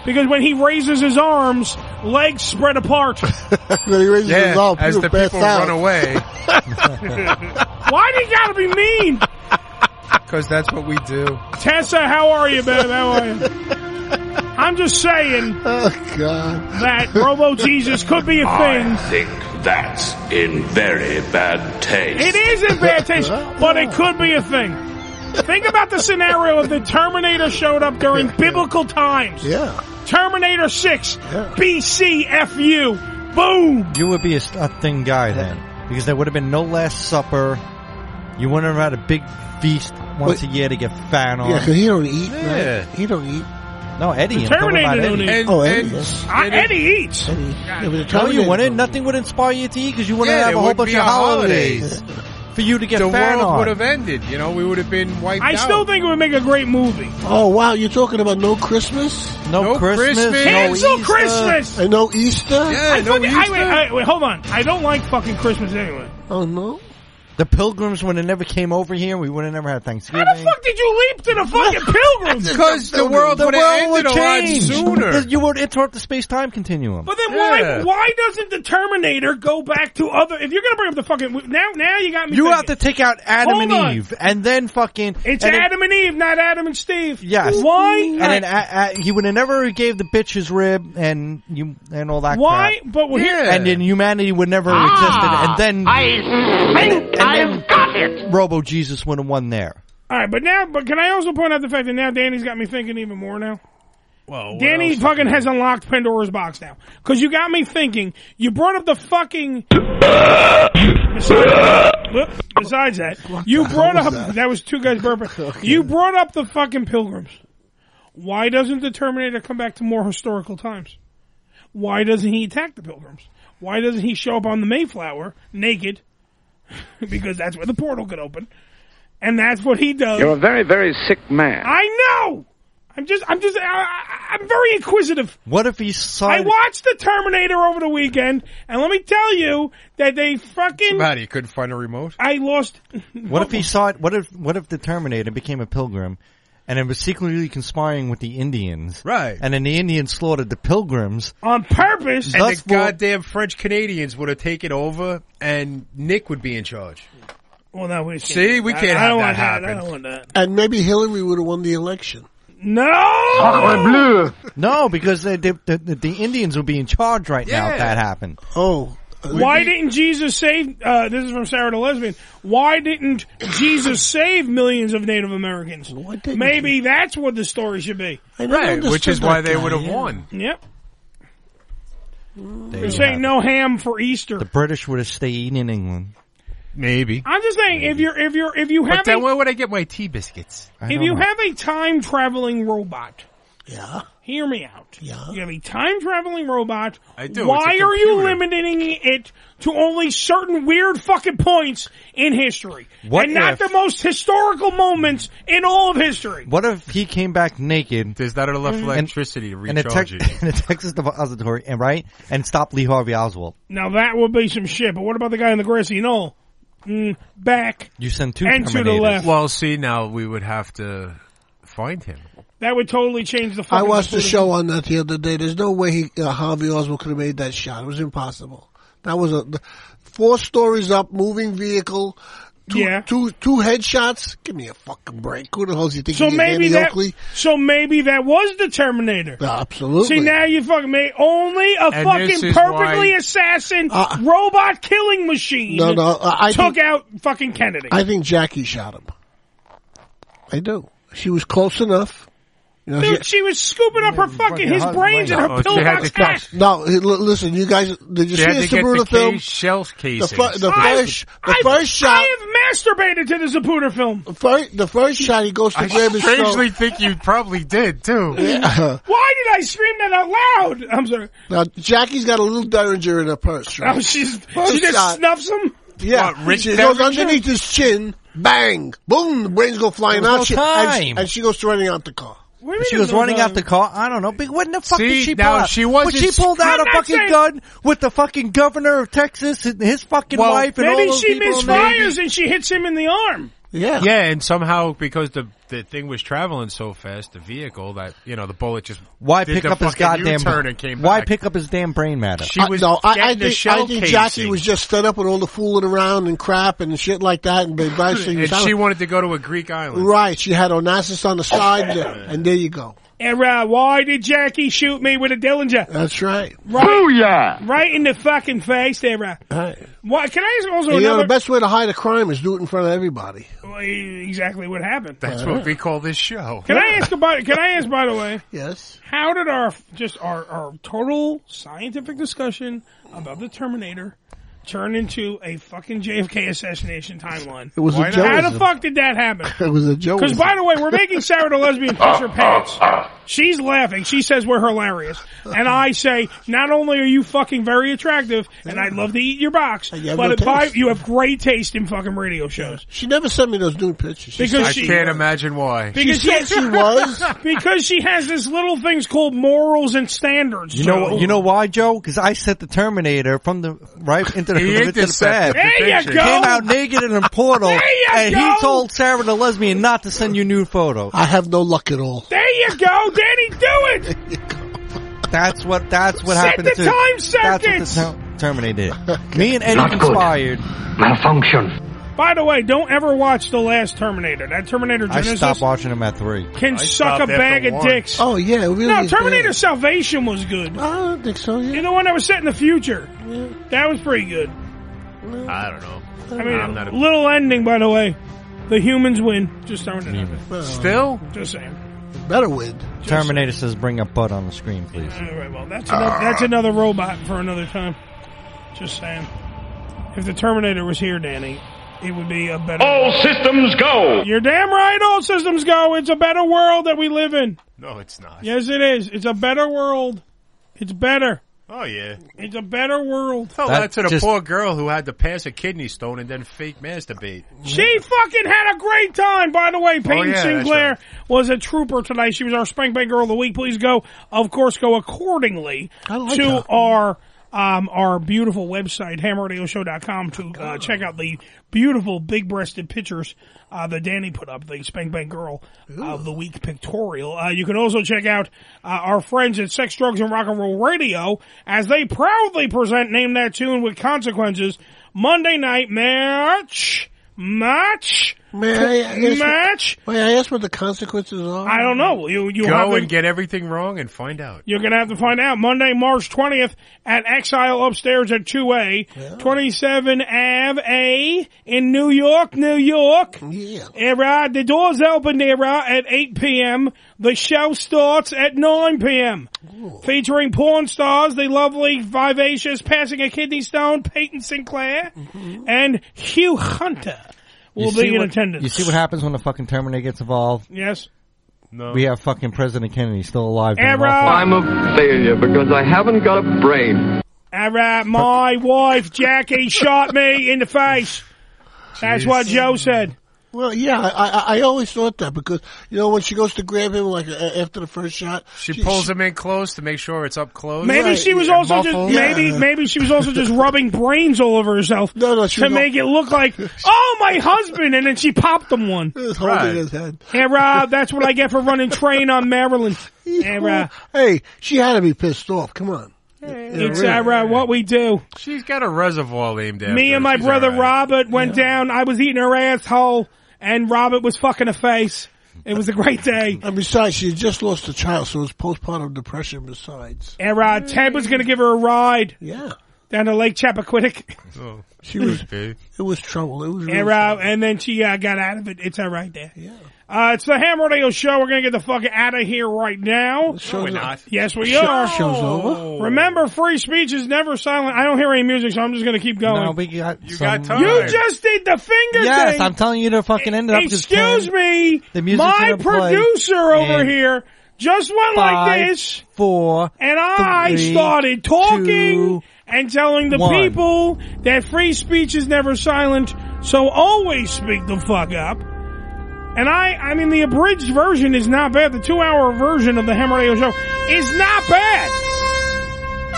Because when he raises his arms, legs spread apart. When he raises his arms, as the people run away. Why do you gotta be mean? Because that's what we do. Tessa, how are you, babe? How are you? I'm just saying that Robo Jesus could be a thing. I think that's in very bad taste. It is in bad taste, but it could be a thing. Think about the scenario if the Terminator showed up during biblical times. Yeah. Terminator 6, BC, FU, boom. You would be a thin guy then, because there would have been no Last Supper. You wouldn't have had a big feast once a year to get fat on. Yeah, because he don't eat. Right? He don't eat. No, Eddie. The Terminator don't eat. Eddie. Eddie eats. No, you wouldn't. Nothing would inspire you to eat because you wouldn't have a whole bunch of holidays for you to get fat on. The world would have ended. You know, we would have been wiped out. I still think it would make a great movie. Oh, wow. You're talking about no Christmas? No Christmas. Cancel Christmas. And no Easter? Yeah, no Easter. Wait, hold on. I don't like fucking Christmas anyway. Oh, no? The Pilgrims would have never came over here. We would have never had Thanksgiving. How the fuck did you leap to the fucking Pilgrims? Because the world would have ended a lot sooner. You would interrupt the space-time continuum. But then why doesn't the Terminator go back to other... If you're going to bring up the fucking... Now you got me You thinking. have to take out Adam and Eve. And then fucking... It's Adam and Eve, not Adam and Steve. Yes. Why? And then he would have never gave the bitch his rib and all that Why? crap. But And then humanity would never have existed. And then... I've got it! Robo Jesus would have won there. Alright, but can I also point out the fact that now Danny's got me thinking even more now? Well, Danny fucking has unlocked Pandora's box now. Because you got me thinking, you brought up the fucking... Besides that, you brought up... That was two guys burping. Okay. You brought up the fucking Pilgrims. Why doesn't the Terminator come back to more historical times? Why doesn't he attack the Pilgrims? Why doesn't he show up on the Mayflower, naked? Because that's where the portal could open. And that's what he does. You're a very, very sick man. I know! I'm very inquisitive. What if he saw... I watched the Terminator over the weekend, and let me tell you that they fucking... Somebody couldn't find a remote? I lost... What if he saw it... What if the Terminator became a pilgrim, and it was secretly conspiring with the Indians? Right. And then the Indians slaughtered the Pilgrims. On purpose. And the goddamn French Canadians would have taken over, and Nick would be in charge. Well, no, we can't have that happen. I don't want that. And maybe Hillary would have won the election. No! No, because the Indians would be in charge right now if that happened. Oh. Why didn't Jesus save, this is from Sarah the Lesbian, why didn't Jesus save millions of Native Americans? Maybe that's what the story should be. Right, which is why they would have won. Yep. They're saying no ham for Easter. The British would have stayed in England. Maybe. I'm just saying, if you have but then where would I get my tea biscuits? If you have a time-traveling robot, hear me out. Yeah. You have a time-traveling robot. I do. Why are you limiting it to only certain weird fucking points in history? And not the most historical moments in all of history? What if he came back naked? There's not enough electricity to recharge it. In a Texas depository, and stop Lee Harvey Oswald. Now that would be some shit, but what about the guy in the grassy knoll? Back. You send two and to the left. Well, see, now we would have to find him. That would totally change the fucking... I watched the show on that the other day. There's no way Harvey Oswald could have made that shot. It was impossible. That was 4 stories up, moving vehicle, two headshots. Give me a fucking break. Who the hell do you think is Andy Oakley? So maybe that was the Terminator. Absolutely. See, now you fucking made only a fucking perfectly assassin robot killing machine took out fucking Kennedy. I think Jackie shot him. I do. She was close enough. You know, dude, she was scooping up his brains in her pillbox hat. No, listen, you guys, did you see the Zapruder film? Shell casings. The first shot. I have masturbated to the Zapruder film. The first shot, he goes to grab his throat. I strangely think you probably did, too. Yeah. Why did I scream that out loud? I'm sorry. Now, Jackie's got a little Derringer in her purse, right? Oh, she just snuffs him? Yeah. She goes underneath his chin, bang, boom, the brains go flying out. And she goes running out the car. She was running out the car. I don't know. But when the fuck did she pull out? She pulled out a fucking gun with the fucking governor of Texas and his fucking wife and all those people. Maybe she misfires and she hits him in the arm. Yeah. Yeah, and somehow because the the thing was traveling so fast, the vehicle, that, you know, the bullet just Why did pick the up his fucking goddamn U-turn and came Why back. pick up his damn brain matter? She was I getting the shell think casing. Jackie was just fed up with all the fooling around and crap and shit like that. And she wanted to go to a Greek island. Right. She had Onassis on the side, and there you go. And why did Jackie shoot me with a Dillinger? That's right. Booyah! Right in the fucking face there, right? Why? Can I ask also the best way to hide a crime is do it in front of everybody. Well, exactly what happened. That's what we call this show. Can I ask, by the way? Yes. How did our total scientific discussion about the Terminator turn into a fucking JFK assassination timeline? It was a joke. How the fuck did that happen? It was a joke. Because, by the way, we're making Sarah the lesbian piss her pants. She's laughing. She says we're hilarious. And I say, not only are you fucking very attractive, and I'd love to eat your box, but you have great taste in fucking radio shows. She never sent me those nude pictures. I can't imagine why. Because she said she was. Because she has this little things called morals and standards. You know why, Joe? Because I set the Terminator from the into the bed. There you go. Came out naked in a portal, and he told Sarah the lesbian not to send you nude photos. I have no luck at all. There you go, Danny. Do it. That's what happened. Set the time circuits. That's what the Terminator did. Me and Eddie conspired. Malfunction. By the way, don't ever watch the last Terminator. That Terminator Genesis. I stopped watching him at 3. Can suck a bag of dicks. Oh yeah, really. No, Terminator Salvation was good. I don't think so. Yeah. You're the one that was set in the future. Yeah. That was pretty good. I don't know. I mean, little ending, by the way. The humans win. Just throwing it out. Still? Just saying. Better win. Terminator says bring up butt on the screen, please. All right, well, that's another robot for another time. Just saying. If the Terminator was here, Danny, it would be a better... All systems go! You're damn right, all systems go. It's a better world that we live in. No, it's not. Yes, it is. It's a better world. It's better. Oh, yeah. It's a better world. Tell that to the poor girl who had to pass a kidney stone and then fake masturbate. She fucking had a great time. By the way, Peyton Sinclair right. was a trooper tonight. She was our Spank Bank Girl of the Week. Please go accordingly to our beautiful website, hamradioshow.com, to check out the beautiful big-breasted pictures that Danny put up, the Spank Bank Girl of the Week pictorial. You can also check out our friends at Sex, Drugs, and Rock and Roll Radio as they proudly present Name That Tune with Consequences Monday night match. May I ask what the consequences are? I don't know. You go and get everything wrong and find out. You're going to have to find out. Monday, March 20th at Exile upstairs at 2A, 27 Ave A in New York. Yeah. The doors open there at 8 p.m. The show starts at 9 p.m. Ooh. Featuring porn stars, the lovely, vivacious, passing a kidney stone, Peyton Sinclair, and Hugh Hunter. Will be in attendance. You see what happens when the fucking Terminator gets involved? Yes. No. We have fucking President Kennedy still alive. I'm a failure because I haven't got a brain. My wife, Jackie, shot me in the face. That's what Joe said. Well, yeah, I always thought that because, when she goes to grab him, like, after the first shot. She pulls him in close to make sure it's up close. Maybe she was also maybe she was also just rubbing brains all over herself. To make it look like, oh, my husband, and then she popped him one. He was holding his head. Hey, Rob, that's what I get for running train on Maryland. Hey, she had to be pissed off. Come on. It's what we do. She's got a reservoir named after Me and my brother Robert went down. I was eating her asshole, and Robert was fucking her face. It was a great day. And besides, she had just lost a child, so it was postpartum depression besides. And Ted was going to give her a ride. Yeah. Down to Lake Chappaquiddick. Oh, it was trouble. It was really and then she got out of it. It's right there. Yeah. It's the Ham Radio Show. We're going to get the fuck out of here right now. No, we're not. Yes, we are. Show's over. Remember, free speech is never silent. I don't hear any music, so I'm just going to keep going. No, got time. You just did the finger thing. Yes, I'm telling you to fucking end it up. Excuse me. My producer over here just went like this. 4, and I started talking and telling the people that free speech is never silent, so always speak the fuck up. And I mean, the abridged version is not bad. The 2-hour version of the Ham Radio Show is not bad.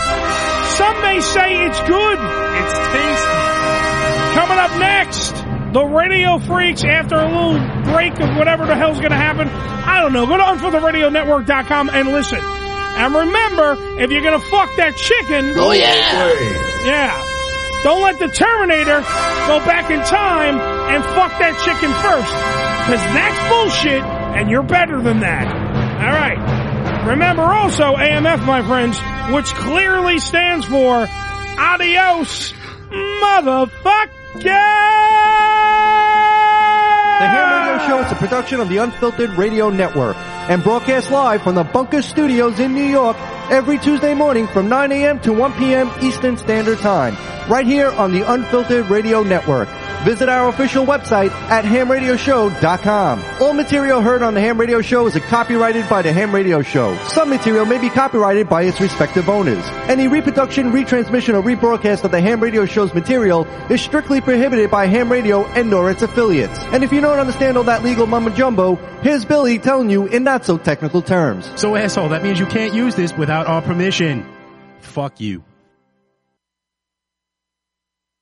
Some may say it's good. It's tasty. Coming up next, the radio freaks, after a little break of whatever the hell's going to happen, I don't know, go to unfilteredradionetwork.com and listen. And remember, if you're going to fuck that chicken... Oh, yeah! Yeah. Don't let the Terminator go back in time and fuck that chicken first. Because that's bullshit, and you're better than that. All right. Remember also, AMF, my friends, which clearly stands for Adios, Motherfucker! The Ham Radio Show is a production of the Unfiltered Radio Network and broadcast live from the Bunker Studios in New York every Tuesday morning from 9 a.m. to 1 p.m. Eastern Standard Time, right here on the Unfiltered Radio Network. Visit our official website at hamradioshow.com. All material heard on the Ham Radio Show is copyrighted by the Ham Radio Show. Some material may be copyrighted by its respective owners. Any reproduction, retransmission, or rebroadcast of the Ham Radio Show's material is strictly prohibited by Ham Radio and nor its affiliates. And if you don't understand all that legal mumbo jumbo, here's Billy telling you in not so technical terms. So asshole, that means you can't use this without our permission. Fuck you.